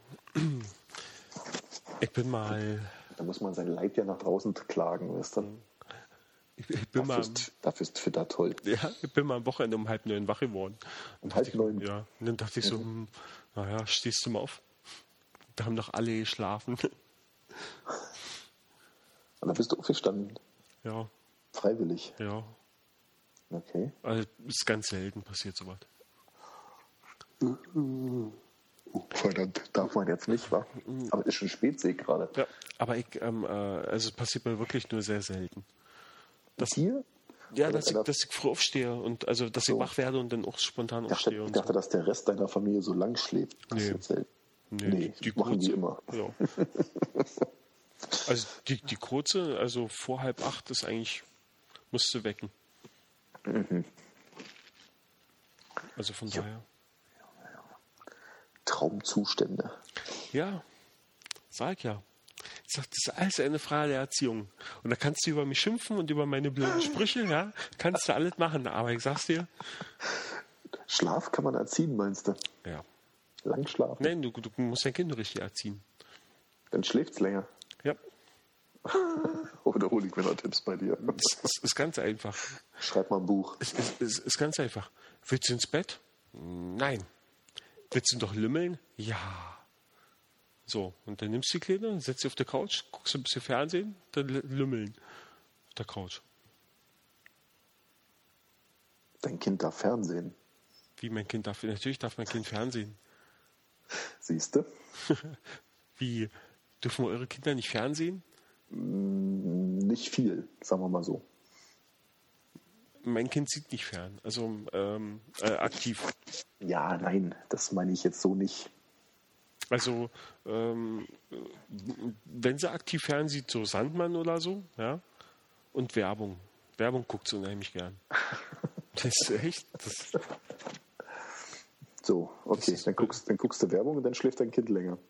Ich bin mal, Da muss man sein Leid ja nach draußen klagen, weißt du? ich, ich bin Dafür mal, ist, dafür ist Twitter toll. ja, ich bin mal am Wochenende um halb neun wach geworden. Um halb neun. Ja, und dann dachte ich so, hm, naja, stehst du mal auf? Da haben doch alle geschlafen. Und dann bist du aufgestanden. Ja, Freiwillig. ja. Okay. Also ist ganz selten passiert sowas. Verdammt, darf man jetzt nicht, wa? Aber es ist schon spät, sehe ich gerade. Ja, aber ich, ähm, äh, also es passiert mir wirklich nur sehr selten. Das hier? Ja, Oder dass ich, deiner- dass ich früh aufstehe und also dass ich So. wach werde und dann auch spontan Ich dachte, aufstehe ich und dachte so. dass der Rest deiner Familie so lang schläft. Das Nee. ist jetzt selten. Nee, Nee, die, die machen die kurze- immer. Ja. Also die, die kurze, also vor halb acht ist eigentlich, musst du wecken. Mhm. Also von daher. Traumzustände. Ja, sag ja. Ich sag, das ist alles eine Frage der Erziehung. Und da kannst du über mich schimpfen und über meine blöden Sprüche, ja, kannst du alles machen. Aber ich sag's dir, Schlaf kann man erziehen, meinst du? ja. Lang schlafen. Nein, du, du musst dein Kind richtig erziehen. Dann schläft's länger. Ja, Oder hole ich mir noch Tipps bei dir? es ist, ist ganz einfach. Schreib mal ein Buch. Es ist, es ist ganz einfach. Willst du ins Bett? Nein. Willst du doch lümmeln? Ja. So, und dann nimmst du die Kleine und setzt sie auf der Couch, guckst ein bisschen Fernsehen, dann l- lümmeln auf der Couch. Dein Kind darf Fernsehen. Wie mein Kind darf, natürlich darf mein Kind Fernsehen. Siehst du? Wie, dürfen eure Kinder nicht Fernsehen? Nicht viel, sagen wir mal so. Mein Kind sieht nicht fern, also ähm, äh, aktiv. Ja, nein, das meine ich jetzt so nicht. Also, ähm, wenn sie aktiv fernsieht, so Sandmann oder so, ja, und Werbung. Werbung guckt sie unheimlich gern. Das ist echt, das, So, okay, ist- dann guckst, dann guckst du Werbung und dann schläft dein Kind länger.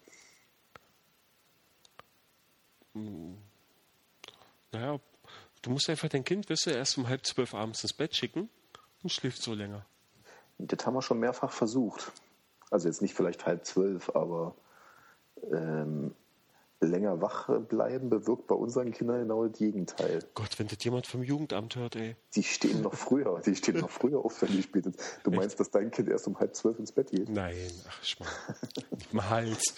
naja, du musst einfach dein Kind, weißt du, erst um halb zwölf abends ins Bett schicken und schläft so länger. Das haben wir schon mehrfach versucht. Also jetzt nicht vielleicht halb zwölf, aber ähm, länger wach bleiben bewirkt bei unseren Kindern genau das Gegenteil. Gott, wenn das jemand vom Jugendamt hört, ey. Die stehen noch früher, die stehen noch früher auf, wenn die spät ist. Du meinst, dass dein Kind erst um halb zwölf ins Bett geht? Nein, ach, Schmarrn. Niemals.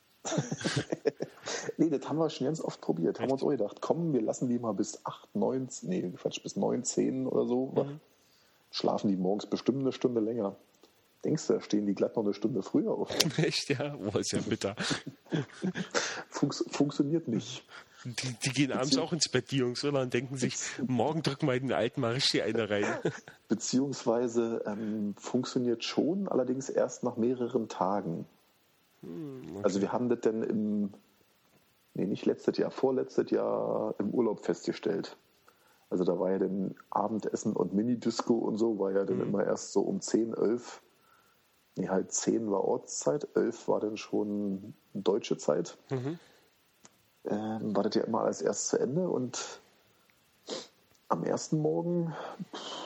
Nee, das haben wir schon ganz oft probiert. Haben wir uns auch gedacht, komm, wir lassen die mal bis acht, neun, nee, Quatsch, bis neun, zehn oder so wach. Schlafen die morgens bestimmt eine Stunde länger. Denkst du, da stehen die glatt noch eine Stunde früher auf? Echt, ja? Oh, ist ja bitter. Funks funktioniert nicht. Die, die gehen abends auch ins Bett, die Jungs, oder? Und denken sich, morgen drücken wir den Alten mal richtig eine rein. Beziehungsweise ähm, funktioniert schon, allerdings erst nach mehreren Tagen. Also wir haben das dann im, nee, nicht letztes Jahr, vorletztes Jahr im Urlaub festgestellt. Also da war ja dann Abendessen und Mini-Disco und so, war ja dann Mhm. immer erst so um zehn, elf. Nee, halt zehn war Ortszeit, elf war dann schon deutsche Zeit. Mhm. Ähm, war das ja immer als erstes zu Ende und am ersten Morgen,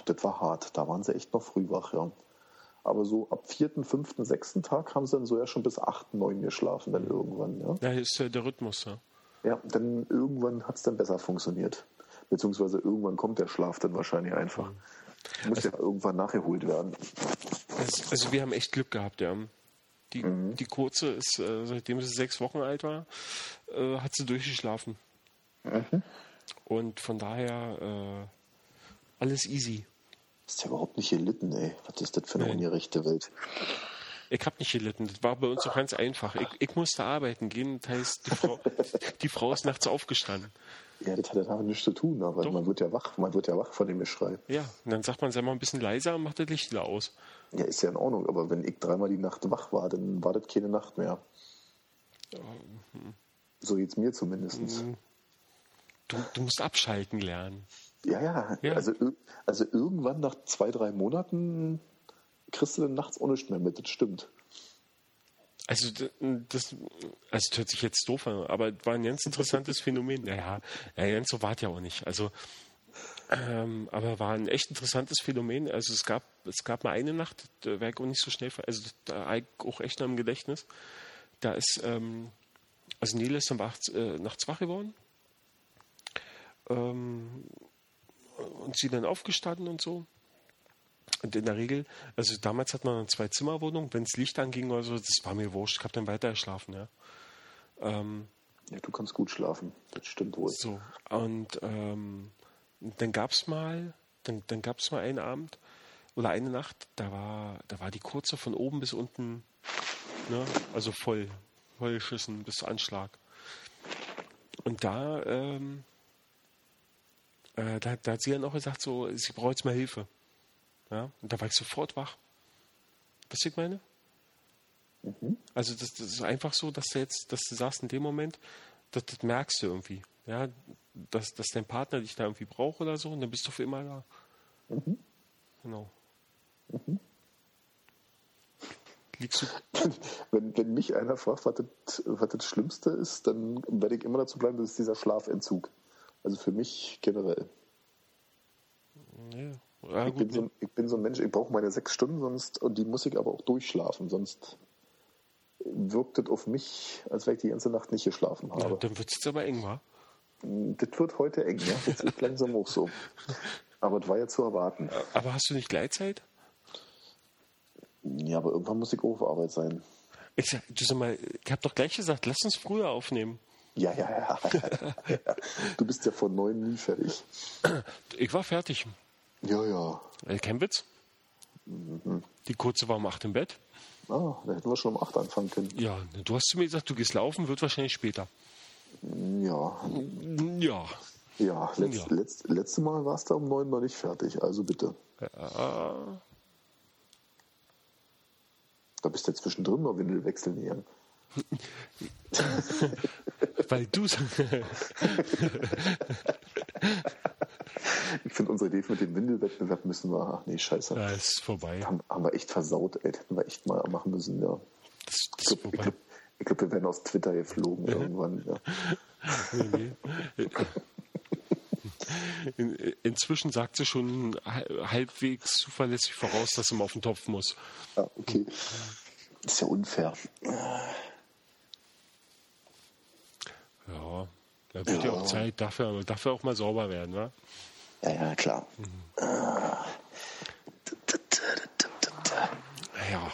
das war hart. Da waren sie echt noch früh wach, ja. Aber so ab vierten, fünften, sechsten Tag haben sie dann so ja schon bis achten, neun geschlafen dann irgendwann, ja. Ja, ist ja der Rhythmus, ja. Ja, dann irgendwann hat es dann besser funktioniert. Beziehungsweise irgendwann kommt der Schlaf dann wahrscheinlich einfach. Mhm. Muss also, ja irgendwann nachgeholt werden. Also, also wir haben echt Glück gehabt, ja. Die, mhm. die Kurze ist, äh, seitdem sie sechs Wochen alt war, äh, hat sie durchgeschlafen. Mhm. Und von daher äh, alles easy. Ist ja überhaupt nicht gelitten, ey. Was ist das für eine ungerechte Welt? Ich habe nicht gelitten. Das war bei uns so ganz einfach. Ich, ich musste arbeiten gehen. Das heißt, die Frau, die Frau ist nachts aufgestanden. Ja, das hat ja damit nichts zu tun, aber Doch. man wird ja wach. Man wird ja wach von dem Geschrei. Ja, und dann sagt man, sei mal ein bisschen leiser und macht das Licht wieder aus. Ja, ist ja in Ordnung. Aber wenn ich dreimal die Nacht wach war, dann war das keine Nacht mehr. Mhm. So geht's mir zumindest. Du, du musst abschalten lernen. Ja, ja, ja. Also, also irgendwann nach zwei, drei Monaten kriegst du dann nachts auch nichts mehr mit, das stimmt. Also das, also das hört sich jetzt doof an, aber es war ein ganz interessantes Phänomen. Naja, ja, ganz so war es ja auch nicht. Also, ähm, aber war ein echt interessantes Phänomen. Also es gab, es gab mal eine Nacht, da war ich auch nicht so schnell, also da war ich auch echt noch im Gedächtnis. Da ist, ähm, also Nele ist dann wach, äh, nachts wach geworden. Ähm, und sie dann aufgestanden und so. Und in der Regel, also damals hat man eine Zwei-Zimmer-Wohnung, wenn das Licht anging oder so, das war mir wurscht, ich habe dann weiter geschlafen, ja. Ähm, ja, du kannst gut schlafen, das stimmt wohl. So, und ähm, dann gab es mal, dann, dann gab es mal einen Abend oder eine Nacht, da war, da war die Kurze von oben bis unten, ne, also voll, voll geschissen bis Anschlag. Und da, ähm, äh, da, da hat sie dann auch gesagt, so, sie braucht jetzt mal Hilfe. Ja, und da war ich sofort wach. Was ich meine? Mhm. Also das, das ist einfach so, dass du jetzt, dass du sagst in dem Moment, das, das merkst du irgendwie, ja, dass, dass dein Partner dich da irgendwie braucht oder so, und dann bist du für immer da. Mhm. Genau. Mhm. Liegst du? Wenn, wenn mich einer fragt, was das, was das Schlimmste ist, dann werde ich immer dazu bleiben, das ist dieser Schlafentzug. Also für mich generell. Ja. Ja, ich, gut, bin so, ich bin so ein Mensch, ich brauche meine sechs Stunden, sonst, und die muss ich aber auch durchschlafen, sonst wirkt das auf mich, als wenn ich die ganze Nacht nicht geschlafen habe. Ja, dann wird es jetzt aber eng, wa? Das wird heute eng, ja. Das ist langsam auch so. Aber das war ja zu erwarten. Aber hast du nicht Gleitzeit? Ja, aber irgendwann muss ich auch auf Arbeit sein. Ich sag, du sag mal, ich habe doch gleich gesagt, lass uns früher aufnehmen. Ja, ja, ja, ja, ja. Du bist ja von neun nie fertig. Ich war fertig. Ja, ja. Äh, kein Witz. Mhm. Die Kurze war um acht im Bett. Ah, da hätten wir schon um acht anfangen können. Ja, du hast zu mir gesagt, du gehst laufen, wird wahrscheinlich später. Ja. Ja. Ja, letzt, ja. Letzt, letzte Mal warst du um neun noch nicht fertig, also bitte. Ja. Da bist du ja zwischendrin noch Windel wechseln hier. Weil du... Ich finde, unsere Idee mit dem Windelwettbewerb müssen wir... Ach nee, scheiße. Ja, ist vorbei. Haben, haben wir echt versaut, ey. Hätten wir echt mal machen müssen, ja. Das, das ich glaube, glaub, glaub, wir werden aus Twitter geflogen ja. irgendwann, ja. Nee, nee. In, inzwischen sagt sie schon halbwegs zuverlässig voraus, dass sie mal auf den Topf muss. Ja, okay. Das ist ja unfair. Ja, da wird ja, ja auch Zeit, dafür, dafür auch mal sauber werden, wa? Ja, ja, klar. Mhm. Ja.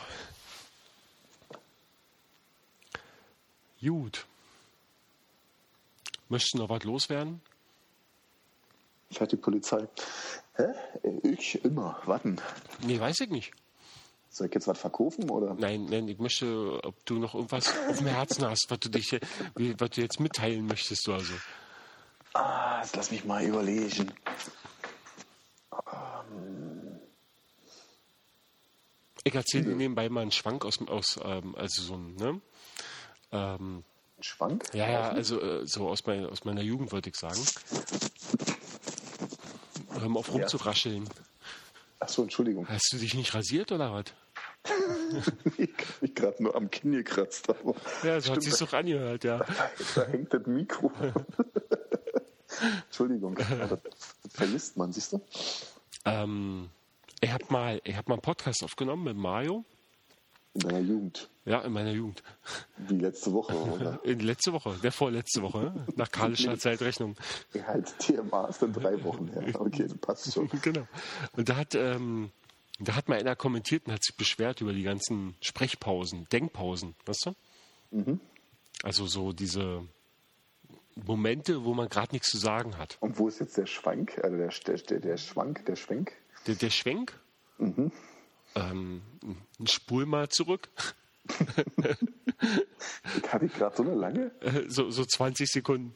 Gut. Möchtest du noch was loswerden? Fährt die Polizei. Hä? Ich immer. Warten. Nee, weiß ich nicht. Soll ich jetzt was verkaufen, oder? Nein, nein, ich möchte, ob du noch irgendwas auf dem Herzen hast, was du dich, was du jetzt mitteilen möchtest oder so. Ah, jetzt lass mich mal überlegen. Ähm. Ich erzähle dir nebenbei mal einen Schwank aus, aus ähm, also so ein, ne? Ähm, Schwank? Ja, ja, also äh, so aus, mein, aus meiner Jugend, wollte ich sagen. Hör mal auf rumzurascheln. Ach so, Entschuldigung. Hast du dich nicht rasiert oder was? Ich habe mich gerade nur am Kinn gekratzt. Aber ja, so hat sich doch angehört, ja. Da, da hängt das Mikro. Entschuldigung, das vergisst man, siehst du? Ähm, ich habe mal, ich hab mal einen Podcast aufgenommen mit Mario. In deiner Jugend. Ja, in meiner Jugend. Wie letzte Woche, oder? In letzte Woche, der vorletzte Woche, nach kalischer Zeitrechnung. Ja, halt, T M A ist dann drei Wochen her. Okay, das passt schon. Genau. Und da hat, ähm, da hat mal einer kommentiert und hat sich beschwert über die ganzen Sprechpausen, Denkpausen, weißt du? Mhm. Also so diese Momente, wo man gerade nichts zu sagen hat. Und wo ist jetzt der Schwank? Also der, der, der, der Schwank, der Schwenk? Der, der Schwenk? Mhm. Ähm, spul mal zurück. Hatte ich gerade so eine lange? So, so zwanzig Sekunden.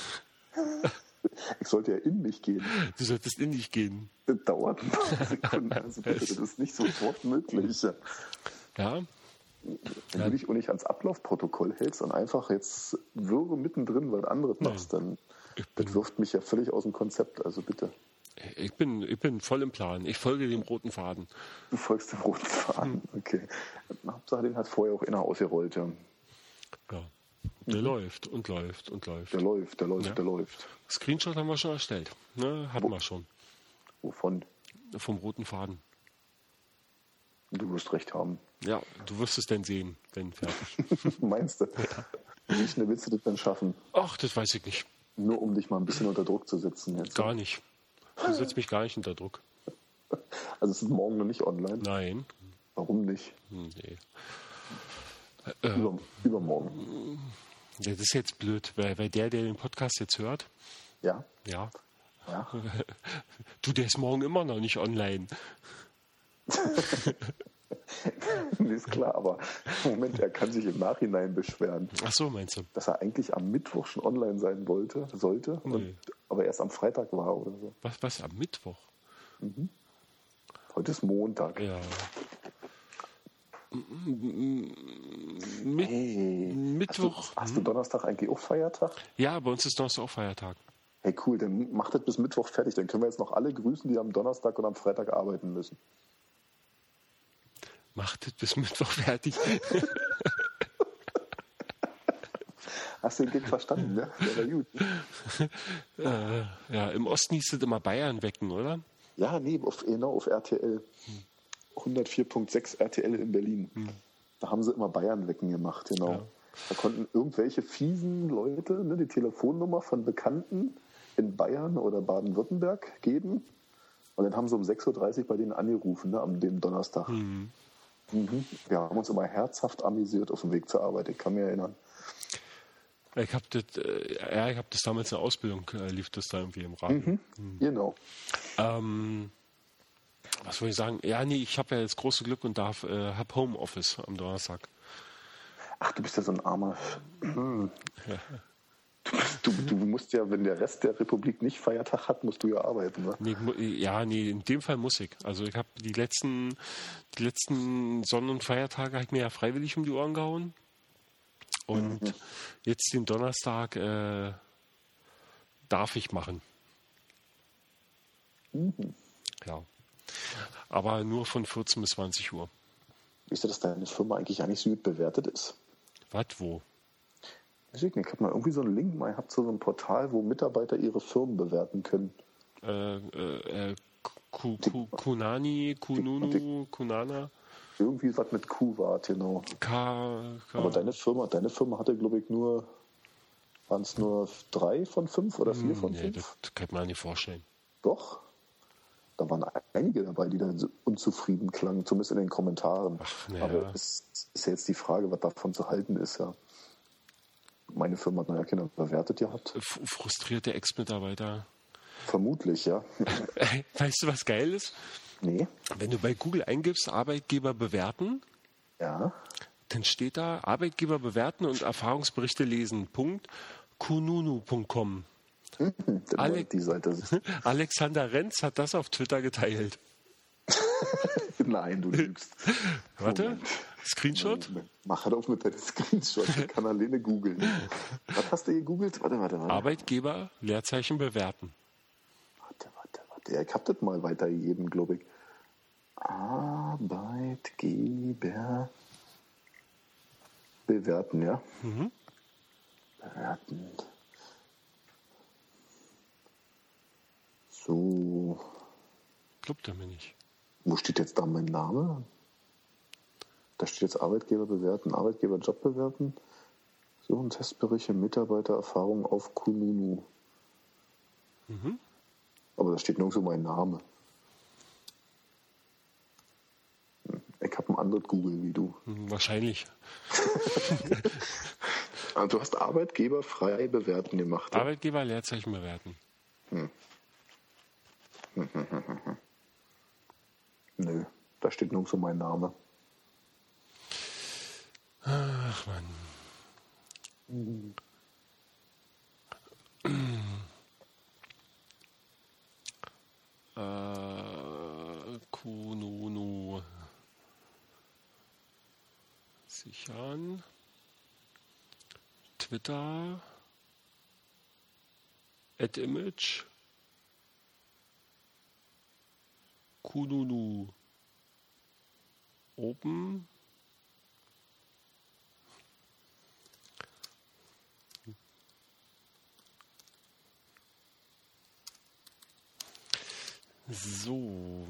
Ich sollte ja in mich gehen. Du solltest in dich gehen. Das dauert ein paar Sekunden. Also bitte, das ist nicht sofort möglich. Ja. Wenn du dich auch nicht ans Ablaufprotokoll hältst und einfach jetzt Würge mittendrin was anderes machst, dann das wirft mich ja völlig aus dem Konzept. Also bitte. Ich bin, ich bin voll im Plan. Ich folge dem roten Faden. Du folgst dem roten Faden, okay. Hauptsache, den hat vorher auch einer ausgerollt. Ja. Ja. Der mhm. läuft und läuft und läuft. Der läuft, der läuft, ja. der läuft. Screenshot haben wir schon erstellt. Ne? Hatten Wo, wir schon. Wovon? Vom roten Faden. Du wirst recht haben. Ja, du wirst es denn sehen, wenn fertig. Meinst du? Ja. Wie schnell willst du das dann schaffen? Ach, das weiß ich nicht. Nur um dich mal ein bisschen unter Druck zu setzen. Jetzt. Gar nicht. Du setzt mich gar nicht unter Druck. Also es ist morgen noch nicht online? Nein. Warum nicht? Nee. Äh, Über, übermorgen. Ja, das ist jetzt blöd, weil, weil der, der den Podcast jetzt hört, ja, ja, ja. Du, der ist morgen immer noch nicht online. Nee, ist klar, aber Moment, er kann sich im Nachhinein beschweren. Ach so, meinst du? Dass er eigentlich am Mittwoch schon online sein wollte, sollte, nee. und, aber erst am Freitag war oder so. Was, was, am Mittwoch? Mhm. Heute ist Montag. Ja. Mit, hey, Mittwoch. Hast du, hast du Donnerstag eigentlich auch Feiertag? Ja, bei uns ist Donnerstag auch Feiertag. Hey, cool, dann macht das bis Mittwoch fertig. Dann können wir jetzt noch alle grüßen, die am Donnerstag und am Freitag arbeiten müssen. Macht das bis Mittwoch fertig. Hast du den Gig verstanden, ne? Der war gut. äh, ja, im Osten hieß es immer Bayern wecken, oder? Ja, nee, auf, genau, auf R T L. hundertvier Komma sechs R T L in Berlin. Hm. Da haben sie immer Bayern wecken gemacht, genau. Ja. Da konnten irgendwelche fiesen Leute ne, die Telefonnummer von Bekannten in Bayern oder Baden-Württemberg geben. Und dann haben sie um sechs Uhr dreißig bei denen angerufen, ne, am dem Donnerstag. Hm. Mhm. Wir haben uns immer herzhaft amüsiert auf dem Weg zur Arbeit. Ich kann mich erinnern. Ich habe das, äh, ja, ich habe das damals in der Ausbildung, äh, lief das da irgendwie im Radio. Mhm. Mhm. Genau. Ähm, was wollte ich sagen? Ja, nee, ich habe ja jetzt große Glück und darf, äh, habe Homeoffice am Donnerstag. Ach, du bist ja so ein armer. Hm. Ja. Du, du, du musst ja, wenn der Rest der Republik nicht Feiertag hat, musst du ja arbeiten, ne? Nee, ja, nee, in dem Fall muss ich. Also ich habe die letzten, die letzten Sonn- und Feiertage habe ich mir ja freiwillig um die Ohren gehauen. Und mhm. jetzt den Donnerstag äh, darf ich machen. Mhm. Ja. Aber nur von vierzehn bis zwanzig Uhr. Wisst ihr, dass deine Firma eigentlich ja nicht so gut bewertet ist? Was, wo? Ich habe mal irgendwie so einen Link, mal habt so ein Portal, wo Mitarbeiter ihre Firmen bewerten können. Äh, äh, Ku, Ku, Kunani, Kununu, die, Kunana. Irgendwie was mit Q war, genau. K, K. Aber deine Firma, deine Firma hatte, glaube ich, nur, waren es nur drei von fünf oder vier von nee, fünf? Das kann man nicht vorstellen. Doch. Da waren einige dabei, die dann unzufrieden klangen, zumindest in den Kommentaren. Ach, ja. Aber es ist ja jetzt die Frage, was davon zu halten ist, ja. Meine Firma hat meine Kinder bewertet gehabt. Frustrierte Ex-Mitarbeiter. Vermutlich, ja. Weißt du, was geil ist? Nee. Wenn du bei Google eingibst, Arbeitgeber bewerten, ja. dann steht da Arbeitgeber bewerten und Erfahrungsberichte lesen. Punkt. kununu Punkt com. Mhm, Ale- die Seite. Alexander Renz hat das auf Twitter geteilt. Nein, du lügst. Warte, Moment. Screenshot? Moment. Mach halt auf mit deinem Screenshot. Ich kann alleine googeln. Was hast du gegoogelt? Warte, warte, warte. Arbeitgeber, Leerzeichen bewerten. Warte, warte, warte. Ja, ich hab das mal weitergegeben, glaube ich. Arbeitgeber bewerten, ja? Mhm. Bewerten. So. Glaubt er mir nicht. Wo steht jetzt da mein Name? Da steht jetzt Arbeitgeber bewerten, Arbeitgeber Job bewerten. Suchen Testberichte, Mitarbeitererfahrung auf Kununu. Mhm. Aber da steht nirgendwo mein Name. Ich habe ein anderes Google wie du. Hm, wahrscheinlich. Also du hast Arbeitgeber frei bewerten gemacht. Ja? Arbeitgeber Leerzeichen bewerten. Hm. Hm, hm, hm, hm. Nö, da steht nirgendwo mein Name. Ach Mann. Mhm. äh, Kununu. Sichern. Twitter. Add Image. Kununu. Open. So.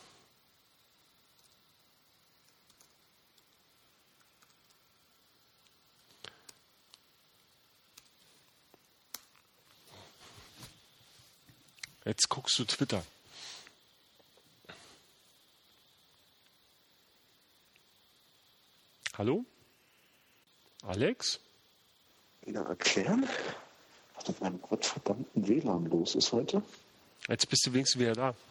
Jetzt guckst du Twitter. Hallo? Alex? Ja, erklären, was mit meinem gottverdammten W L A N los ist heute. Jetzt bist du wenigstens wieder da.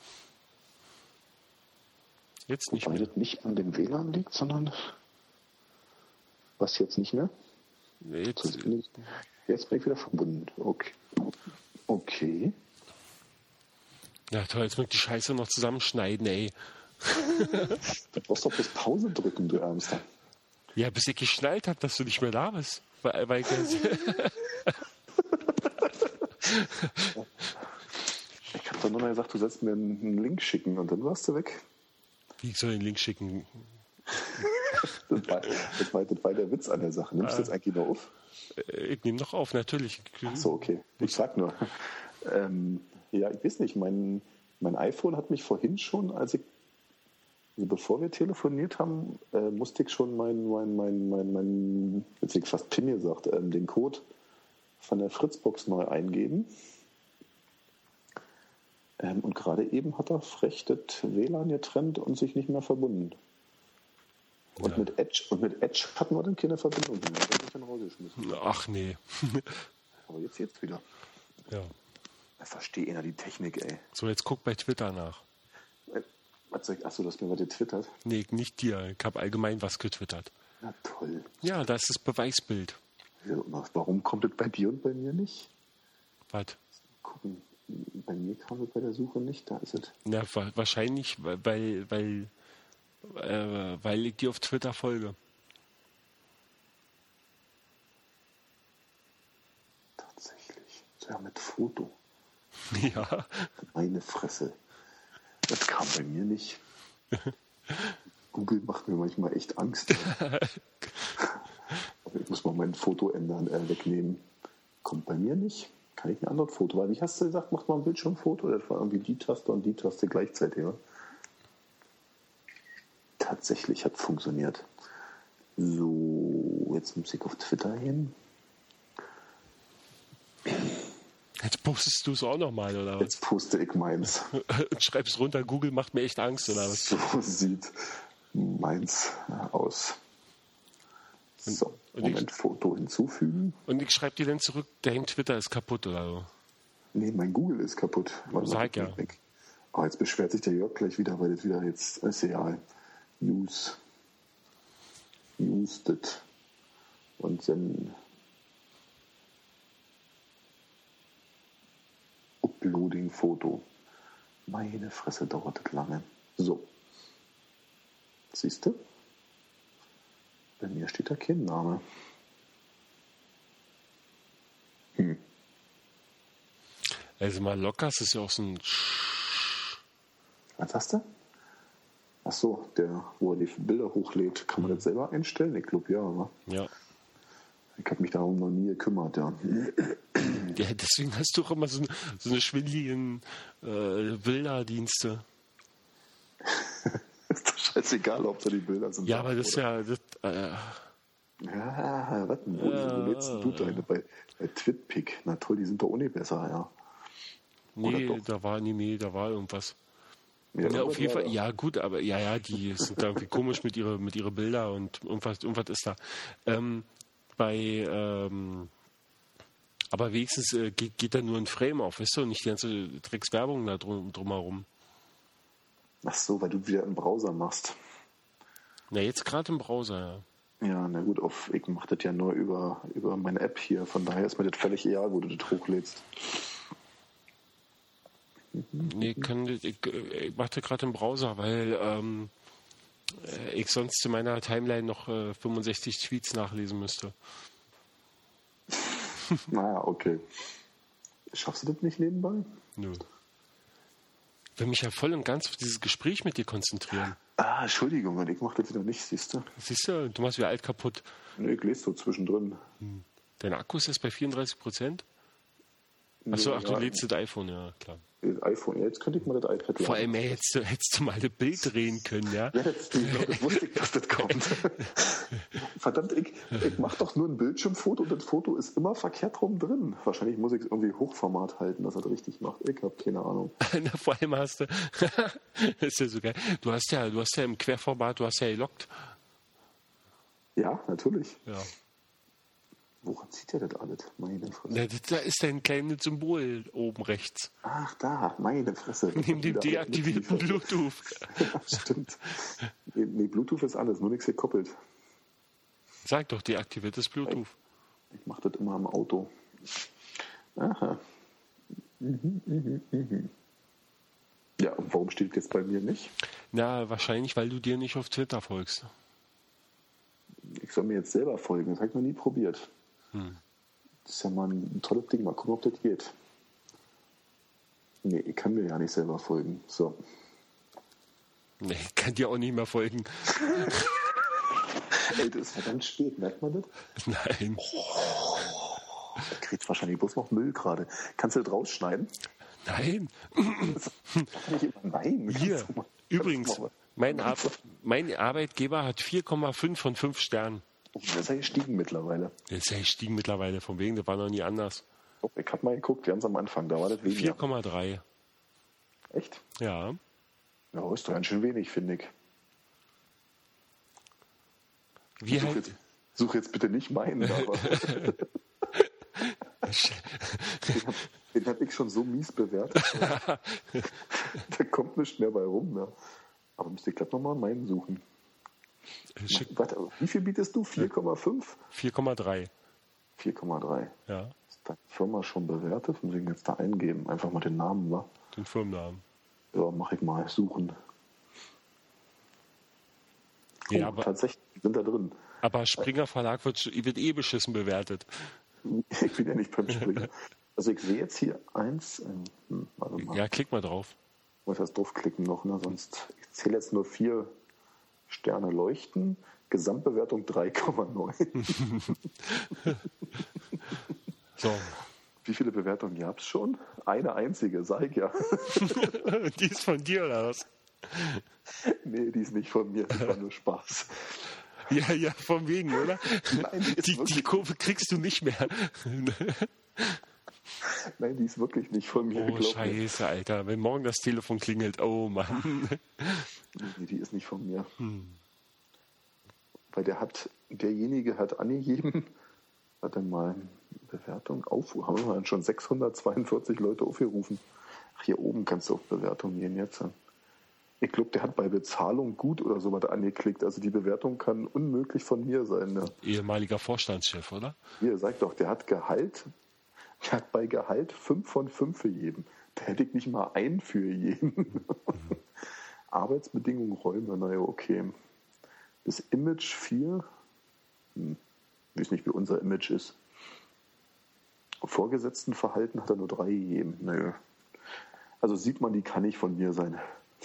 Jetzt nicht Wobei mehr. das nicht an dem W L A N liegt, sondern was jetzt nicht mehr? Jetzt, Jetzt bin ich wieder verbunden. Okay. Okay. ja toll, jetzt muss ich die Scheiße noch zusammenschneiden, ey. Du brauchst doch bloß Pause drücken, du Ärmster. Ja, bis ich geschnallt habe, dass du nicht mehr da bist. Weil, weil ich Ich habe doch nur mal gesagt, du sollst mir einen Link schicken und dann warst du weg. Wie, ich soll den Link schicken? Das war, das war, das war der Witz an der Sache. Nimmst du jetzt eigentlich noch auf? Ich nehme noch auf, natürlich. Ach so, okay. Ich sag nur. Ähm, ja, ich weiß nicht, mein, mein iPhone hat mich vorhin schon, als ich, also bevor wir telefoniert haben, äh, musste ich schon mein, mein, mein, mein, mein jetzt hätte ich fast PIN gesagt, ähm, den Code von der Fritzbox neu eingeben. Ähm, und gerade eben hat er frech das W L A N getrennt und sich nicht mehr verbunden. Und, Ja. mit Edge, und mit Edge hatten wir dann keine Verbindung mehr. Da bin ich dann rausgeschmissen. Ach nee. Aber jetzt geht's wieder. Ja. Ich verstehe eher die Technik, ey. So, jetzt guck bei Twitter nach. Was sag ich? Achso, du hast mir was getwittert. Nee, nicht dir. Ich habe allgemein was getwittert. Na toll. Ja, da ist das Beweisbild. Ja, warum kommt das bei dir und bei mir nicht? Was? Gucken. Bei mir kam es bei der Suche nicht. Da ist es. Ja, wa- wahrscheinlich, weil, weil, äh, weil ich dir auf Twitter folge. Tatsächlich. Ja, mit Foto. Ja. Meine Fresse. Das kam bei mir nicht. Google macht mir manchmal echt Angst. Aber ich muss mal mein Foto ändern, äh, wegnehmen. Kommt bei mir nicht. Kann ich ein anderes Foto? Weil, wie hast du gesagt, macht mal ein Bildschirmfoto? Das war irgendwie die Taste und die Taste gleichzeitig. Ja? Tatsächlich hat funktioniert. So, jetzt muss ich auf Twitter hin. Jetzt postest du es auch nochmal, oder was? Jetzt poste ich meins. Und schreibst runter, Google macht mir echt Angst, oder was? So sieht meins aus. So, und ich- Moment, Foto hinzufügen. Und ich schreibe dir dann zurück, dein Twitter ist kaputt, oder so. Nee, mein Google ist kaputt. Warte mal, Sag ja. ich weg. Oh, jetzt beschwert sich der Jörg gleich wieder, weil das wieder jetzt ist egal. Use. Used it. Und dann Uploading Foto. Meine Fresse, dauert das lange. So. Siehst du? Bei mir steht da kein Name. Hm. Also mal locker, es ist ja auch so ein Sch- Was hast du? Ach so, der, wo er die Bilder hochlädt, kann man das selber einstellen? Ich glaube ja, aber ja. ich habe mich darum noch nie gekümmert, ja. Ja, deswegen hast du auch immer so, so eine schwindeligen äh, Bilderdienste. ist egal, ob da die Bilder sind. Ja, aber das ist ja... Das, äh, ja, was denn? Wo, wo lädst du deine? Bei, bei Twitpic. Na toll, die sind doch auch nicht besser, ja. nee, da war nie mehr, da war irgendwas. Ja, Ja, auf jeden Fall, ja. ja gut, aber ja, ja, die sind da irgendwie komisch mit ihre, mit ihre Bilder und irgendwas, irgendwas ist da. Ähm, bei, ähm, aber wenigstens äh, geht, geht da nur ein Frame auf, weißt du, und nicht die ganze Dreckswerbung da drum, drumherum. Ach so, weil du wieder im Browser machst. Na, jetzt gerade im Browser, ja. Ja, na gut, auf, ich mach das ja nur über, über meine App hier. Von daher ist mir das völlig egal, wo du das hochlädst. Nee, kann, ich, ich mache das gerade im Browser, weil ähm, ich sonst in meiner Timeline noch äh, fünfundsechzig Tweets nachlesen müsste. Naja, okay. Schaffst du das nicht nebenbei? Nö. Ich will mich ja voll und ganz auf dieses Gespräch mit dir konzentrieren. Ah, Entschuldigung, ich mach das wieder nicht, siehst du? Siehst du, du machst wieder alt kaputt. Nee, ich lese so zwischendrin. Dein Akku ist jetzt bei vierunddreißig Prozent? Achso, Nee, ach, du ja, lädst das iPhone, ja, klar. Das iPhone, ja, jetzt könnte ich mal das iPad laden. Vor allem, ey, hättest du, hättest du mal ein Bild drehen können, ja? Ja, das, das wusste ich, dass das kommt. Verdammt, ich, ich mache doch nur ein Bildschirmfoto und das Foto ist immer verkehrt rum drin. Wahrscheinlich muss ich es irgendwie Hochformat halten, dass er das richtig macht. Ich habe keine Ahnung. Na, vor allem hast du, das ist ja so geil, du hast ja, du hast ja im Querformat, du hast ja gelockt. Ja, natürlich. Ja. Woran zieht er das alles? Meine Fresse. Na, da ist dein kleines Symbol oben rechts. Ach, da, meine Fresse. Neben dem deaktivierten Bluetooth. Ja, stimmt. Nee, nee, Bluetooth ist alles, nur nichts gekoppelt. Sag doch, deaktiviertes Bluetooth. Ich mache das immer im Auto. Aha. Mhm, mhm, mhm. Ja, und warum steht jetzt bei mir nicht? Na, wahrscheinlich, weil du dir nicht auf Twitter folgst. Ich soll mir jetzt selber folgen, das habe ich noch nie probiert. Hm. Das ist ja mal ein tolles Ding, mal gucken, ob das geht. Nee, ich kann mir ja nicht selber folgen. So. Nee, ich kann dir auch nicht mehr folgen. Ey, das ist verdammt spät, merkt man das? Nein. Da kriegt wahrscheinlich bloß noch Müll gerade. Kannst du das rausschneiden? Nein. Nicht immer nein. Hier, Kannst du mal- übrigens, kannst du mal- mein, Ar mein Arbeitgeber hat vier Komma fünf von fünf Sternen. Oh, der ist ja gestiegen mittlerweile. Der ist ja gestiegen mittlerweile, von wegen, das war noch nie anders. Oh, ich habe mal geguckt, ganz am Anfang, da war das weniger. vier Komma drei. Echt? Ja. Ja, ist doch ganz schön wenig, finde ich. Wie Such halt, jetzt, such jetzt bitte nicht meinen, aber den habe hab ich schon so mies bewertet. Da kommt nichts mehr bei rum. Ja. Aber müsste ich gleich nochmal meinen suchen. Schick. Warte, wie viel bietest du? vier Komma fünf? vier Komma drei. vier Komma drei. Ja, Ist deine Firma schon bewertet? Muss ich jetzt da eingeben? Einfach mal den Namen, wa? den Firmennamen. Ja, mach ich mal. Suchen. Oh, Ja, aber, tatsächlich sind da drin. aber Springer Verlag wird, wird eh beschissen bewertet. Ich bin ja nicht beim Springer. Also ich sehe jetzt hier eins. Ähm, hm, warte mal. Ja, klick mal drauf. Ich muss erst draufklicken noch, ne? Sonst ich zähle jetzt nur vier Sterne leuchten. Gesamtbewertung drei Komma neun. So. Wie viele Bewertungen gab es schon? Eine einzige, sag ich ja. Die ist von dir, oder was? Nee, die ist nicht von mir, das war nur Spaß. Ja, ja, von wegen, oder? Nein, die ist Die, wirklich- die Kurve kriegst du nicht mehr. Nein, die ist wirklich nicht von mir. Oh, glaub mir. scheiße, Alter. Wenn morgen das Telefon klingelt, oh Mann. Nee, die ist nicht von mir. Hm. Weil der hat, derjenige hat angegeben, warte mal, Bewertung auf, haben wir dann schon sechshundertzweiundvierzig Leute aufgerufen. Ach, hier oben kannst du auf Bewertung gehen jetzt. Ich glaube, der hat bei Bezahlung gut oder sowas angeklickt. Also die Bewertung kann unmöglich von mir sein. Ne? Ehemaliger Vorstandschef, oder? Hier, sag doch, der hat Gehalt, der hat bei Gehalt fünf von fünf für jeden. Da hätte ich nicht mal ein für jeden. Arbeitsbedingungen, Räume, naja, okay. Das Image vier, hm, ich weiß nicht, wie unser Image ist. Vorgesetztenverhalten hat er nur drei gegeben. Naja. Also sieht man, die kann nicht von mir sein.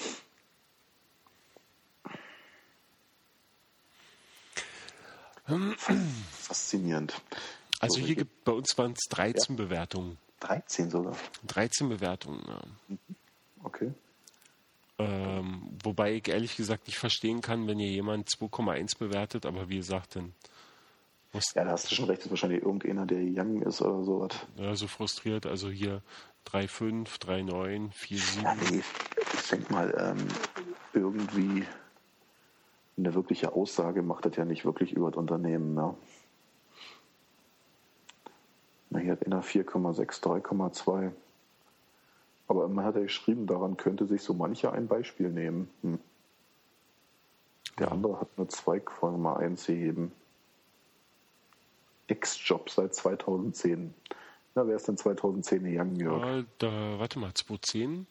Faszinierend. Also So, hier welche- gibt bei uns waren es dreizehn Bewertungen. dreizehn sogar. dreizehn Bewertungen, ja. Okay. Ähm, Wobei ich ehrlich gesagt nicht verstehen kann, wenn hier jemand zwei Komma eins bewertet, aber wie gesagt, dann muss Ja, da hast du schon recht, das ist wahrscheinlich irgendeiner, der young ist oder sowas. ja, so frustriert. Also hier drei Komma fünf, drei Komma neun, vier Komma Ja, sieben. nee, ich denke mal, ähm, irgendwie eine wirkliche Aussage macht das ja nicht wirklich über das Unternehmen. Ne? Na, hier hat einer vier Komma sechs, drei Komma zwei. Aber man hat ja geschrieben, daran könnte sich so mancher ein Beispiel nehmen. Hm. Der andere hat nur zwei Komma eins gegeben. Ex-Job seit zweitausendzehn. Na, wer ist denn zweitausendzehn gegangen, Jörg? Ja, da, warte mal, zwanzig zehn?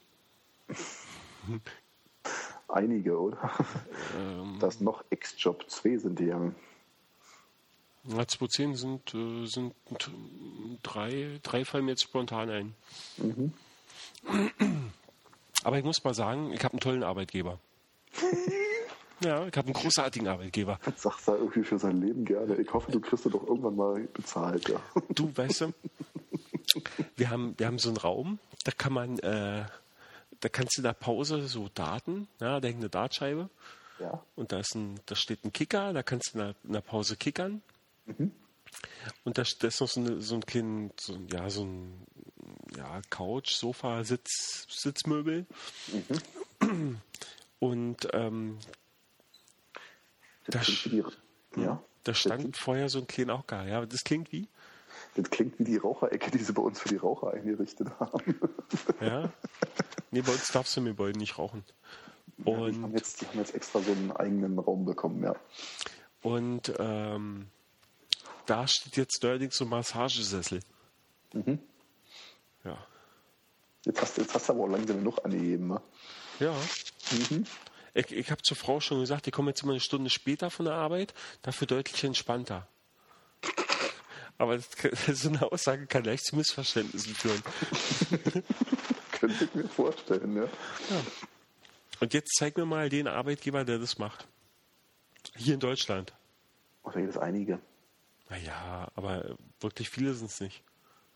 Einige, oder? Ähm, Das noch Ex-Job zwei sind die gegangen. ja, zwanzig zehn sind, äh, sind drei, drei fallen mir jetzt spontan ein. Mhm. Aber ich muss mal sagen, ich habe einen tollen Arbeitgeber. Ja, ich habe einen großartigen Arbeitgeber. Sagt er irgendwie für sein Leben gerne. Ich hoffe, du kriegst du doch irgendwann mal bezahlt. Ja. Du, weißt du, wir haben, wir haben so einen Raum, da kann man, äh, da kannst du in der Pause so Daten, ja, da hängt eine Dartscheibe Ja. und da, ist ein, da steht ein Kicker, da kannst du in der, in der Pause kickern. Mhm. Und da, da ist noch so, eine, so ein kleines, so, ja, so ein ja, Couch, Sofa, Sitz, Sitzmöbel. Mhm. Und ähm, Das, Das klingt wie die, ja? da das, stand klingt, vorher so ein kleiner Hocker. Ja, das klingt wie? das klingt wie die Raucherecke, die sie bei uns für die Raucher eingerichtet haben. Ja. Nee, bei uns darfst du im Gebäude nicht rauchen. Ja, die, haben Und, jetzt, die haben jetzt extra so einen eigenen Raum bekommen, ja. und ähm, da steht jetzt neuerdings so ein Massagesessel. Mhm. Ja. Jetzt hast, jetzt hast du aber auch langsam genug angegeben, ne? Ja. Mhm. Ich, ich habe zur Frau schon gesagt, ich komme jetzt immer eine Stunde später von der Arbeit, dafür deutlich entspannter. Aber das, so eine Aussage kann leicht zu Missverständnissen führen. Könnte ich mir vorstellen, ja. Ja. Und jetzt zeig mir mal den Arbeitgeber, der das macht. Hier in Deutschland. Ach, da gibt es einige. Naja, aber wirklich viele sind es nicht.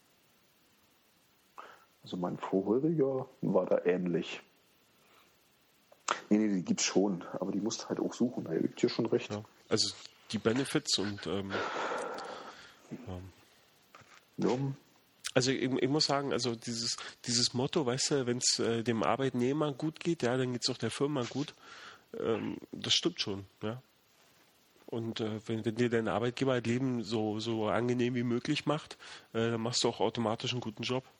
Also mein vorheriger war da ähnlich. Nee, nee, die gibt's schon, aber die musst du halt auch suchen. Da gibt dir schon recht. Ja. Also die Benefits und ähm, Ja. also ich, ich muss sagen, also dieses, dieses Motto, weißt du, wenn es äh, dem Arbeitnehmer gut geht, ja, dann geht es auch der Firma gut. Ähm, das stimmt schon, ja. Und äh, wenn, wenn dir dein Arbeitgeber das Leben so, so angenehm wie möglich macht, äh, dann machst du auch automatisch einen guten Job.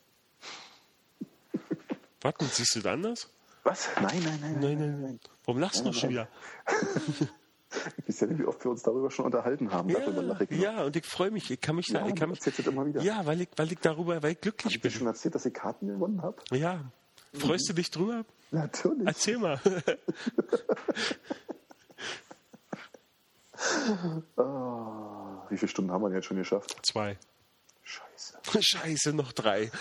Warte, siehst du das anders? Was? Nein, nein, nein, Nein, nein, nein. Warum lachst du noch schon wieder? Ich weiß ja nicht, wie oft wir uns darüber schon unterhalten haben. Darüber lache Ja, ich noch. ja, und ich freue mich. Ich kann mich da, Ja, ich kann du mich, erzählst das immer wieder. ja, weil ich, weil ich darüber, weil ich Hab glücklich ich dir bin. schon erzählt, dass ich Karten gewonnen habe? Ja. Freust du dich drüber? Natürlich. Erzähl mal. Ah, wie viele Stunden haben wir denn jetzt schon geschafft? Zwei. Scheiße. Scheiße, noch drei.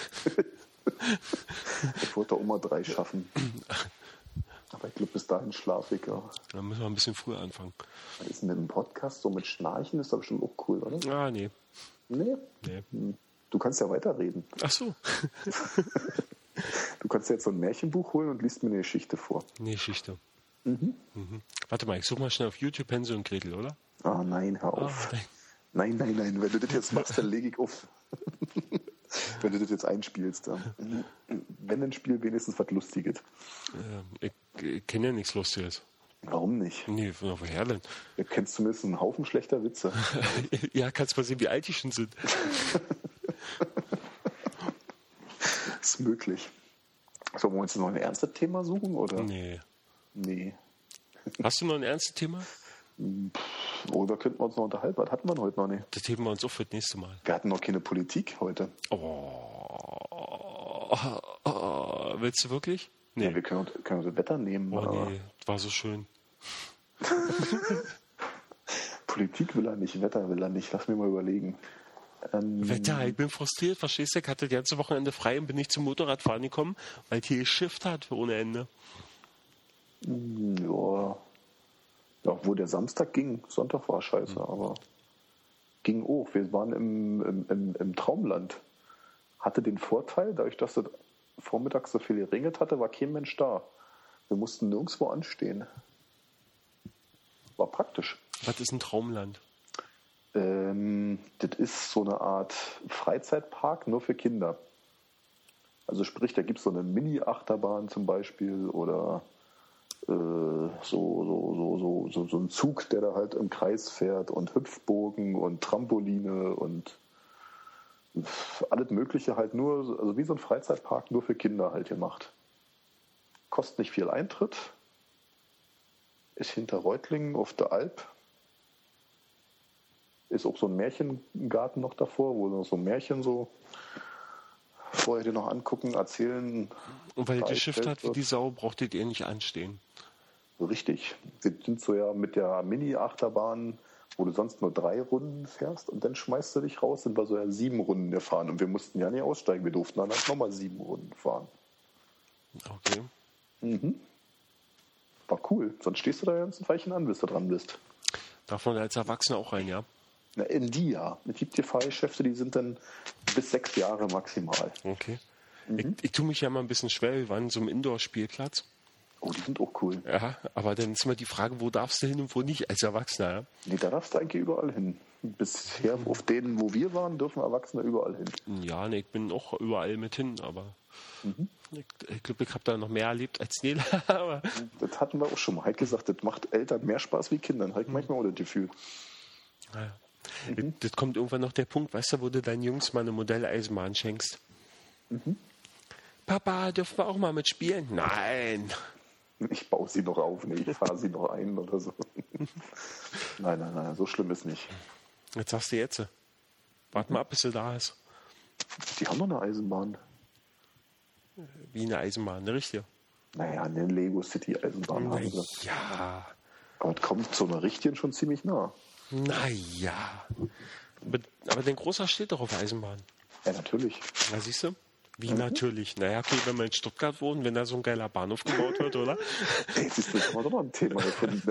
Ich wollte auch mal drei schaffen. Aber ich glaube, bis dahin schlafe ich. Ja. Dann müssen wir ein bisschen früher anfangen. Was ist denn mit dem Podcast? So mit Schnarchen ist doch bestimmt auch cool, oder? Ah, nee. Nee. Nee. Hm. Du kannst ja weiterreden. Ach so. Du kannst ja jetzt so ein Märchenbuch holen und liest mir eine Geschichte vor. Nee, Geschichte. Mhm. Mhm. Warte mal, ich suche mal schnell auf YouTube Hänsel und Gretel, oder? Ah, nein, hör auf. Ah, nein, nein, nein. Wenn du das jetzt machst, dann lege ich auf. Wenn du das jetzt einspielst. Dann. Wenn ein Spiel wenigstens was Lustiges. Äh, ich ich kenne ja nichts Lustiges. Warum nicht? Nee, von woher denn? Du kennst zumindest einen Haufen schlechter Witze. Ja, kannst mal sehen, wie alt die schon sind. Ist möglich. Sollen wir uns noch ein ernstes Thema suchen? Oder? Nee. Nee. Hast du noch ein ernstes Thema? Oder könnten wir uns noch unterhalten? Was hatten wir denn heute noch nicht? Das heben wir uns auf für das nächste Mal. Wir hatten noch keine Politik heute. Oh. Oh. Willst du wirklich? Nee. Ja, wir können, können das Wetter nehmen. Oh aber nee, war so schön. Politik will er nicht, Wetter will er nicht. Lass mir mal überlegen. Ähm, Wetter, ich bin frustriert, verstehst du? Ich hatte das ganze Wochenende frei und bin nicht zum Motorradfahren gekommen, weil hier Shift hat ohne Ende. Ja. Ja, obwohl der Samstag ging. Sonntag war scheiße, mhm. aber ging auch. Wir waren im, im, im, im Traumland. Hatte den Vorteil, dadurch, dass es vormittags so viel geregnet hatte, war kein Mensch da. Wir mussten nirgendwo anstehen. War praktisch. Was ist ein Traumland? Ähm, das ist so eine Art Freizeitpark nur für Kinder. Also sprich, da gibt es so eine Mini-Achterbahn zum Beispiel oder äh, so, so, so, so, so, so ein Zug, der da halt im Kreis fährt und Hüpfbogen und Trampoline und alles Mögliche halt nur, also wie so ein Freizeitpark nur für Kinder halt gemacht. Kostet nicht viel Eintritt. Ist hinter Reutlingen auf der Alp. Ist auch so ein Märchengarten noch davor, wo noch so Märchen so vorher dir noch angucken, erzählen. Und weil ihr Geschäft hat wie die Sau, brauchtet ihr nicht anstehen. So richtig. Wir sind so ja mit der Mini-Achterbahn, wo du sonst nur drei Runden fährst und dann schmeißt du dich raus, sind wir so ja sieben Runden gefahren und wir mussten ja nicht aussteigen, wir durften dann halt nochmal sieben Runden fahren. Okay. Mhm. War cool. Sonst stehst du da ganz ein Weilchen an, bis du dran bist. Darf man da als Erwachsener auch rein, ja? Na, in die ja. Es gibt hier Fahrgeschäfte, die sind dann bis sechs Jahre maximal. Okay. Mhm. Ich, ich tue mich ja mal ein bisschen schwer. Wir waren in so einem Indoor-Spielplatz. Oh, die sind auch cool. Ja, aber dann ist mal die Frage, wo darfst du hin und wo nicht als Erwachsener, ja? Nee, da darfst du eigentlich überall hin. Bisher auf denen, wo wir waren, dürfen Erwachsene überall hin. Ja, nee, ich bin auch überall mit hin, aber Mhm. ich, ich glaube, ich habe da noch mehr erlebt als Nela. aber Das hatten wir auch schon mal. Halt gesagt, das macht Eltern mehr Spaß wie Kindern. Halt manchmal auch das Gefühl. naja. Mhm. Das kommt irgendwann noch der Punkt, weißt du, wo du deinen Jungs mal eine Modelleisenbahn schenkst. Mhm. Papa, dürfen wir auch mal mitspielen? Nein. Ich baue sie noch auf, nee, ich fahre sie noch ein oder so. Nein, nein, nein, so schlimm ist nicht. Jetzt sagst du jetzt. Warte mal ab, bis sie da ist. Die haben doch eine Eisenbahn. Wie eine Eisenbahn, eine richtige. Naja, eine Lego City Eisenbahn haben sie. Ja. Aber es kommt zu einer richtigen schon ziemlich nah. Naja. Aber, aber dein Großer steht doch auf Eisenbahn. Ja, natürlich. Na, siehst du? Wie natürlich? Naja, okay, wenn wir in Stuttgart wohnen, wenn da so ein geiler Bahnhof gebaut wird, oder? Ey, siehst du, das war doch noch ein Thema gefunden.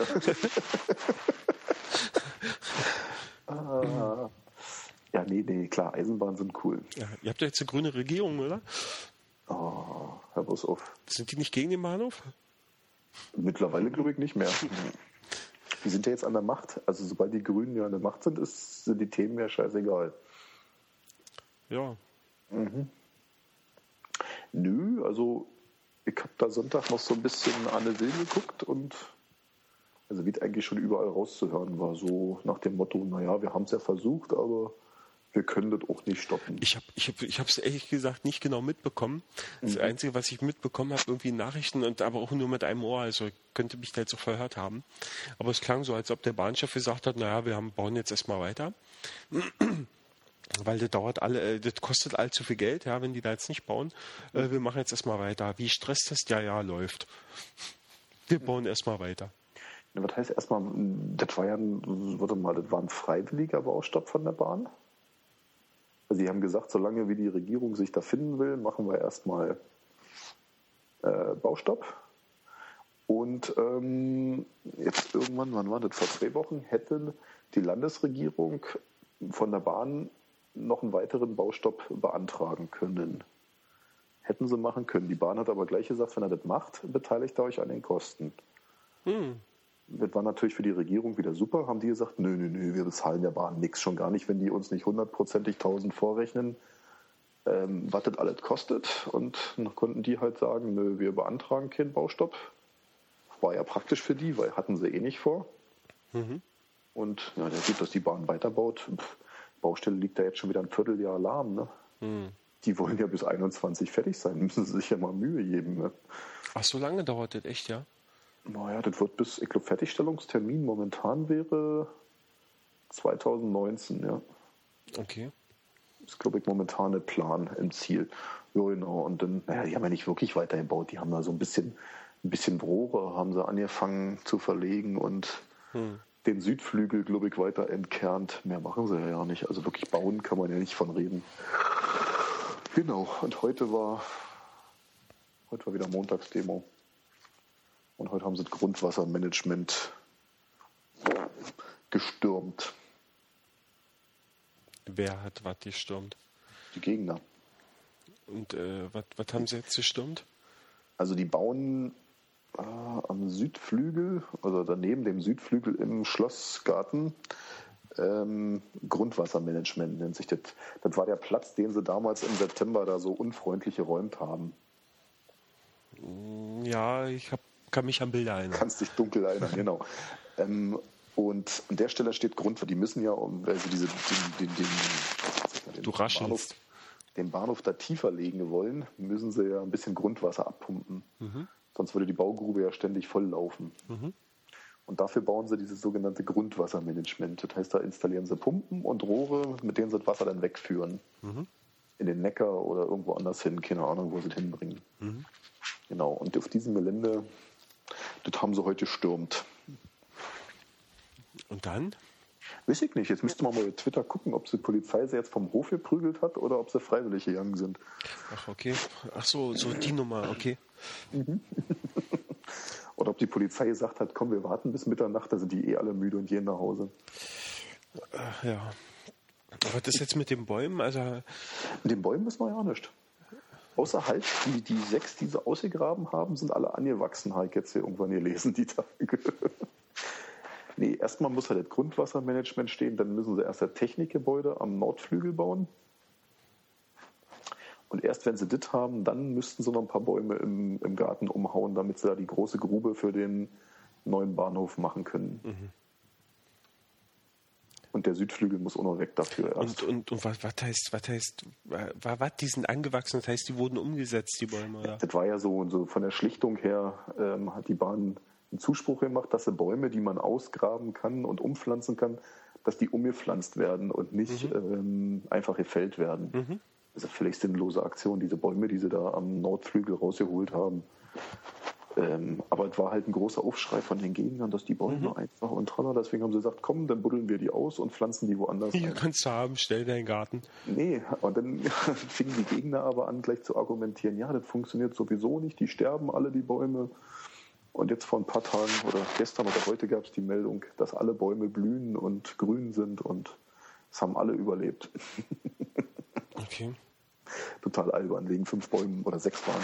ah. Ja, nee, nee, klar, Eisenbahnen sind cool. Ja, ihr habt ja jetzt eine grüne Regierung, oder? Oh, hör bloß auf. Sind die nicht gegen den Bahnhof? Mittlerweile glaube ich nicht mehr. Die sind ja jetzt an der Macht. Also sobald die Grünen ja an der Macht sind, ist, sind die Themen ja scheißegal. Ja. Mhm. Nö, also ich habe da Sonntag noch so ein bisschen Anne Will geguckt und also wie es eigentlich schon überall rauszuhören war, so nach dem Motto, naja, wir haben es ja versucht, aber wir können das auch nicht stoppen. Ich habe ich hab, ich es ehrlich gesagt nicht genau mitbekommen. Das Mhm. Einzige, was ich mitbekommen habe, irgendwie Nachrichten, und aber auch nur mit einem Ohr, also ich könnte mich da jetzt so verhört haben. Aber es klang so, als ob der Bahnchef gesagt hat, naja, wir haben, bauen jetzt erstmal weiter. Weil das dauert alle, äh, das kostet allzu viel Geld, ja, wenn die da jetzt nicht bauen. Äh, wir machen jetzt erstmal weiter. Wie Stresstest? Ja, ja, läuft. Wir bauen erstmal weiter. Ja, was heißt erstmal, das war ja ein, warte mal, das war ein freiwilliger Baustopp von der Bahn? Also die haben gesagt, solange wie die Regierung sich da finden will, machen wir erstmal äh, Baustopp. Und ähm, jetzt irgendwann, wann war das, vor zwei Wochen, hätte die Landesregierung von der Bahn noch einen weiteren Baustopp beantragen können. Hätten sie machen können. Die Bahn hat aber gleich gesagt, wenn er das macht, beteiligt er euch an den Kosten. Hm. Das war natürlich für die Regierung wieder super. Haben die gesagt, nö, nö, nö, wir bezahlen der Bahn nichts. Schon gar nicht, wenn die uns nicht hundertprozentig tausend vorrechnen, ähm, was das alles kostet. Und dann konnten die halt sagen, nö, wir beantragen keinen Baustopp. War ja praktisch für die, weil hatten sie eh nicht vor. Mhm. Und ja, der sieht, dass die Bahn weiterbaut. Pff, Baustelle liegt da jetzt schon wieder ein Vierteljahr lahm. Ne? Hm. Die wollen ja bis einundzwanzig fertig sein. Müssen sie sich ja mal Mühe geben. Ne? Ach, so lange dauert das echt, ja? Naja, das wird bis, ich glaube, Fertigstellungstermin momentan wäre zwanzig neunzehn, ja. Okay. Das ist, glaube ich, momentan der Plan im Ziel. Ja, genau. Und dann, naja, die haben ja nicht wirklich weitergebaut. Die haben da so ein bisschen, ein bisschen Rohre haben sie angefangen zu verlegen und Hm. den Südflügel, glaube ich, weiter entkernt. Mehr machen sie ja nicht. Also wirklich bauen kann man ja nicht von reden. Genau. Und heute war, heute war wieder Montagsdemo. Und heute haben sie das Grundwassermanagement gestürmt. Wer hat was gestürmt? Die Gegner. Und äh, was haben sie jetzt gestürmt? Also die bauen äh, am Südflügel, also daneben dem Südflügel im Schlossgarten, ähm, Grundwassermanagement nennt sich das. Das war der Platz, den sie damals im September da so unfreundlich geräumt haben. Ja, ich hab, kann mich an Bilder erinnern. Kannst dich dunkel erinnern, genau. Ähm, und an der Stelle steht Grund, die müssen ja, weil sie diese, den, den, den, den Du raschelst. Bahnhof, den Bahnhof da tiefer legen wollen, müssen sie ja ein bisschen Grundwasser abpumpen. Mhm. Sonst würde die Baugrube ja ständig volllaufen. Mhm. Und dafür bauen sie dieses sogenannte Grundwassermanagement. Das heißt, da installieren sie Pumpen und Rohre, mit denen sie das Wasser dann wegführen. Mhm. In den Neckar oder irgendwo anders hin. Keine Ahnung, wo sie es hinbringen. Mhm. Genau. Und auf diesem Gelände, das haben sie heute gestürmt. Und dann? Weiß ich nicht. Jetzt müsste man mal bei Twitter gucken, ob die Polizei sie jetzt vom Hof geprügelt hat oder ob sie freiwillig gegangen sind. Ach, okay. Ach so, so die Nummer, okay. Mhm. Oder ob die Polizei gesagt hat, komm, wir warten bis Mitternacht, da sind die eh alle müde und gehen nach Hause. Ach, ja. Aber das jetzt mit den Bäumen, also... Mit den Bäumen ist noch ja nicht. Außer halt, die, die sechs, die sie ausgegraben haben, sind alle angewachsen, habe ich jetzt hier irgendwann gelesen, die Tage. Nee, erstmal muss halt das Grundwassermanagement stehen, dann müssen sie erst das Technikgebäude am Nordflügel bauen. Und erst wenn sie das haben, dann müssten sie noch ein paar Bäume im, im Garten umhauen, damit sie da die große Grube für den neuen Bahnhof machen können. Mhm. Und der Südflügel muss auch noch weg dafür erst. Und, und, und was, was heißt, was heißt, was, was, die sind angewachsen, das heißt, die wurden umgesetzt, die Bäume, oder? Das war ja so, und so von der Schlichtung her ähm, hat die Bahn einen Zuspruch gemacht, dass sie Bäume, die man ausgraben kann und umpflanzen kann, dass die umgepflanzt werden und nicht mhm. ähm, einfach gefällt werden. Mhm. Das ist eine völlig sinnlose Aktion, diese Bäume, die sie da am Nordflügel rausgeholt haben. Ähm, aber es war halt ein großer Aufschrei von den Gegnern, dass die Bäume mhm. einfach und toller. Deswegen haben sie gesagt, komm, dann buddeln wir die aus und pflanzen die woanders Hier ein. kannst du haben, stell deinen Garten. Nee, und dann fingen die Gegner aber an, gleich zu argumentieren, ja, das funktioniert sowieso nicht, die sterben alle, die Bäume. Und jetzt vor ein paar Tagen oder gestern oder heute gab es die Meldung, dass alle Bäume blühen und grün sind und es haben alle überlebt. Okay. Total albern, wegen fünf Bäumen oder sechs waren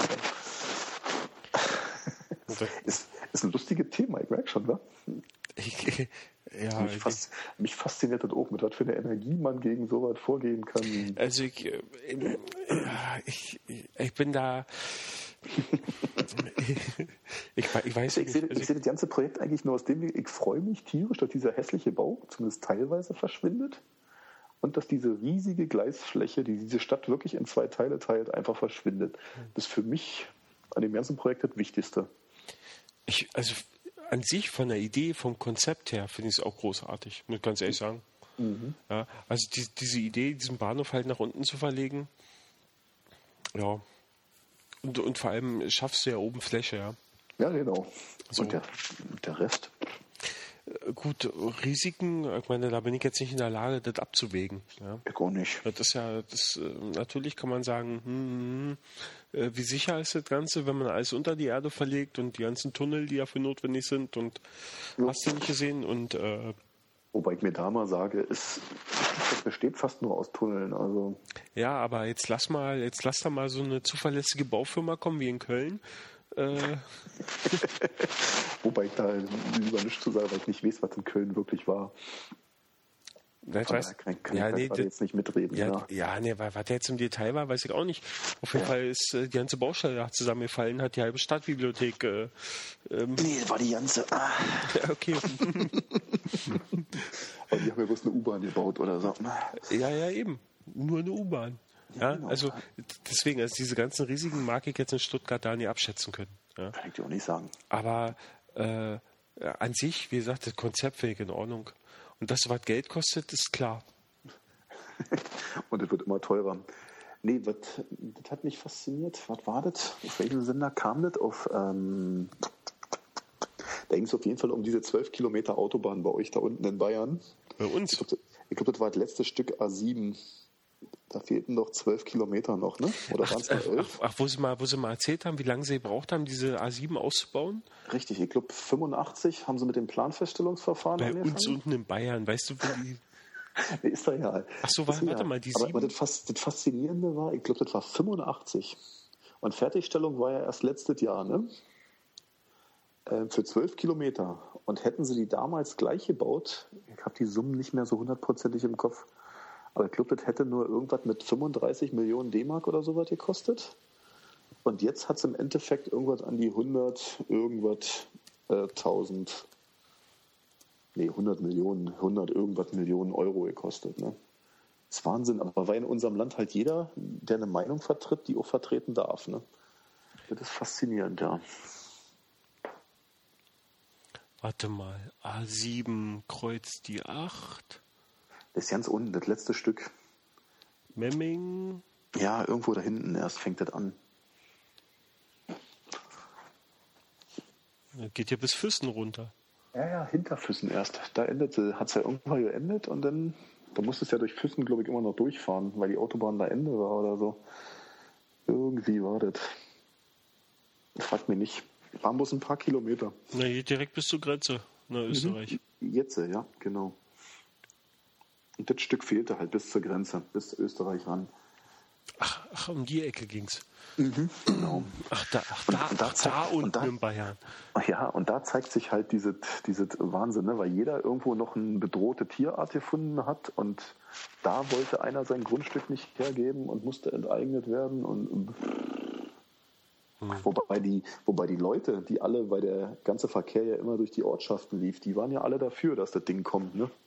es. Ist, ist ein lustiges Thema, ich merke schon, wa? Ich, ja, mich, fas- mich fasziniert das auch, mit was für eine Energie man gegen sowas vorgehen kann. Also ich, äh, ich, ich bin da... ich, ich weiß ich, nicht. sehe, Also ich sehe das ganze Projekt eigentlich nur aus dem Weg, ich freue mich tierisch, dass dieser hässliche Bau zumindest teilweise verschwindet und dass diese riesige Gleisfläche, die diese Stadt wirklich in zwei Teile teilt, einfach verschwindet. Das ist für mich an dem ganzen Projekt das Wichtigste. Ich, also an sich von der Idee, vom Konzept her finde ich es auch großartig, muss ich ganz ehrlich sagen. Mhm. Ja, also die, diese Idee, diesen Bahnhof halt nach unten zu verlegen, ja. Und, und vor allem schaffst du ja oben Fläche, ja. Ja, genau. So. Und der, der Rest? Gut, Risiken, ich meine, da bin ich jetzt nicht in der Lage, das abzuwägen. Ja. Ich auch nicht. Das ist ja, das, natürlich kann man sagen, hm, hm, wie sicher ist das Ganze, wenn man alles unter die Erde verlegt und die ganzen Tunnel, die dafür notwendig sind und ja. Hast du nicht gesehen und äh, wobei ich mir da mal sage, es, das besteht fast nur aus Tunneln. Also. Ja, aber jetzt lass mal, jetzt lass da mal so eine zuverlässige Baufirma kommen wie in Köln. Äh. Wobei ich da lieber nichts zu sagen, weil ich nicht weiß, was in Köln wirklich war. Das weiß, kann, kann ja, ich nee, das jetzt nicht mitreden. Ja, ja. ja nee, was der jetzt im Detail war, weiß ich auch nicht. Auf jeden ja. Fall ist äh, die ganze Baustelle da zusammengefallen, hat die halbe Stadtbibliothek. Äh, ähm, nee, das war die ganze. Ah. Ja, okay. Aber die haben ja bloß eine U-Bahn gebaut oder so. Ja, ja, eben. Nur eine U-Bahn. Ja, genau. Also deswegen, also diese ganzen Risiken mag ich jetzt in Stuttgart da nicht abschätzen können. Ja. Kann ich dir auch nicht sagen. Aber äh, an sich, wie gesagt, das Konzept finde ich in Ordnung. Und das, was Geld kostet, ist klar. Und es wird immer teurer. Nee, was, das hat mich fasziniert. Was war das? Auf welchem Sender kam das? Auf, ähm, da ging es auf jeden Fall um diese zwölf Kilometer Autobahn bei euch da unten in Bayern. Bei uns? Ich glaube, glaub, das war das letzte Stück A sieben. Da fehlten noch zwölf Kilometer noch, ne? Oder waren es noch elf? Ach, ach, wo sie mal, wo sie mal erzählt haben, wie lange sie gebraucht haben, diese A sieben auszubauen? Richtig, ich glaube fünfundachtzig haben sie mit dem Planfeststellungsverfahren Bei angefangen. uns unten in Bayern, weißt du, wo die... Nee, ist doch egal. Ach so, warte, warte mal, die aber, sieben... aber das, das Faszinierende war, ich glaube, das war fünfundachtzig. Und Fertigstellung war ja erst letztes Jahr, ne? Äh, für zwölf Kilometer. Und hätten sie die damals gleich gebaut, ich habe die Summen nicht mehr so hundertprozentig im Kopf, aber ich glaube, das hätte nur irgendwas mit fünfunddreißig Millionen D-Mark oder sowas gekostet. Und jetzt hat es im Endeffekt irgendwas an die hundert, irgendwas, äh, tausend, nee, hundert Millionen, hundert irgendwas Millionen Euro gekostet. Ne? Das ist Wahnsinn, aber weil in unserem Land halt jeder, der eine Meinung vertritt, die auch vertreten darf. Ne? Das ist faszinierend, ja. Warte mal, A sieben kreuzt die acht. Das ist ganz unten, das letzte Stück. Memming. Ja, irgendwo da hinten erst fängt das an. Geht ja bis Füssen runter. Ja, ja, hinter Füssen erst. Da endete, hat es ja irgendwann geendet und dann, da musste es ja durch Füssen, glaube ich, immer noch durchfahren, weil die Autobahn da Ende war oder so. Irgendwie war das. Fragt mich nicht. Waren bloß ein paar Kilometer. Na, geht direkt bis zur Grenze nach Österreich. Mhm. Jetzt, ja, genau. Und das Stück fehlte halt bis zur Grenze, bis Österreich ran. Ach, ach um die Ecke ging's. Mhm, genau. Ach, da, ach, da, und da, ach, zeigt, da unten und da, in Bayern. Ja, und da zeigt sich halt diese, diese Wahnsinn, ne? Weil jeder irgendwo noch eine bedrohte Tierart gefunden hat und da wollte einer sein Grundstück nicht hergeben und musste enteignet werden. Und, und hm. wobei, die, wobei die Leute, die alle, weil der ganze Verkehr ja immer durch die Ortschaften lief, die waren ja alle dafür, dass das Ding kommt. Ne?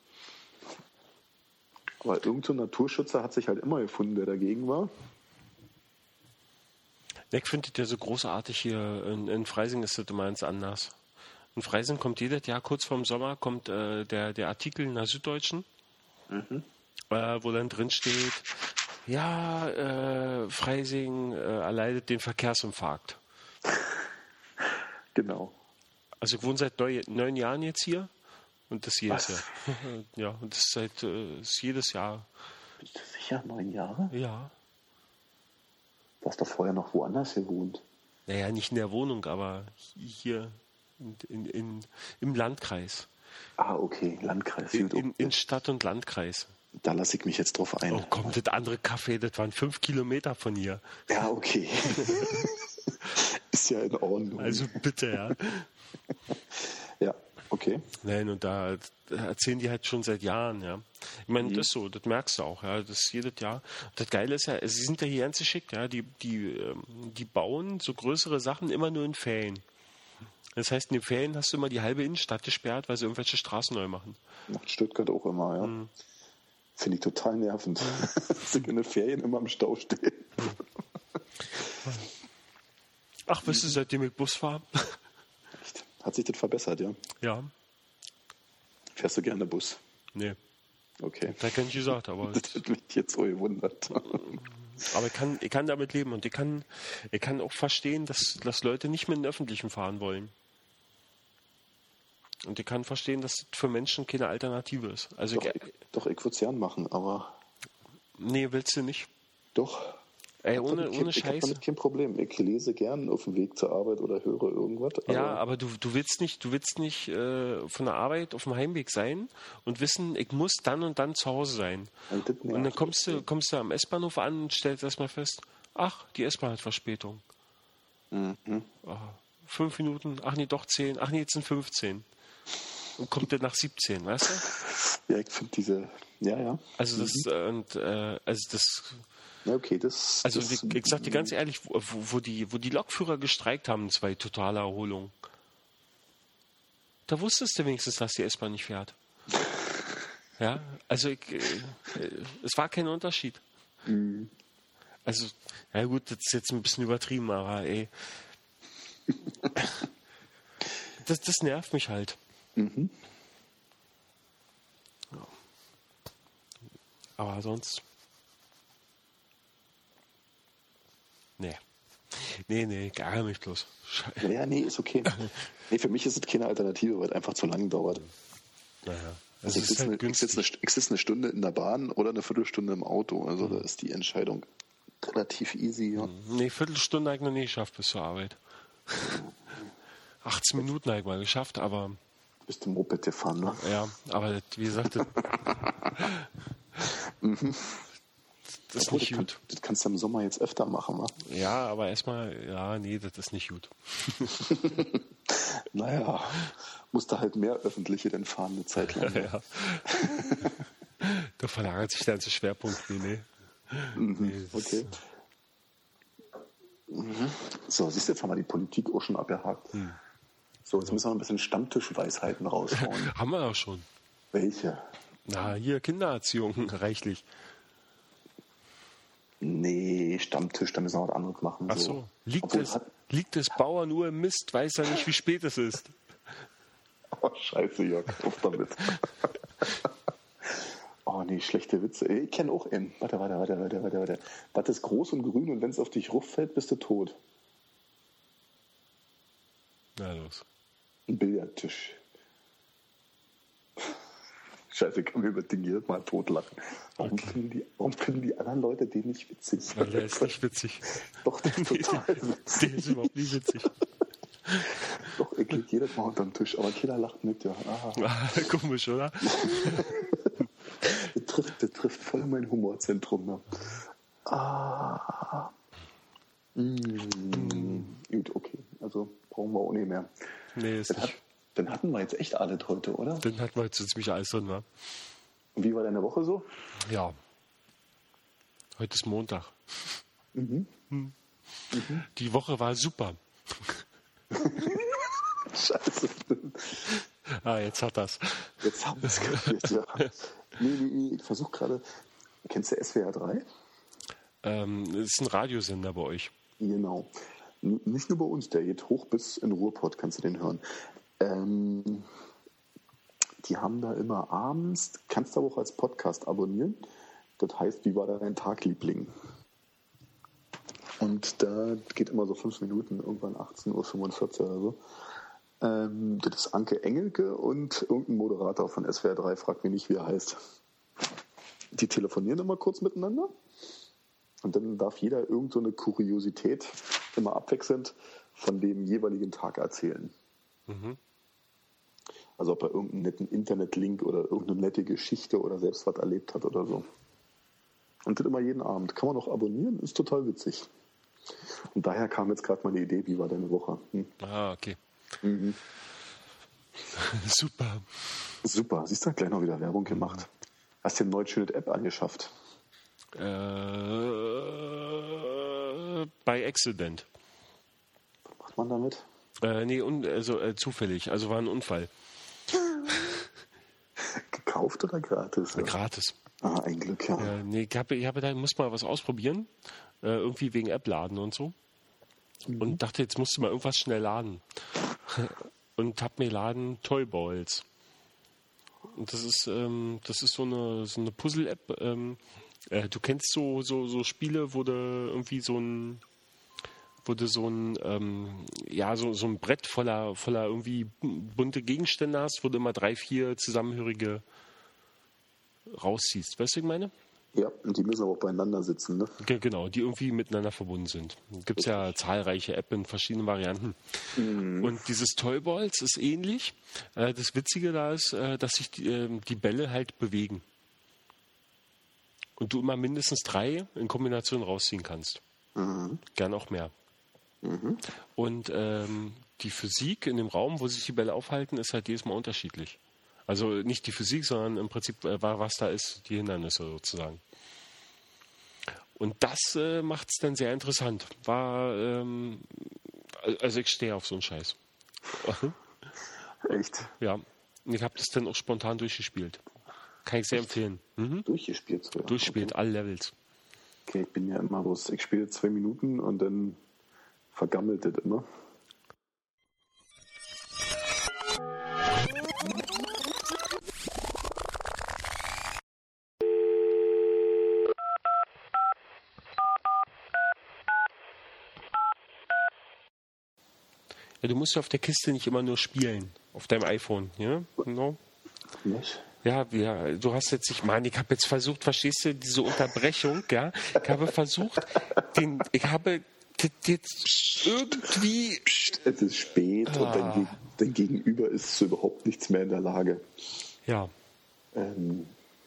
Aber irgendein so Naturschützer hat sich halt immer gefunden, der dagegen war. Ich finde das ja so großartig hier. In, in Freising ist das immer ganz anders. In Freising kommt jedes Jahr, kurz vorm Sommer, kommt äh, der, der Artikel in der Süddeutschen, mhm. äh, wo dann drin steht, ja, äh, Freising äh, erleidet den Verkehrsinfarkt. Genau. Also ich wohne seit neun, neun Jahren jetzt hier und das jedes Was? Jahr. Ja, und das ist seit äh, ist jedes Jahr. Bist du sicher, neun Jahre? Ja. Du hast doch vorher noch woanders gewohnt. Naja, nicht in der Wohnung, aber hier in, in, in, im Landkreis. Ah, okay, Landkreis. In, in, in Stadt und Landkreis. Da lasse ich mich jetzt drauf ein. Oh komm, das andere Café, das waren fünf Kilometer von hier. Ja, okay. Ist ja in Ordnung. Also bitte, ja. Ja, okay. Nein, und da erzählen die halt schon seit Jahren, ja. Ich meine, mhm. das ist so, das merkst du auch, ja, das ist jedes Jahr. Und das Geile ist ja, sie sind ja hier ganz geschickt, ja, die, die, die bauen so größere Sachen immer nur in Ferien. Das heißt, in den Ferien hast du immer die halbe Innenstadt gesperrt, weil sie irgendwelche Straßen neu machen. Macht Stuttgart auch immer, ja. Mhm. Finde ich total nervend. Dass sie in den Ferien immer im Stau stehen. Ach, weißt du, seitdem ich Bus fahre? Echt? Hat sich das verbessert, ja? Ja. Fährst du gerne Bus? Nee. Okay. Da kann ich gesagt, aber... Das hat mich jetzt so gewundert. Aber ich kann, ich kann damit leben und ich kann, ich kann auch verstehen, dass, dass Leute nicht mit den Öffentlichen fahren wollen. Und ich kann verstehen, dass das für Menschen keine Alternative ist. Also doch, ich, ich, doch, ich würde es gern machen, aber... Nee, willst du nicht? Doch. Ey, ohne, ich ohne ich Scheiße. Ich habe damit kein Problem. Ich lese gern auf dem Weg zur Arbeit oder höre irgendwas. Aber ja, aber du, du willst nicht, du willst nicht äh, von der Arbeit auf dem Heimweg sein und wissen, ich muss dann und dann zu Hause sein. Und dann kommst du, kommst du am S-Bahnhof an und stellst erstmal fest, ach, die S-Bahn hat Verspätung. Mhm. Oh, fünf Minuten, ach nee, doch zehn, ach nee, jetzt sind fünfzehn. Und kommt der nach siebzehn, weißt du? Ja, ich finde diese, ja, ja. Also das, mhm. und, äh, also das... Ja, okay, das... Also das, ich, ich sag dir ganz ehrlich, wo, wo, die, wo die Lokführer gestreikt haben, das war die totale Erholung. Da wusstest du wenigstens, dass die S-Bahn nicht fährt. Ja, also ich, äh, es war kein Unterschied. Mhm. Also, ja gut, das ist jetzt ein bisschen übertrieben, aber ey... das, das nervt mich halt. Mhm. Ja. Aber sonst... Nee. Nee, nee, ich ärgere mich bloß. Scheiße. Ja, nee, ist okay. Nee, für mich ist es keine Alternative, weil es einfach zu lang dauert. Naja. Also ich sitze halt eine, sitz eine, sitz eine Stunde in der Bahn oder eine Viertelstunde im Auto. Also mhm. da ist die Entscheidung relativ easy. Ja. Nee, Viertelstunde habe ich noch nie geschafft bis zur Arbeit. achtzehn Minuten habe ich mal geschafft, aber... Bist du Moped gefahren, ne? Ja, aber wie gesagt... Das, mhm. Das ist Obwohl, nicht das gut. Kann, das kannst du im Sommer jetzt öfter machen, wa? Ja, aber erstmal, ja, nee, das ist nicht gut. Naja, musste halt mehr Öffentliche denn fahren eine Zeit lang. Ja, ja. Da verlagert sich der ganze Schwerpunkt. Nee, nee. Mhm, nee okay. Mhm. So, siehst du, jetzt haben wir die Politik auch schon abgehakt. Hm. So, jetzt müssen wir ein bisschen Stammtischweisheiten raushauen. Haben wir auch schon. Welche? Na, hier Kindererziehung, reichlich. Nee, Stammtisch, da müssen wir was anderes machen. Ach so. so. Liegt, Obwohl, es, hat... liegt des Bauern nur im Mist, weiß er nicht, wie spät es ist. Oh, scheiße, Jörg, auf damit. Oh nee, schlechte Witze. Ich kenne auch einen. Warte, warte, warte, warte, warte, warte. Was ist groß und grün und wenn es auf dich rufffällt, bist du tot? Na los. Ein Billardtisch. Scheiße, ich kann mir über Dinge jedes Mal totlachen. Warum, okay. finden die, warum finden die anderen Leute den nicht witzig? Weil der ist nicht witzig. Doch, der ist total witzig. Der ist überhaupt nicht witzig. Doch, ich liege jedes Mal unterm Tisch, aber keiner lacht mit, ja. Ah, komisch, oder? Das trifft, das trifft voll mein Humorzentrum. Ne? Ah. Mm. Gut, okay. Also brauchen wir auch nicht mehr. Nee, ist dann, nicht. Hat, dann hatten wir jetzt echt alles heute, oder? Dann hatten wir jetzt ziemlich alles drin, wa? Und wie war deine Woche so? Ja. Heute ist Montag. Mhm. Hm. Mhm. Die Woche war super. Scheiße. Ah, jetzt hat das. Jetzt haben wir es kapiert, ja. Nee, nee, nee, ich versuche gerade. Kennst du S W R drei? Ähm, das ist ein Radiosender bei euch. Genau. N- nicht nur bei uns, der geht hoch bis in Ruhrpott, kannst du den hören. Ähm, die haben da immer abends, kannst du aber auch als Podcast abonnieren. Das heißt, wie war dein Tag, Liebling? Und da geht immer so fünf Minuten, irgendwann achtzehn Uhr fünfundvierzig oder so. Ähm, das ist Anke Engelke und irgendein Moderator von S W R drei, fragt mich nicht, wie er heißt. Die telefonieren immer kurz miteinander und dann darf jeder irgend so eine Kuriosität immer abwechselnd von dem jeweiligen Tag erzählen. Mhm. Also ob er irgendeinen netten Internetlink oder irgendeine nette Geschichte oder selbst was erlebt hat oder so. Und das immer jeden Abend. Kann man auch abonnieren, ist total witzig. Und daher kam jetzt gerade meine Idee, wie war deine Woche? Hm? Ah, okay. Mhm. Super. Super. Siehst du, gleich noch wieder Werbung gemacht. Hast dir eine neue schöne App angeschafft? Äh, bei Accident. Was macht man damit? Äh, nee, un, also äh, zufällig. Also war ein Unfall. Gekauft oder gratis? Ja. Gratis. Ah, ein Glück, ja. Äh, nee, ich habe, ich habe da, muss mal was ausprobieren. Äh, irgendwie wegen App laden und so. Mhm. Und dachte, jetzt musst du mal irgendwas schnell laden. Und hab mir laden Toyballs. Und das ist, ähm, das ist so eine, so eine Puzzle-App. Ähm, äh, du kennst so, so, so Spiele, wo du irgendwie so ein, wo du so ein, ähm, ja, so, so ein Brett voller, voller irgendwie bunte Gegenstände hast, wo du immer drei, vier zusammenhörige rausziehst. Weißt du, was ich meine? Ja, und die müssen aber auch beieinander sitzen, ne? Ge- Genau, die irgendwie miteinander verbunden sind. Gibt es ja zahlreiche Apps in verschiedenen Varianten. Mhm. Und dieses Toyballs ist ähnlich. Äh, das Witzige da ist, äh, dass sich die, äh, die Bälle halt bewegen. Und du immer mindestens drei in Kombination rausziehen kannst. Mhm. Gern auch mehr. Mhm. Und ähm, die Physik in dem Raum, wo sich die Bälle aufhalten, ist halt jedes Mal unterschiedlich. Also nicht die Physik, sondern im Prinzip, äh, was da ist, die Hindernisse sozusagen. Und das äh, macht es dann sehr interessant. War, ähm, also ich stehe auf so einen Scheiß. Echt? Ja. Und ich habe das dann auch spontan durchgespielt. Kann ich sehr Echt? empfehlen. Mhm. Durchgespielt sogar? Durchgespielt, okay. Alle Levels. Okay, ich bin ja immer bloß, ich spiele zwei Minuten und dann vergammelt das immer. Ja, du musst ja auf der Kiste nicht immer nur spielen. Auf deinem iPhone, ja? No? Nicht? Ja, ja, du hast jetzt, ich meine, ich habe jetzt versucht, verstehst du, diese Unterbrechung, ja? Ich habe versucht, den, ich habe jetzt irgendwie... Psst, es ist spät ah. und dein, dein Gegenüber ist zu überhaupt nichts mehr in der Lage. Ja. Ähm,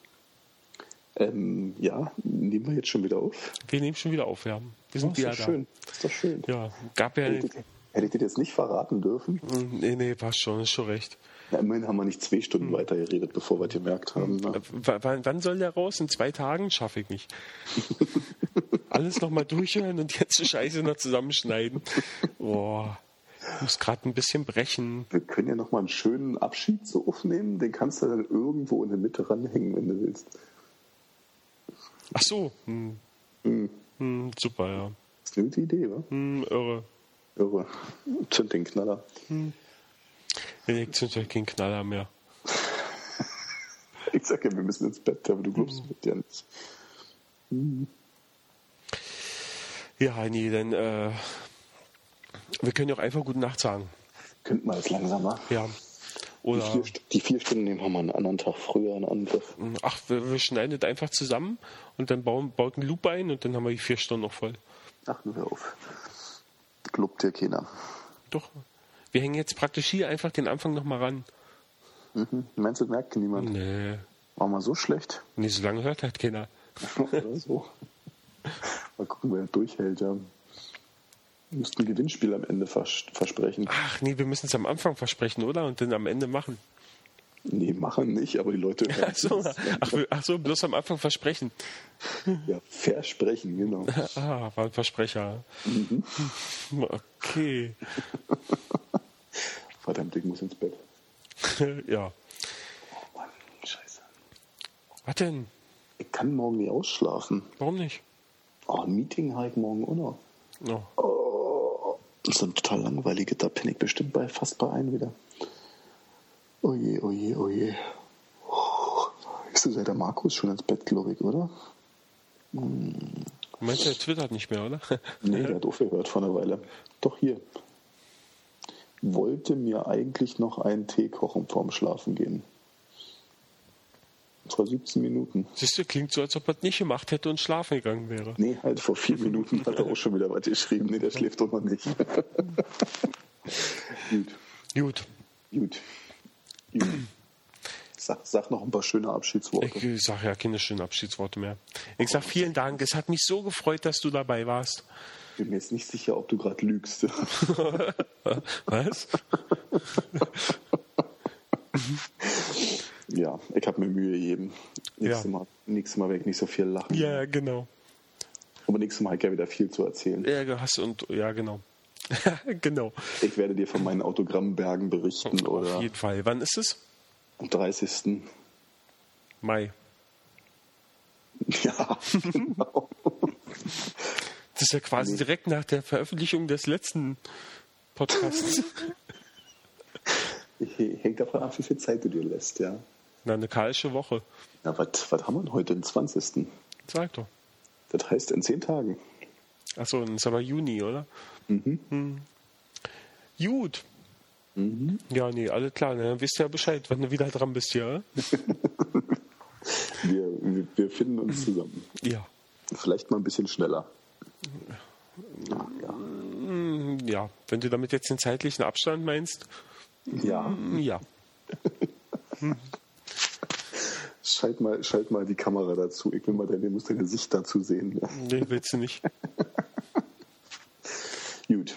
ähm, ja, nehmen wir jetzt schon wieder auf? Wir nehmen schon wieder auf, ja. Wir sind oh, ist wieder doch da. Schön. Ist doch schön. Ja, gab ja... Hätte ich dir jetzt nicht verraten dürfen? Nee, nee, passt schon, ist schon recht. Ja, immerhin haben wir nicht zwei Stunden Hm. weiter geredet, bevor wir gemerkt haben. Ne? W wann, wann soll der raus? In zwei Tagen? Schaffe ich nicht. Alles nochmal durchhören und jetzt die Scheiße noch zusammenschneiden. Boah, ich muss gerade ein bisschen brechen. Wir können ja nochmal einen schönen Abschied so aufnehmen. Den kannst du dann irgendwo in der Mitte ranhängen, wenn du willst. Ach so. Hm. Hm. Hm, super, ja. Das ist eine gute Idee, wa? Hm, irre. Irre. Zünd den Knaller. Ich zünd ja keinen Knaller mehr. Ich sag ja, wir müssen ins Bett, aber du glaubst mit dir nicht. Ja, nee, dann äh, wir können ja auch einfach gute Nacht sagen. Könnten wir jetzt langsamer. Ja. Die Oder, vier, St- die vier Stunden nehmen wir mal einen anderen Tag früher einen Angriff. ach, wir, wir schneiden das einfach zusammen und dann bauen, baut einen Loop ein und dann haben wir die vier Stunden noch voll. Ach, nur hör auf. Glaubt dir keiner. Doch. Wir hängen jetzt praktisch hier einfach den Anfang nochmal ran. Mhm. Meinst du, das merkt niemand? Nee. War mal so schlecht? Nee, so lange hört halt keiner. Oder so. Mal gucken, wer durchhält, ja. Wir müssten ein Gewinnspiel am Ende vers versprechen. Ach nee, wir müssen es am Anfang versprechen, oder? Und dann am Ende machen. Nee, machen nicht, aber die Leute hören Ach so, es. ach, wir- ach so, bloß am Anfang versprechen. Ja, versprechen, genau. Ah, war ein Versprecher. Okay. Verdammt, ich muss ins Bett. Ja. Oh Mann, scheiße. Was denn? Ich kann morgen nicht ausschlafen. Warum nicht? Oh, ein Meeting habe ich morgen auch noch. No. Oh, das ist ein total langweiliges, da penne ich bestimmt bei, fast bei ein wieder. Oh je, oh je, oh je. Oh, ist so, der Markus schon ins Bett, glaube ich, oder? Du meinst, der twittert nicht mehr, oder? Nee, der hat aufgehört vor einer Weile. Doch hier. Wollte mir eigentlich noch einen Tee kochen vorm Schlafen gehen. Vor siebzehn Minuten. Siehst du, klingt so, als ob er es nicht gemacht hätte und schlafen gegangen wäre. Nee, halt vor vier Minuten hat er auch schon wieder was geschrieben. Nee, der schläft doch noch nicht. Gut. Gut. Gut. Gut. Sag, sag noch ein paar schöne Abschiedsworte. Ich sage ja keine schönen Abschiedsworte mehr. Ich sage vielen Dank. Es hat mich so gefreut, dass du dabei warst. Ich bin mir jetzt nicht sicher, ob du gerade lügst. Was? Ja, ich habe mir Mühe gegeben. Nächstes, Ja. Mal, nächstes Mal werde ich nicht so viel lachen. Ja, genau. Aber nächstes Mal habe ich ja wieder viel zu erzählen. Ja, hast und ja, genau. Genau. Ich werde dir von meinen Autogrammbergen berichten. Oder Auf jeden Fall. Wann ist es? am dreißigsten Mai. Ja, genau. Das ist ja quasi direkt nach der Veröffentlichung des letzten Podcasts. Hängt davon ab, wie viel Zeit du dir lässt, ja. Na, eine kalsche Woche. Na, was haben wir denn heute, den zwanzigsten? Sag doch. Das heißt in zehn Tagen. Achso, dann ist aber Juni, oder? Mhm. Hm. Gut. Mhm. Ja, nee, alles klar. Dann wisst ihr ja Bescheid, wann du wieder dran bist hier. Wir, wir, wir finden uns zusammen. Ja. Vielleicht mal ein bisschen schneller. Ja, ja. Hm, Ja, wenn du damit jetzt den zeitlichen Abstand meinst, ja. hm, ja. Schalt, mal, schalt mal die Kamera dazu. Ich will mal deine, muss deine Sicht dazu sehen. Ja. Nee, willst du nicht. Gut.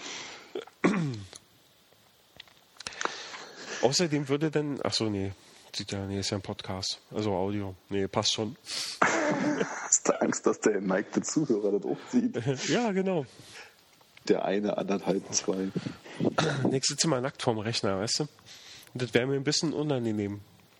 Außerdem würde dann, achso, nee, sieht ja, nee, ist ja ein Podcast, also Audio. Nee, passt schon. Hast du Angst, dass der neigte Zuhörer das auch sieht? Ja, genau. Der eine, anderthalb, zwei. Nächstes Zimmer nackt vorm Rechner, weißt du? Und das wäre mir ein bisschen unangenehm.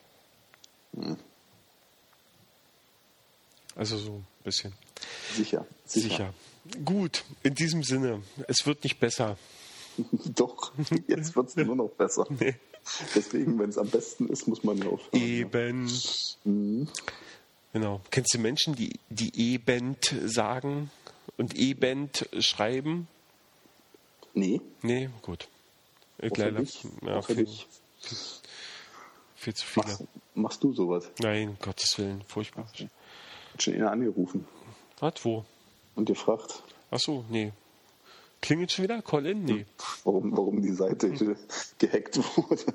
Also so ein bisschen. Sicher, sicher. Sicher. Gut, in diesem Sinne, es wird nicht besser. Doch, jetzt wird es nur noch besser. Nee. Deswegen, wenn es am besten ist, muss man ja aufhören. Eben. Mhm. Genau. Kennst du Menschen, die, die ebend sagen und ebend schreiben? Nee, Nee, gut. Ich Außer leider. dich. Ja, Außer viel, dich. viel zu viele. machst, machst du sowas? Nein, um Gottes Willen, furchtbar. Hat schon einer angerufen Was, wo? und gefragt, Ach so, nee. Klingelt schon wieder? Call-in? Nee. warum, warum die Seite gehackt wurde.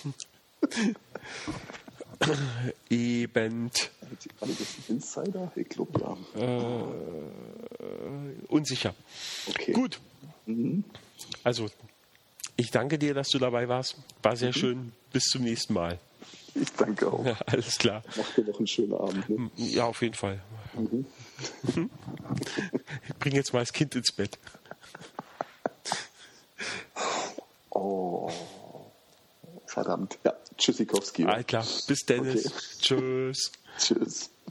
Ebend. War das ein Insider? Ich glaube ja. Unsicher. Okay. Gut. Mhm. Also, Ich danke dir, dass du dabei warst. War sehr mhm. schön. Bis zum nächsten Mal. Ich danke auch. Ja, alles klar. Mach dir noch einen schönen Abend. Ne? Ja, auf jeden Fall. Mhm. Ich bringe jetzt mal das Kind ins Bett. Oh, verdammt. Ja, Tschüssikowski. Alles klar. Bis Dennis. Okay. Tschüss. Tschüss.